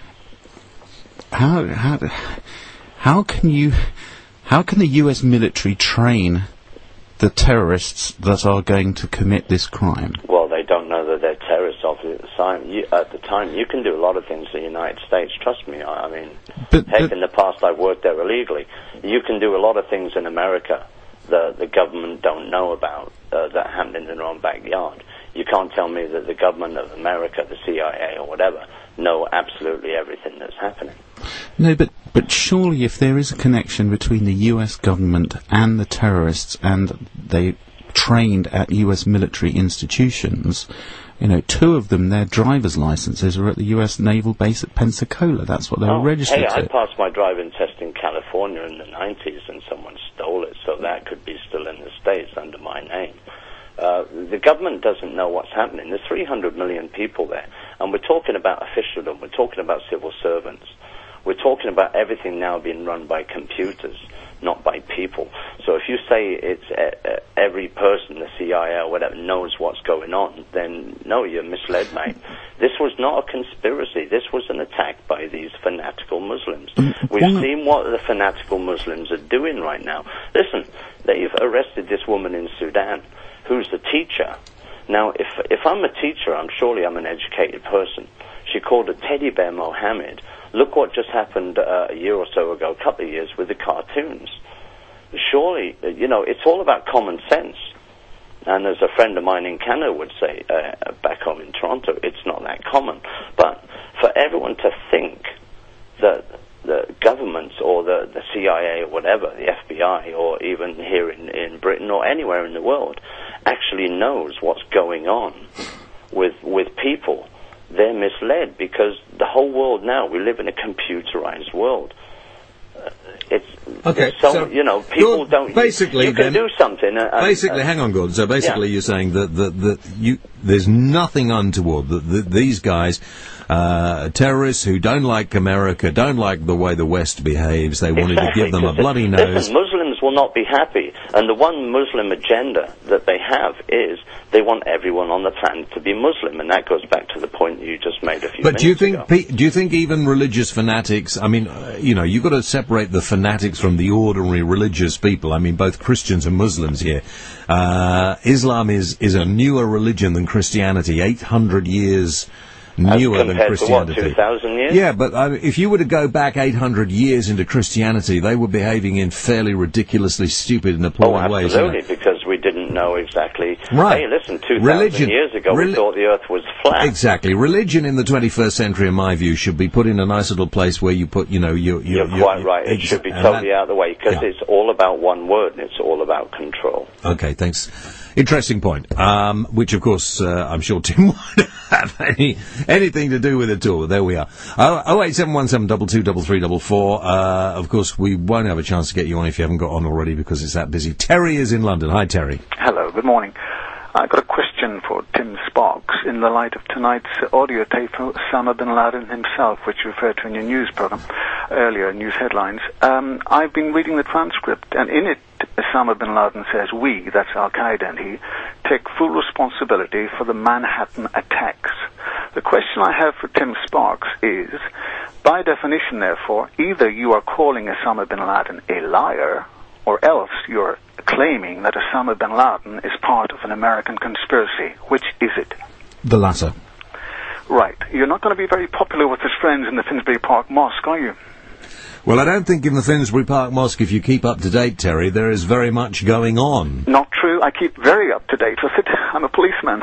Speaker 4: how can the U.S. military train the terrorists that are going to commit this crime?
Speaker 14: Well, they don't know that they're terrorists at the time. You can do a lot of things in the United States, trust me. I mean, in the past I've worked there illegally. You can do a lot of things in America that the government don't know about that happened in their own backyard. You can't tell me that the government of America, the CIA or whatever, know absolutely everything that's happening.
Speaker 4: No, but surely if there is a connection between the US government and the terrorists, and they trained at US military institutions, 2 of them, their driver's licenses are at the US Naval Base at Pensacola. That's what they were registered to.
Speaker 14: I passed my driving test in California in the 90s and someone stole it, so that could be still in the States under my name. The government doesn't know what's happening. There's 300 million people there, and we're talking about officialdom, we're talking about civil servants. We're talking about everything now being run by computers, not by people. So if you say it's every person, the CIA or whatever, knows what's going on, then no, you're misled, mate. This was not a conspiracy. This was an attack by these fanatical Muslims. We've seen what the fanatical Muslims are doing right now. Listen, they've arrested this woman in Sudan who's the teacher. Now, if I'm a teacher, surely I'm an educated person. She called a teddy bear Mohammed. Look what just happened a year or so ago, a couple of years, with the cartoons. Surely, it's all about common sense. And as a friend of mine in Canada would say, back home in Toronto, it's not that common. But for everyone to think that the governments or the CIA or whatever, the FBI, or even here in Britain or anywhere in the world, actually knows what's going on with people. They're misled because the whole world now, we live in a computerized world. People don't.
Speaker 1: Basically,
Speaker 14: you can do something.
Speaker 1: Basically, hang on, Gordon. So basically, you're saying that there's nothing untoward. That these guys, terrorists who don't like America, don't like the way the West behaves. They wanted to give them a bloody nose.
Speaker 14: Listen, Muslims will not be happy, and the one Muslim agenda that they have is they want everyone on the planet to be Muslim, and that goes back to the point you just made a few minutes ago.
Speaker 1: But do you think even religious fanatics? I mean, you've got to separate the fanatics from the ordinary religious people. I mean, both Christians and Muslims here. Islam is a newer religion than Christianity, 800 years newer than Christianity.
Speaker 14: To what, 2,000 years?
Speaker 1: Yeah, but if you were to go back 800 years into Christianity, they were behaving in fairly ridiculously stupid and appalling ways.
Speaker 14: Absolutely, because we didn't know exactly.
Speaker 1: Right.
Speaker 14: Hey, listen, 2,000 years ago we thought the Earth was flat.
Speaker 1: Exactly. Religion in the 21st century, in my view, should be put in a nice little place where you put,
Speaker 14: You're quite right. It should be totally out of the way, because it's all about one word, and it's all about control.
Speaker 1: Okay, thanks. Interesting point, which, of course, I'm sure Tim won't have anything to do with it at all. There we are. 08717223344. Of course, we won't have a chance to get you on if you haven't got on already, because it's that busy. Terry is in London. Hi, Terry.
Speaker 15: Hello, good morning. I've got a question for Tim Sparks in the light of tonight's audio tape of Osama bin Laden himself, which you referred to in your news program earlier, news headlines. I've been reading the transcript, and in it, Osama bin Laden says, we, that's Al-Qaeda and he, take full responsibility for the Manhattan attacks. The question I have for Tim Sparks is, by definition, therefore, either you are calling Osama bin Laden a liar, or else you're claiming that Osama bin Laden is part of an American conspiracy. Which is it?
Speaker 4: The latter.
Speaker 15: Right. You're not going to be very popular with his friends in the Finsbury Park Mosque, are you?
Speaker 1: Well, I don't think in the Finsbury Park Mosque, if you keep up to date, Terry, there is very much going on.
Speaker 15: Not true. I keep very up to date with it. I'm a policeman.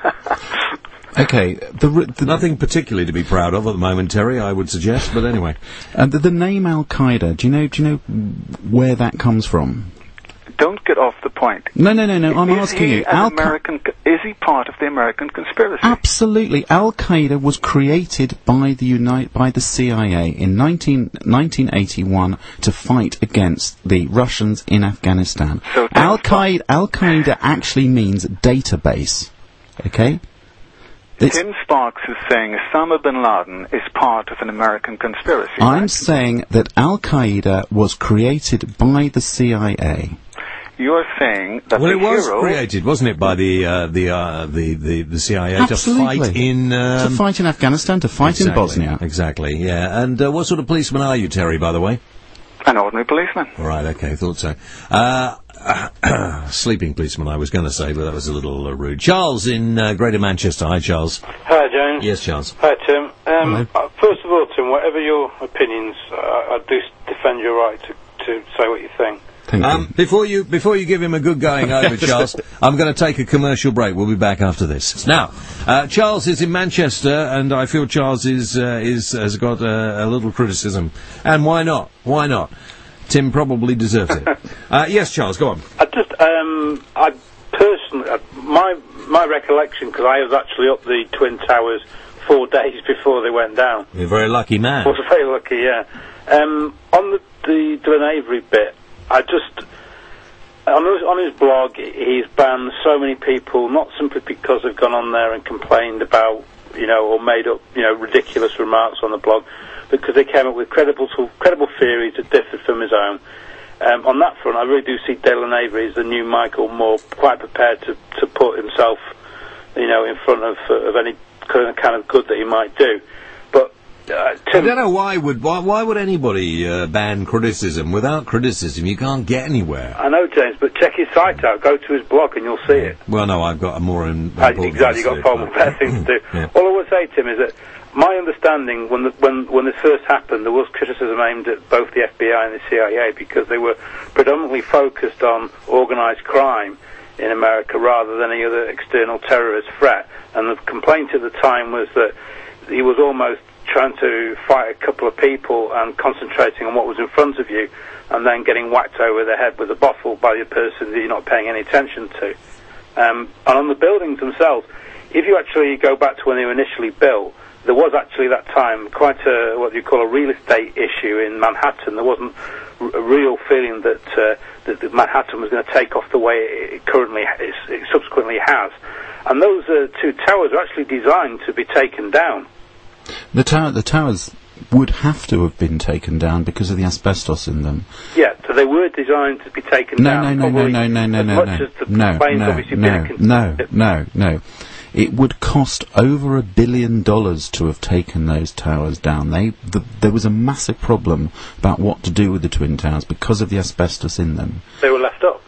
Speaker 1: Okay, nothing particularly to be proud of at the moment, Terry, I would suggest, but anyway.
Speaker 4: The name Al-Qaeda, do you know where that comes from?
Speaker 15: Don't get off the point.
Speaker 4: No, I'm asking you.
Speaker 15: Is he part of the American conspiracy?
Speaker 4: Absolutely. Al-Qaeda was created by the CIA in 1981 to fight against the Russians in Afghanistan.
Speaker 15: So
Speaker 4: Al-Qaeda actually means database. Okay?
Speaker 15: Tim Sparks is saying Osama bin Laden is part of an American conspiracy.
Speaker 4: I'm saying that Al-Qaeda was created by the CIA.
Speaker 15: You're saying that
Speaker 1: it was created, wasn't it, by the CIA
Speaker 4: Absolutely.
Speaker 1: to
Speaker 4: fight in Afghanistan, to fight in Bosnia.
Speaker 1: Exactly, yeah. And what sort of policeman are you, Terry, by the way?
Speaker 15: An ordinary policeman.
Speaker 1: Right, okay, thought so. Sleeping policeman, I was going to say, but that was a little rude. Charles in Greater Manchester. Hi, Charles.
Speaker 16: Hi, James.
Speaker 1: Yes, Charles.
Speaker 16: Hi, Tim. First of all, Tim, whatever your opinions, I do defend your right to say what you think.
Speaker 1: Before you give him a good going over, Charles, I'm going to take a commercial break. We'll be back after this. Now, Charles is in Manchester, and I feel Charles has got a little criticism. And why not? Why not? Tim probably deserves it. Yes, Charles, go on.
Speaker 16: I personally, my recollection, because I was actually up the Twin Towers 4 days before they went down.
Speaker 1: You're a very lucky man.
Speaker 16: I was very lucky, yeah. On the Glen Avery bit, on his blog, he's banned so many people, not simply because they've gone on there and complained about, or made up, ridiculous remarks on the blog, because they came up with credible theories that differed from his own. On that front, I really do see Glen Avery as the new Michael Moore, quite prepared to put himself, in front of any kind of good that he might do. But
Speaker 1: I don't know why would anybody ban criticism? Without criticism, you can't get anywhere.
Speaker 16: I know, James, but check his site out. Go to his blog and you'll see it.
Speaker 1: Well, no, I've got a more important
Speaker 16: exactly, you've got far more better things to do.
Speaker 1: Yeah.
Speaker 16: All I would say, Tim, is that my understanding, when this first happened, there was criticism aimed at both the FBI and the CIA because they were predominantly focused on organised crime in America rather than any other external terrorist threat. And the complaint at the time was that he was almost trying to fight a couple of people and concentrating on what was in front of you, and then getting whacked over the head with a bottle by the person that you're not paying any attention to. And on the buildings themselves, if you actually go back to when they were initially built, there was actually that time quite a, what you call a real estate issue in Manhattan. There wasn't a real feeling that Manhattan was going to take off the way it subsequently has. And those two towers are actually designed to be taken down.
Speaker 4: The towers would have to have been taken down because of the asbestos in them.
Speaker 16: Yeah, so they were designed to be taken down.
Speaker 4: No. It would cost over $1 billion to have taken those towers down. There was a massive problem about what to do with the Twin Towers because of the asbestos in them.
Speaker 16: They were left up,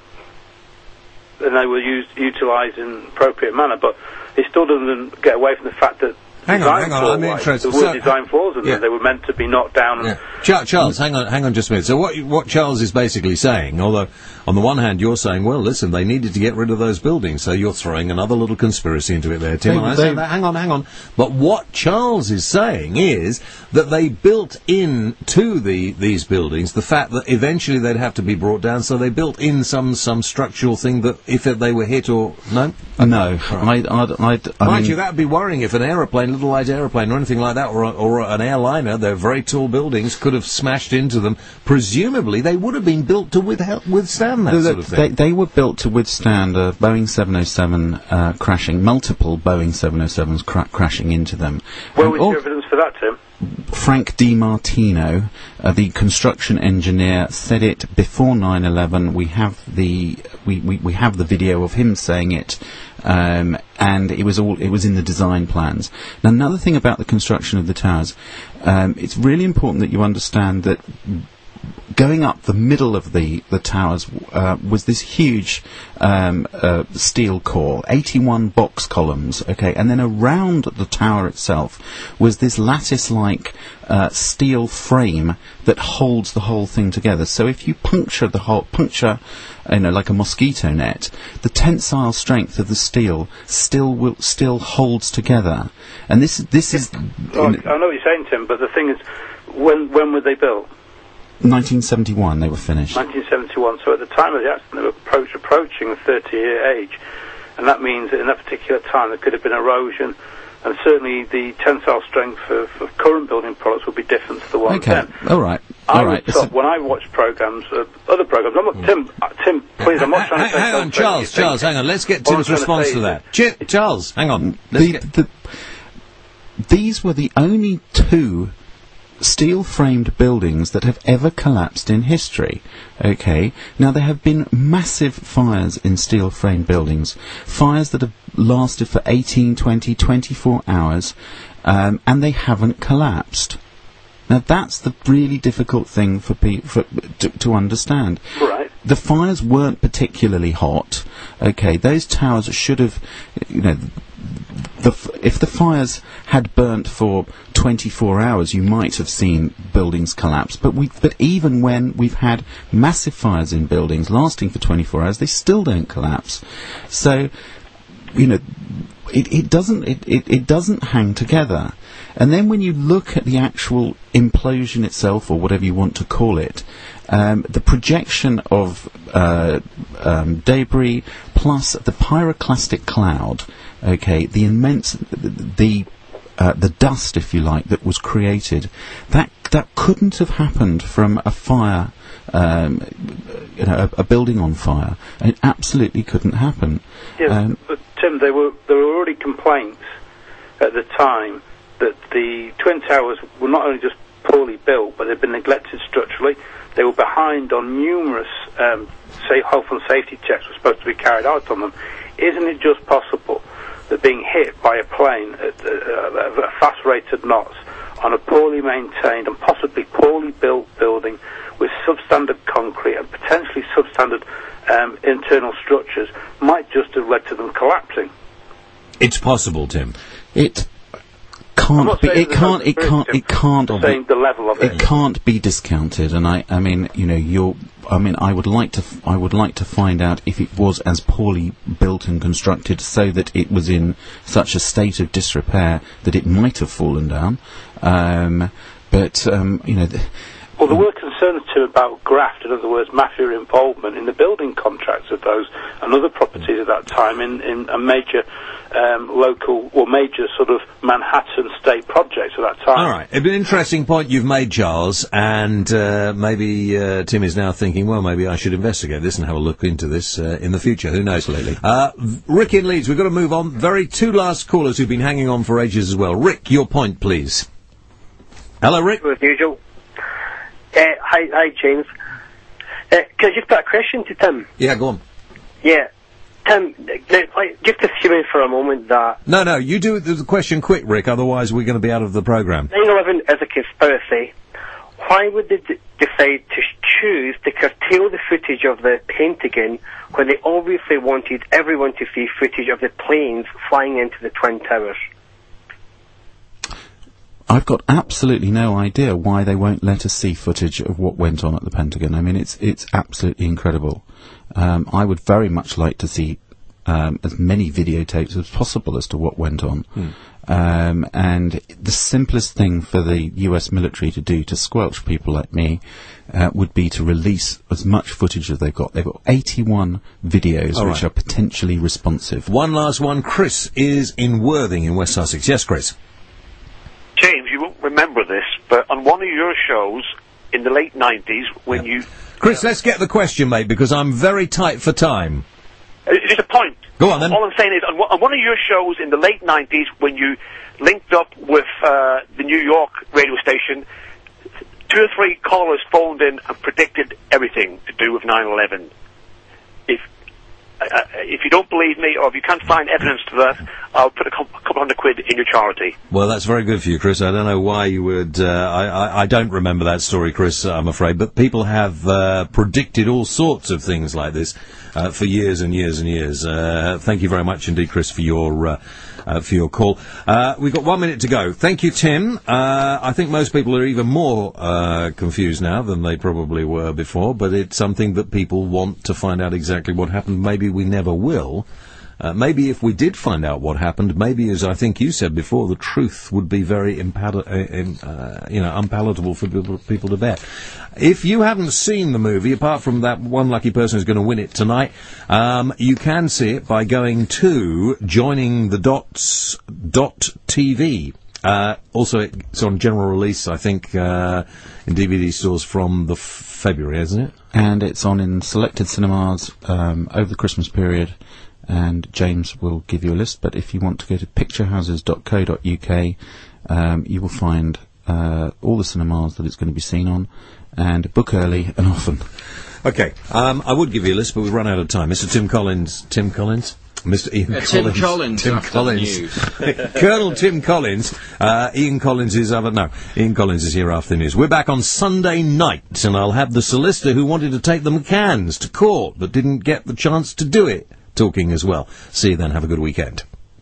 Speaker 16: and they were utilised in an appropriate manner, but it still doesn't get away from the fact that
Speaker 1: Hang on, I'm interested.
Speaker 16: There were design flaws in them. They were meant to be knocked down.
Speaker 1: Yeah. Charles, hang on just a minute. So what Charles is basically saying, although on the one hand you're saying, well, listen, they needed to get rid of those buildings, so you're throwing another little conspiracy into it there, Tim. Hang on. But what Charles is saying is that they built in to these buildings the fact that eventually they'd have to be brought down, so they built in some structural thing that if they were hit or... No?
Speaker 4: No.
Speaker 1: Right. Mind you, that would be worrying if an aeroplane, little light aeroplane or anything like that, or an airliner, they're very tall buildings, could have smashed into them. Presumably they would have been built to withstand that sort of thing.
Speaker 4: They were built to withstand a Boeing 707 crashing, multiple Boeing 707s crashing into them.
Speaker 16: Where was your evidence for that, Tim?
Speaker 4: Frank DiMartino, the construction engineer, said it before 9/11. We have the video of him saying it, and it was in the design plans. Now, another thing about the construction of the towers, it's really important that you understand that going up the middle of the towers was this huge steel core, 81 box columns, okay, and then around the tower itself was this lattice-like steel frame that holds the whole thing together. So if you puncture like a mosquito net, the tensile strength of the steel still holds together. And this is.
Speaker 16: I know what you're saying, Tim, but the thing is, when were they built?
Speaker 4: 1971 they were finished.
Speaker 16: 1971, so at the time of the accident they were approaching the 30-year age, and that means that in that particular time there could have been erosion, and certainly the tensile strength of current building products would be different to the one then.
Speaker 4: All right.
Speaker 16: When I watch programs, other programs, Tim, please, I'm not trying to say...
Speaker 1: Hang on, Charles, hang on, let's get Tim's response to that. Charles, hang on.
Speaker 4: These were the only two steel-framed buildings that have ever collapsed in history. Okay, now there have been massive fires in steel-framed buildings, fires that have lasted for 18, 20, 24 hours, and they haven't collapsed. Now that's the really difficult thing to understand.
Speaker 16: Right.
Speaker 4: The fires weren't particularly hot. Okay, those towers should have, if the fires had burnt for 24 hours, you might have seen buildings collapse. But even when we've had massive fires in buildings lasting for 24 hours, they still don't collapse. So, it doesn't hang together. And then when you look at the actual implosion itself, or whatever you want to call it, the projection of debris plus the pyroclastic cloud, okay, the immense, the dust, if you like, that was created, that couldn't have happened from a fire, a building on fire. It absolutely couldn't happen.
Speaker 16: Yes, but Tim, there were already complaints at the time that the Twin Towers were not only just poorly built, but they'd been neglected structurally. They were behind on numerous health and safety checks were supposed to be carried out on them. Isn't it just possible that being hit by a plane at a fast rate of knots on a poorly maintained and possibly poorly built building with substandard concrete and potentially substandard internal structures might just have led to them collapsing?
Speaker 1: It's possible, Tim.
Speaker 4: can't be. It can't.
Speaker 16: Saying the level of it.
Speaker 4: It can't be discounted. And I mean, you know, I would like to find out if it was as poorly built and constructed, so that it was in such a state of disrepair that it might have fallen down. But you know.
Speaker 16: Well, there were concerns too about graft, in other words, mafia involvement in the building contracts of those and other properties at that time in a major local or major sort of Manhattan state projects at that time.
Speaker 1: All right. It's an interesting point you've made, Charles, and maybe Tim is now thinking, well, maybe I should investigate this and have a look into this in the future. Who knows? Rick in Leeds, we've got to move on. Two last callers who've been hanging on for ages as well. Rick, your point, please. Hello, Rick.
Speaker 17: As usual. Hi, James. Can I just put a question to Tim?
Speaker 1: Yeah, go on.
Speaker 17: Yeah. Tim, just assuming for a moment that...
Speaker 1: No, you do the question quick, Rick, otherwise we're going to be out of the programme.
Speaker 17: 9/11 is a conspiracy. Why would they decide to choose to curtail the footage of the Pentagon when they obviously wanted everyone to see footage of the planes flying into the Twin Towers?
Speaker 4: I've got absolutely no idea why they won't let us see footage of what went on at the Pentagon. I mean, it's absolutely incredible. I would very much like to see as many videotapes as possible as to what went on. And the simplest thing for the US military to do to squelch people like me would be to release as much footage as they've got. They've got 81 videos which are potentially responsive.
Speaker 1: One last one. Chris is in Worthing in West Sussex. Yes, Chris.
Speaker 18: James, you won't remember this, but on one of your shows in the late 90s, when you...
Speaker 1: Chris, let's get the question, mate, because I'm very tight for time.
Speaker 18: Just a point.
Speaker 1: Go on, then.
Speaker 18: All I'm saying is, on one of your shows in the late 90s, when you linked up with the New York radio station, 2 or 3 callers phoned in and predicted everything to do with 9/11. If you don't believe me, or if you can't find evidence to that, I'll put a couple £100 in your charity.
Speaker 1: Well, that's very good for you, Chris. I don't know why you would... I don't remember that story, Chris, I'm afraid, but people have predicted all sorts of things like this for years and years and years. Thank you very much indeed, Chris, for your call. We've got 1 minute to go. Thank you, Tim. I think most people are even more confused now than they probably were before, but it's something that people want to find out exactly what happened. Maybe we never will. Maybe if we did find out what happened, maybe, as I think you said before, the truth would be very unpalatable for people to bear. If you haven't seen the movie, apart from that one lucky person who's going to win it tonight, you can see it by going to joiningthedots.tv. Also, it's on general release, I think, in DVD stores from the February, isn't it?
Speaker 4: And it's on in selected cinemas over the Christmas period. And James will give you a list, but if you want to go to picturehouses.co.uk, you will find all the cinemas that it's going to be seen on, and book early and often.
Speaker 1: Okay, I would give you a list, but we've run out of time. Mr. Tim Collins? Mr. Ian Collins.
Speaker 6: Tim Collins.
Speaker 1: Colonel Tim Collins. Ian Collins is Ian Collins is here after the news. We're back on Sunday night, and I'll have the solicitor who wanted to take the McCanns to court but didn't get the chance to do it talking as well. See you then. Have a good weekend.